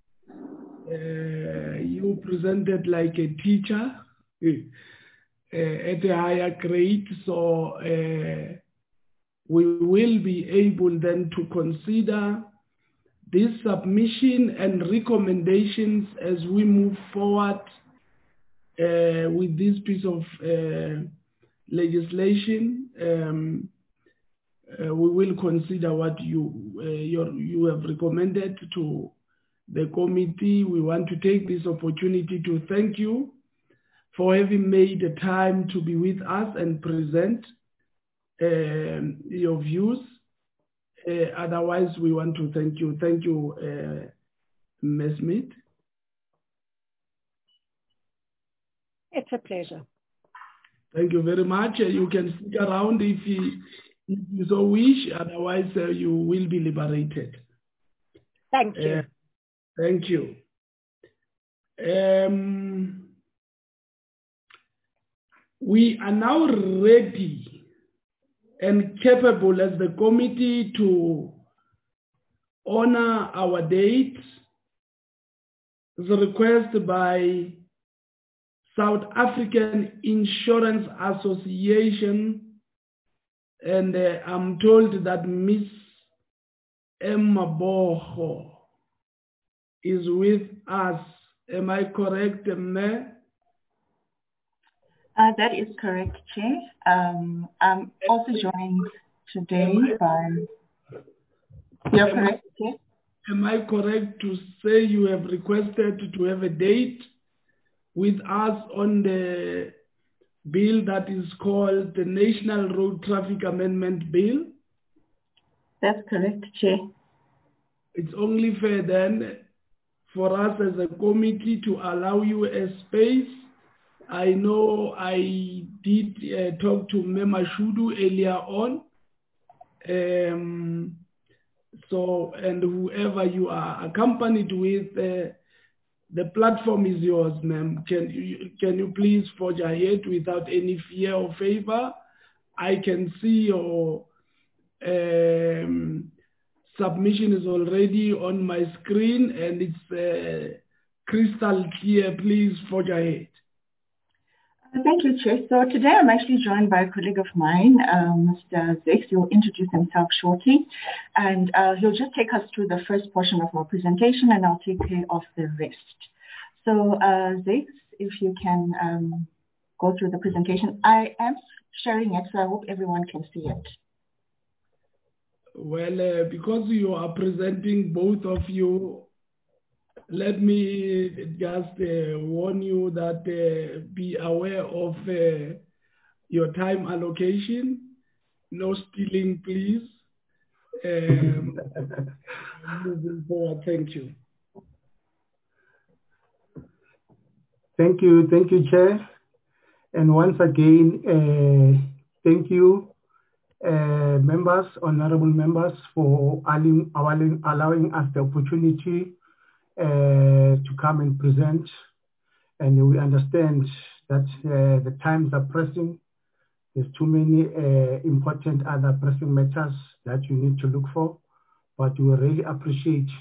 You presented like a teacher at a higher grade, so we will be able then to consider this submission and recommendations as we move forward with this piece of legislation. We will consider what you have recommended to the committee. We want to take this opportunity to thank you for having made the time to be with us and present your views. Otherwise, we want to thank you. Thank you, Ms. Smith. It's a pleasure. Thank you very much. You can stick around if you so wish. Otherwise, you will be liberated. Thank you. Thank you. We are now ready and capable as the committee to honor our date. The request by South African Insurance Association, and I'm told that Miss Emma Boho is with us. Am I correct, Emma? That is correct, Chair. I'm also joined today by... You're correct, Chair? Am I correct to say you have requested to have a date with us on the bill that is called the National Road Traffic Amendment Bill? That's correct, Chair. It's only fair then for us as a committee to allow you a space. I know I did talk to Mema Shudu earlier on. And whoever you are accompanied with, the platform is yours, ma'am. Can you please forge ahead without any fear or favor? I can see your submission is already on my screen and it's crystal clear. Please forge ahead. Thank you, Chair. So today I'm actually joined by a colleague of mine, Mr. Zex. He'll introduce himself shortly, and he'll just take us through the first portion of our presentation, and I'll take care of the rest. So Zex, if you can go through the presentation. I am sharing it, so I hope everyone can see it. Well, because you are presenting, both of you, let me just warn you that be aware of your time allocation. No stealing, please. Moving forward, thank you. Thank you, Chair. And once again, thank you, members, honorable members, for allowing us the opportunity to come and present. And we understand that the times are pressing. There's too many important other pressing matters that you need to look for. But we really appreciate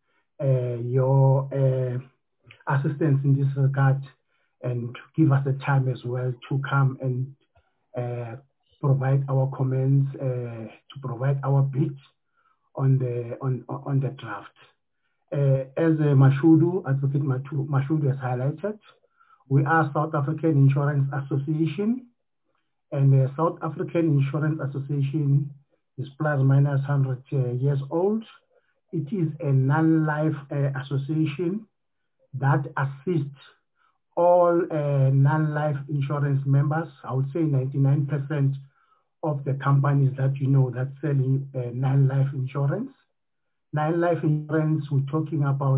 your assistance in this regard, and to give us the time as well to come and provide our comments, to provide our bit on the draft. As Advocate Mashudu has highlighted, we are South African Insurance Association, and the South African Insurance Association is plus minus 100 years old. It is a non-life association that assists all non-life insurance members. I would say 99% of the companies that you know that selling non-life insurance. Non-life insurance, we're talking about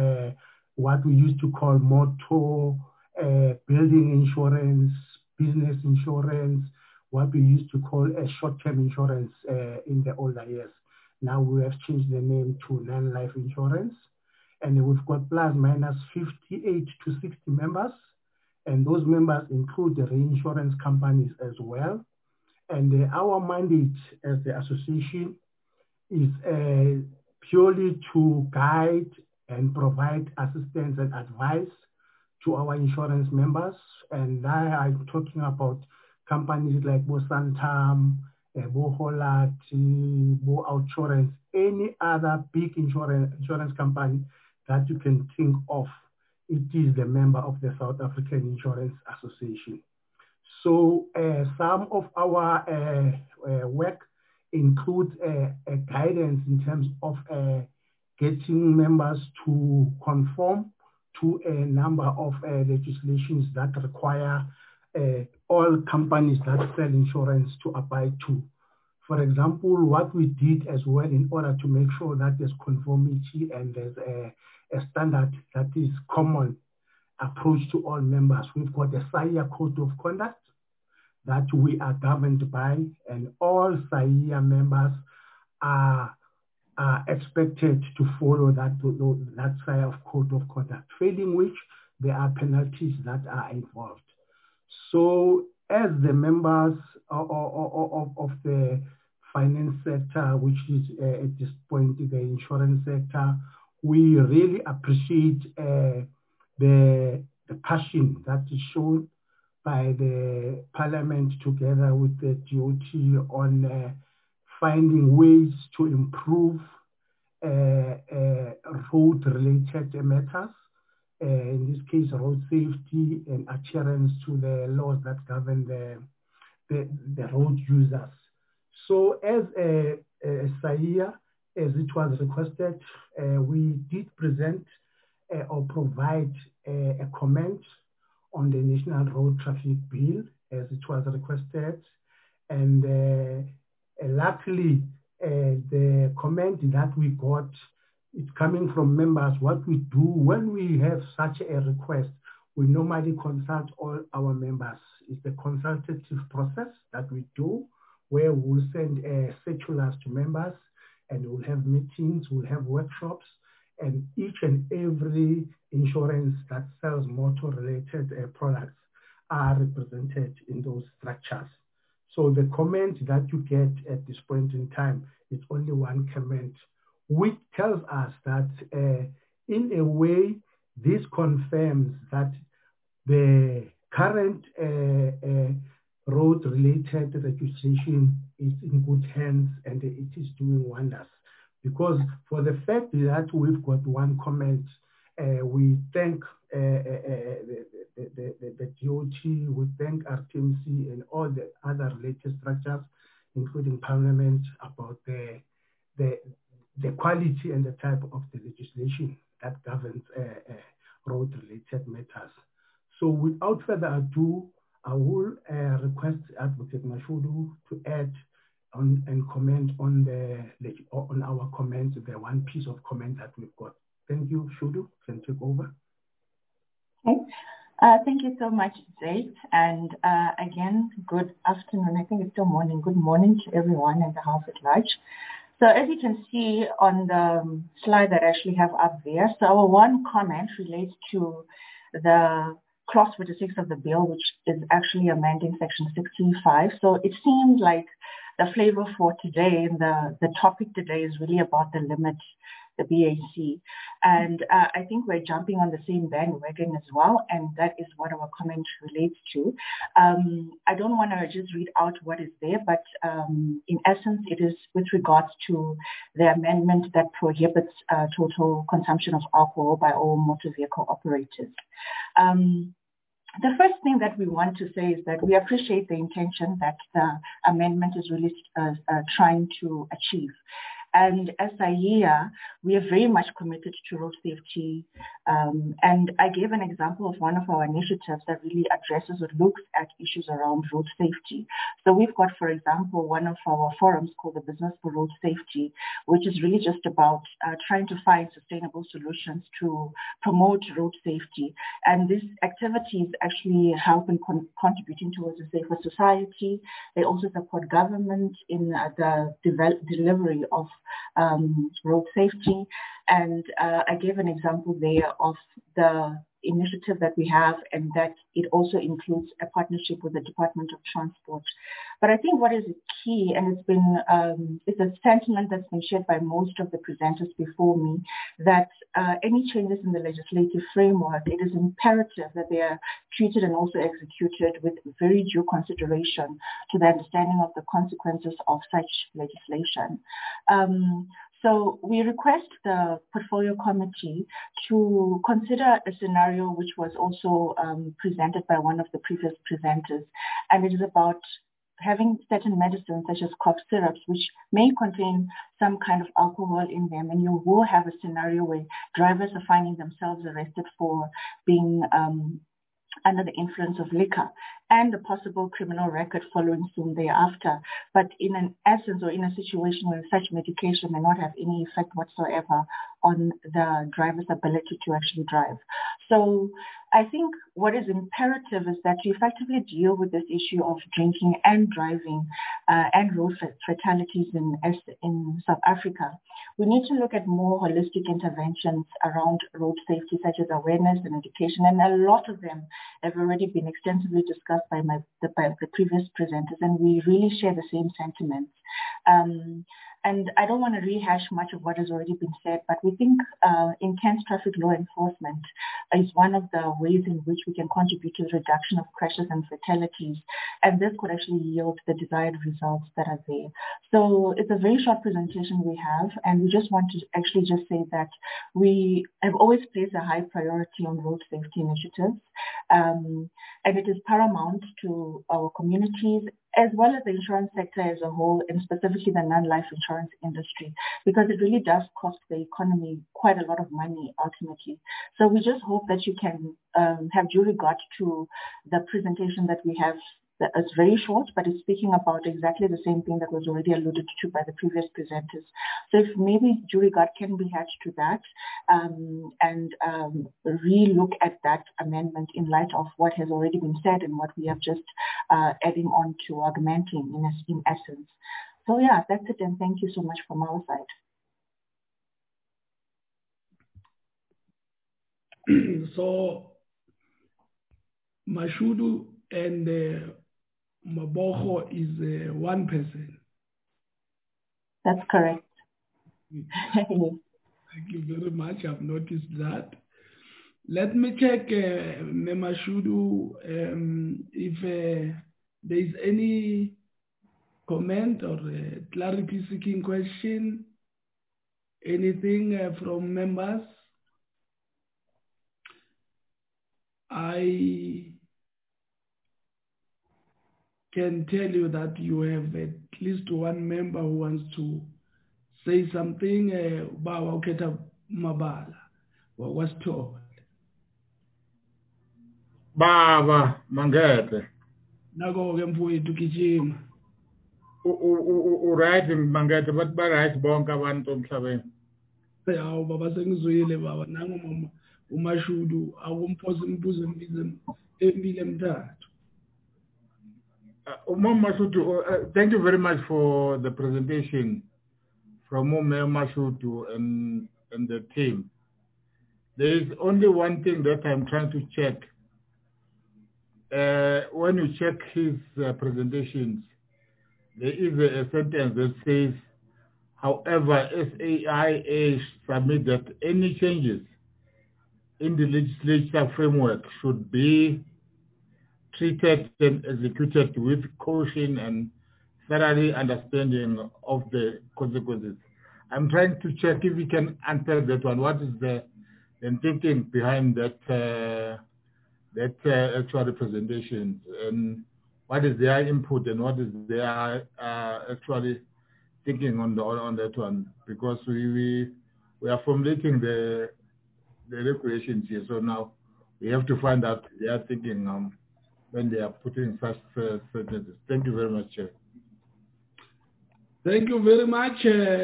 what we used to call motor, building insurance, business insurance, what we used to call a short-term insurance in the older years. Now we have changed the name to non-life insurance. And we've got plus minus 58 to 60 members. And those members include the reinsurance companies as well. And our mandate as the association is purely to guide and provide assistance and advice to our insurance members. And I'm talking about companies like Bo Santam, Bo Holland, Bo Outsurance, any other big insurance company that you can think of. It is the member of the South African Insurance Association. So some of our work includes a guidance in terms of getting members to conform to a number of legislations that require all companies that sell insurance to abide to. For example, what we did as well in order to make sure that there's conformity and there's a standard that is common approach to all members. We've got a SAIA Code of Conduct that we are governed by, and all SAIA members are expected to follow that SAIA Code of Conduct, failing which there are penalties that are involved. So as the members of the finance sector, which is at this point the insurance sector, we really appreciate the passion that is shown by the Parliament together with the DOT on finding ways to improve road-related matters, in this case road safety and adherence to the laws that govern the road users. So as a SAIA, as it was requested, we did present or provide a comment on the National Road Traffic Bill as it was requested. And luckily, the comment that we got is coming from members. What we do when we have such a request, we normally consult all our members. It's the consultative process that we do, where we'll send circulars to members, and we'll have meetings, we'll have workshops, and each and every insurance that sells motor-related products are represented in those structures. So the comment that you get at this point in time is only one comment, which tells us that in a way, this confirms that the current road-related legislation is in good hands and it is doing wonders. Because for the fact that we've got one comment, we thank the DOT, we thank RTMC and all the other related structures, including Parliament, about the quality and the type of the legislation that governs road-related matters. So without further ado, I will request Advocate Mashudu to add on and comment on our comment, the one piece of comment that we've got. Thank you, Shudu. You can take over. Okay. Thank you so much, Zaid. And again, good afternoon. I think it's still morning. Good morning to everyone in the House at large. So as you can see on the slide that I actually have up there, so our one comment relates to the clause 46 of the bill, which is actually amending section 65. So it seems like the flavor for today and the topic today is really about the limit, the BAC. And I think we're jumping on the same bandwagon as well, and that is what our comment relates to. I don't want to just read out what is there, but in essence, it is with regards to the amendment that prohibits total consumption of alcohol by all motor vehicle operators. The first thing that we want to say is that we appreciate the intention that the amendment is really trying to achieve. And as SAIA, we are very much committed to road safety. And I gave an example of one of our initiatives that really addresses or looks at issues around road safety. So we've got, for example, one of our forums called the Business for Road Safety, which is really just about trying to find sustainable solutions to promote road safety. And these activities actually help in contributing towards a safer society. They also support government in the delivery of road safety. And I gave an example there of the initiative that we have, and that it also includes a partnership with the Department of Transport. But I think what is key, and it's a sentiment that's been shared by most of the presenters before me, that any changes in the legislative framework, it is imperative that they are treated and also executed with very due consideration to the understanding of the consequences of such legislation. So we request the portfolio committee to consider a scenario which was also presented by one of the previous presenters, and it is about having certain medicines such as cough syrups which may contain some kind of alcohol in them, and you will have a scenario where drivers are finding themselves arrested for being under the influence of liquor, and a possible criminal record following soon thereafter. But in an essence, or in a situation where such medication may not have any effect whatsoever on the driver's ability to actually drive. So I think what is imperative is that you effectively deal with this issue of drinking and driving and road fatalities in South Africa. We need to look at more holistic interventions around road safety, such as awareness and education, and a lot of them have already been extensively discussed by the previous presenters, and we really share the same sentiments. And I don't want to rehash much of what has already been said, but we think intense traffic law enforcement is one of the ways in which we can contribute to the reduction of crashes and fatalities, and this could actually yield the desired results that are there. So it's a very short presentation we have, and we just want to actually just say that we have always placed a high priority on road safety initiatives, and it is paramount to our communities as well as the insurance sector as a whole, and specifically the non-life insurance industry, because it really does cost the economy quite a lot of money ultimately. So we just hope that you can have due regard to the presentation that we have. It's very short, but it's speaking about exactly the same thing that was already alluded to by the previous presenters. So if maybe due regard can be hatched to that, and re-look at that amendment in light of what has already been said and what we have just adding on to augmenting in essence. So yeah, that's it, and thank you so much from our side. So Mashudu and Maboho is one person. That's correct. Thank you very much. I've noticed that. Let me check, Mashudu, if there is any comment or clarity-seeking question, anything from members. I can tell you that you have at least one member who wants to say something. Bawa Uketa Mabala, what was told. Baba Mangete. Nago Gemfui Tukijim. Right in Mangete, but right bonka one to Sabe. Baba Sengzuile Baba Nango Umashudu, I won't pause in bosom, Emilem that. Thank you very much for the presentation. from Mayor Mashudu and the team. There is only one thing that I'm trying to check. When you check his presentations, there is a sentence that says, however, SAIA submit that any changes in the legislature framework should be treated and executed with caution and thoroughly understanding of the consequences. I'm trying to check if we can answer that one. What is the thinking behind that actual representation, and what is their input and what is their actually thinking on that one? Because we are formulating the regulations here, so now we have to find out their thinking when they are putting such sentences. Thank you very much, Chair. Thank you very much.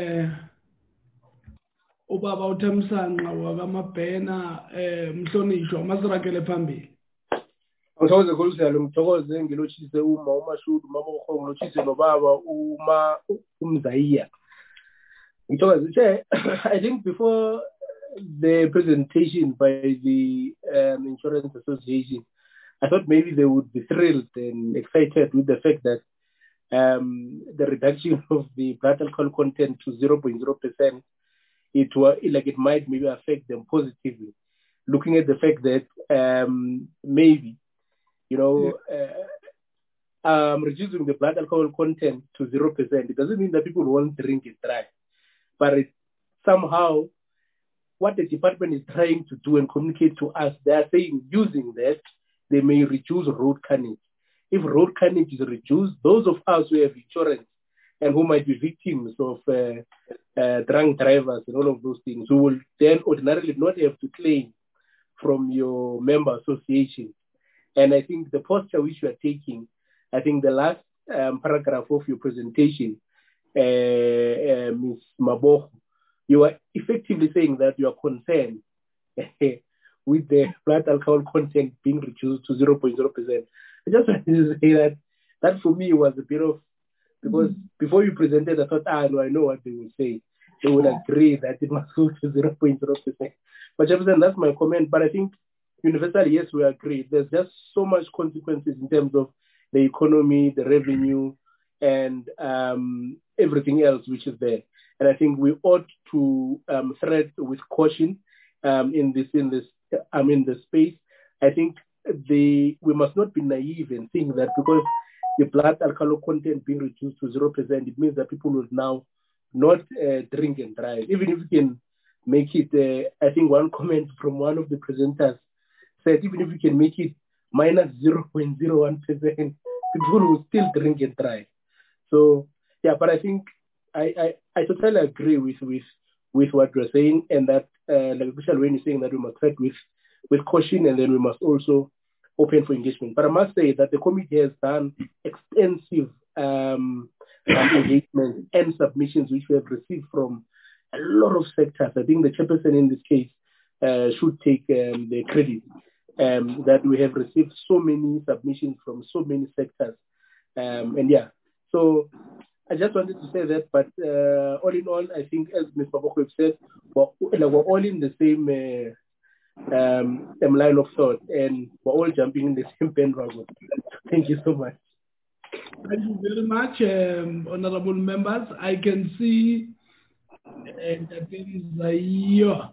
Ubaba uThamsanqa wakamabhena mhlonishwa masirakele phambili. Ngithokoze Khulusihlalo, ngithokoze ngilotshise uMashudu, Mabokgo, ngilotshise nobaba uMzayiya. Ngithokoze Chair. I think before the presentation by the Insurance Association, I thought maybe they would be thrilled and excited with the fact that the reduction of the blood alcohol content to 0.0%, it might maybe affect them positively. Looking at the fact that maybe, reducing the blood alcohol content to 0%, it doesn't mean that people won't drink it dry. But it's somehow what the department is trying to do and communicate to us, they are saying using that, they may reduce road carnage. If road carnage is reduced, those of us who have insurance and who might be victims of drunk drivers and all of those things, who will then ordinarily not have to claim from your member association. And I think the posture which you are taking, I think the last paragraph of your presentation, Ms. Mabokgo, you are effectively saying that you are concerned with the blood alcohol content being reduced to 0.0%. I just wanted to say that for me was a bit of, because before you presented, I thought, no, I know what they will say. They would agree that it must go to 0.0%. But Jefferson, that's my comment. But I think universally, yes, we agree. There's just so much consequences in terms of the economy, the revenue, and everything else which is there. And I think we ought to tread with caution in this space. I think we must not be naive in thinking that because the blood alcohol content being reduced to 0%, it means that people will now not drink and drive. Even if we can make it, I think one comment from one of the presenters said, even if we can make it minus 0.01%, people will still drink and drive. So, yeah, but I think I totally agree with what you're saying, and that, especially when you're saying that we must tread with caution, and then we must also open for engagement. But I must say that the committee has done extensive engagement and submissions which we have received from a lot of sectors. I think the chairperson in this case should take the credit that we have received so many submissions from so many sectors. And yeah, so I just wanted to say that, but all in all, I think as Ms. Mabokgo said, we're all in the same line of thought, and we're all jumping in the same bandwagon. Thank you so much. Thank you very much, honorable members. I can see that there is Zayo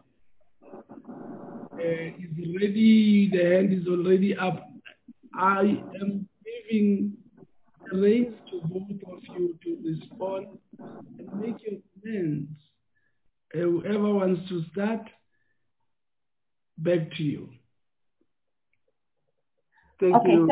is ready, the hand is already up. I am giving the reins to both of you to respond and make your comments. Whoever wants to start, back to you. Thank you.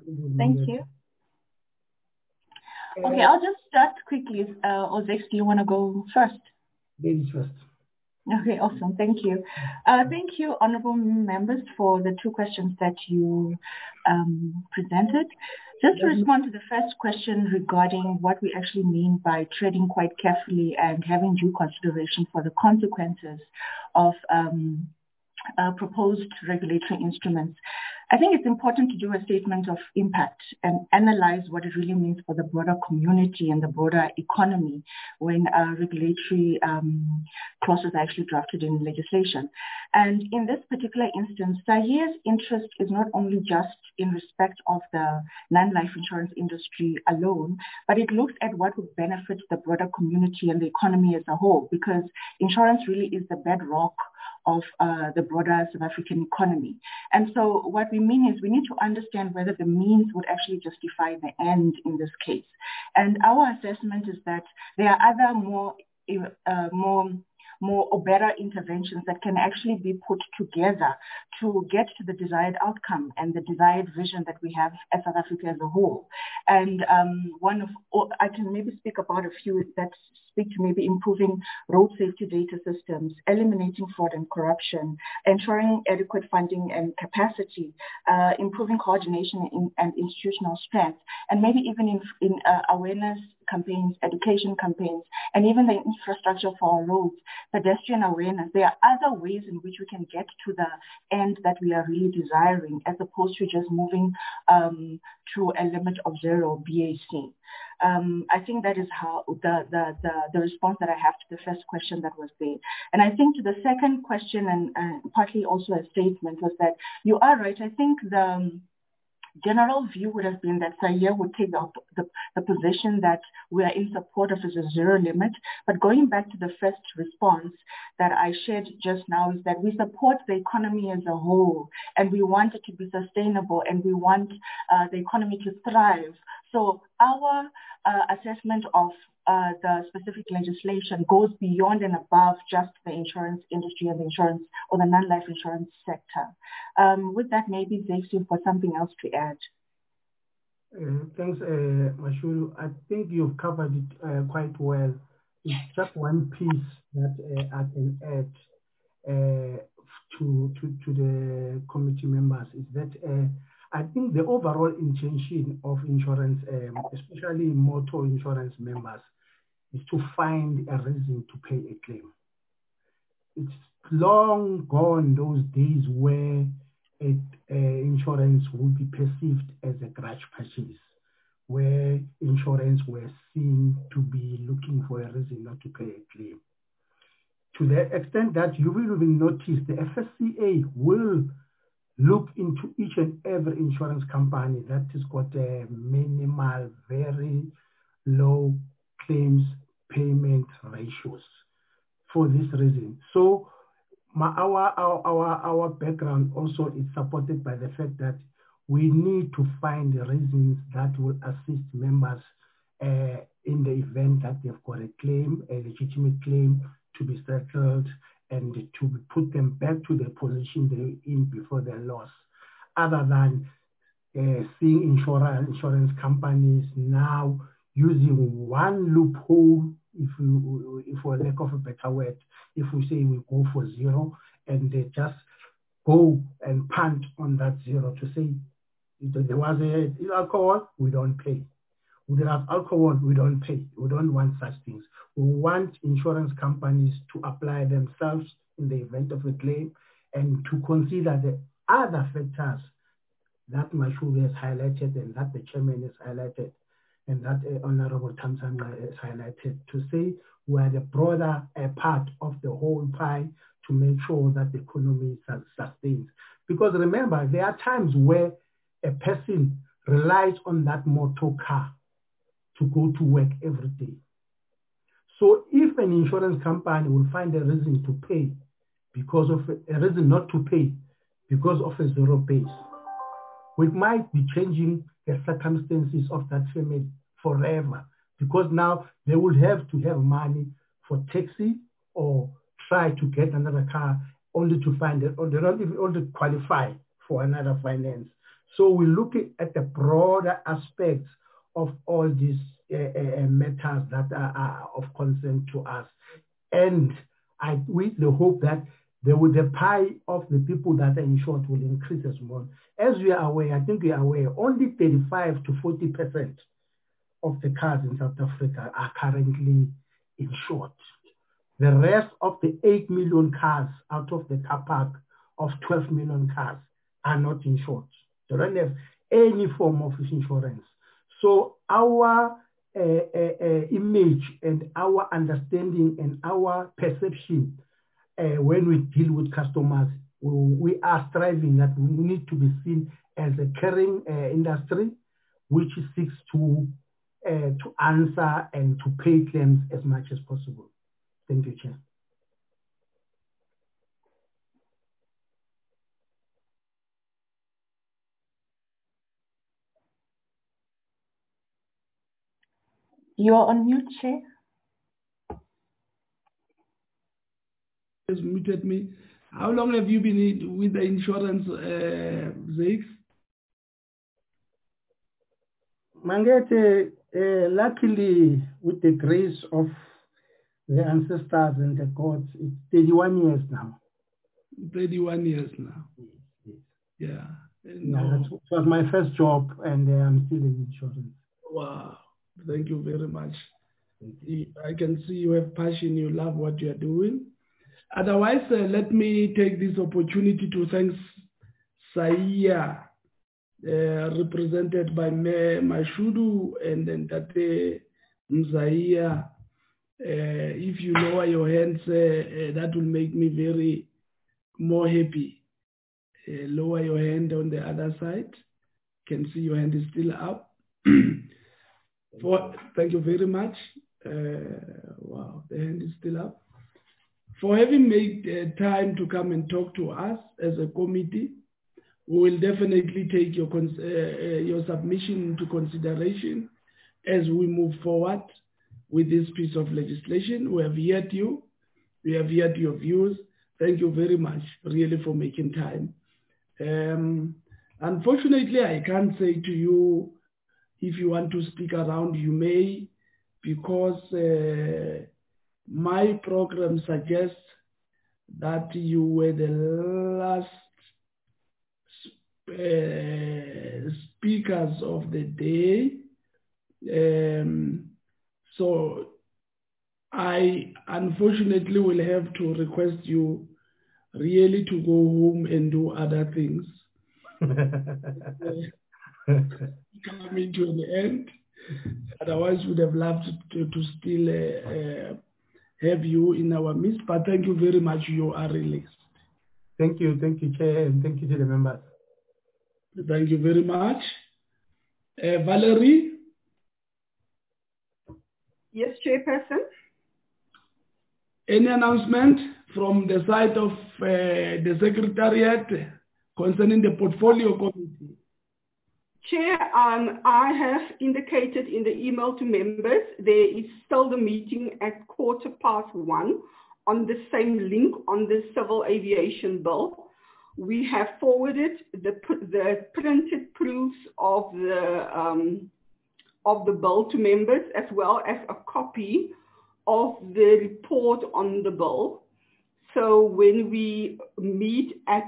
Okay, I'll just start quickly. Ozex, do you want to go first? Ladies first. Okay, awesome. Thank you. Thank you, honorable members, for the two questions that you presented. Just to respond to the first question regarding what we actually mean by treading quite carefully and having due consideration for the consequences of proposed regulatory instruments. I think it's important to do a statement of impact and analyze what it really means for the broader community and the broader economy when regulatory clauses are actually drafted in legislation. And in this particular instance, SAIE's interest is not only just in respect of the non-life insurance industry alone, but it looks at what would benefit the broader community and the economy as a whole, because insurance really is the bedrock of the broader South African economy. And so what we mean is we need to understand whether the means would actually justify the end in this case. And our assessment is that there are other more or better interventions that can actually be put together to get to the desired outcome and the desired vision that we have as South Africa as a whole. And I can maybe speak about a few that speak to maybe improving road safety data systems, eliminating fraud and corruption, ensuring adequate funding and capacity, improving coordination and institutional strength, and maybe even in awareness campaigns, education campaigns, and even the infrastructure for our roads, pedestrian awareness. There are other ways in which we can get to the end that we are really desiring, as opposed to just moving to a limit of 0 BAC. I think that is how the response that I have to the first question that was there. And I think to the second question, and partly also a statement, was that you are right. I think the general view would have been that SAIE would take the position that we are in support of as a 0 limit. But going back to the first response that I shared just now is that we support the economy as a whole, and we want it to be sustainable, and we want the economy to thrive. So our assessment of the specific legislation goes beyond and above just the insurance industry and the insurance or the non-life insurance sector. With that, maybe Zakes, you've got something else to add. Thanks, Mashulu. I think you've covered it quite well. It's just one piece that I can add to the committee members is that I think the overall intention of insurance, especially motor insurance members, is to find a reason to pay a claim. It's long gone those days where insurance would be perceived as a grudge purchase, where insurance were seen to be looking for a reason not to pay a claim. To the extent that you will notice the FSCA will look into each and every insurance company that has got a minimal, very low claims payment ratios for this reason. So our background also is supported by the fact that we need to find the reasons that will assist members in the event that they've got a claim, a legitimate claim to be settled, and to put them back to the position they were in before their loss, other than seeing insurance companies now using one loophole, if for lack of a better word, if we say we go for 0, and they just go and punt on that 0 to say, there was alcohol, we don't pay. We don't have alcohol, we don't pay. We don't want such things. We want insurance companies to apply themselves in the event of a claim and to consider the other factors that Mashulu has highlighted and that the chairman has highlighted and that Honorable Thamsanqa has highlighted, to say we are the broader part of the whole pie to make sure that the economy sustains. Because remember, there are times where a person relies on that motor car to go to work every day. So if an insurance company will find a reason to pay because of a reason not to pay because of a 0 base, we might be changing the circumstances of that family forever, because now they will have to have money for taxi or try to get another car only to find it, or they don't even only qualify for another finance. So we're looking at the broader aspects of all these matters that are of concern to us. And with the hope that the pie of the people that are insured will increase as well. As we are aware, I think we are aware, only 35 to 40% of the cars in South Africa are currently insured. The rest of the 8 million cars out of the car park of 12 million cars are not insured. They don't have any form of insurance. So our image and our understanding and our perception when we deal with customers, we are striving that we need to be seen as a caring industry which seeks to answer and to pay claims as much as possible. Thank you, Chair. You're on mute, Chair. Has muted me. How long have you been with the insurance, Zakes? Mangete, luckily, with the grace of the ancestors and the gods, it's 31 years now. 31 years now. Yeah. No. It was my first job, and I'm still in insurance. Wow. Thank you very much. I can see you have passion, you love what you are doing. Otherwise, let me take this opportunity to thank Saia, represented by Mayor Mashudu and then Tate Mzaiya. If you lower your hands, that will make me very more happy. Lower your hand on the other side. Can see your hand is still up. Thank you very much. Wow, the hand is still up. For having made time to come and talk to us as a committee. We will definitely take your submission into consideration as we move forward with this piece of legislation. We have heard you. We have heard your views. Thank you very much, really, for making time. Unfortunately, I can't say to you, if you want to stick around, you may, because my program suggests that you were the last speakers of the day. So I unfortunately will have to request you really to go home and do other things. Coming to an end. Otherwise, we'd have loved to still have you in our midst. But thank you very much. You are released. Thank you, Chair, and thank you to the members. Thank you very much. Valerie? Yes, Chairperson. Any announcement from the side of the Secretariat concerning the Portfolio Committee? Chair, I have indicated in the email to members, there is still the meeting at 1:15 on the same link on the Civil Aviation Bill. We have forwarded the printed proofs of the bill to members, as well as a copy of the report on the bill. So when we meet at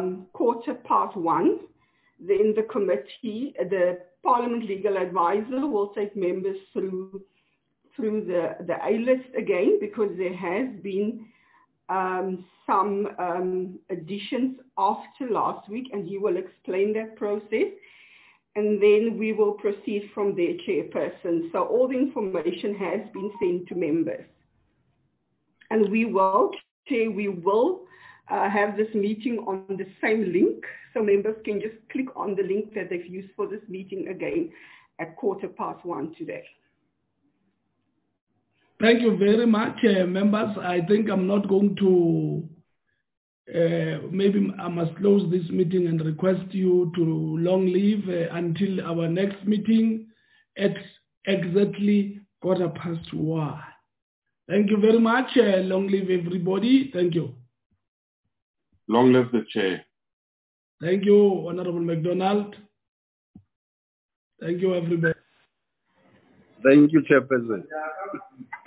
1:15, then the committee, the Parliament Legal Advisor, will take members through the A-list again, because there has been some additions after last week, and he will explain that process. And then we will proceed from there, Chairperson. So all the information has been sent to members. And we will, Chair, have this meeting on the same link, so members can just click on the link that they've used for this meeting again at 1:15 today. Thank you very much, members. I think I'm not going to, maybe I must close this meeting and request you to long leave until our next meeting at exactly 1:15. Thank you very much. Long live everybody. Thank you. Long live the chair. Thank you, Honorable McDonald. Thank you, everybody. Thank you, Chairperson.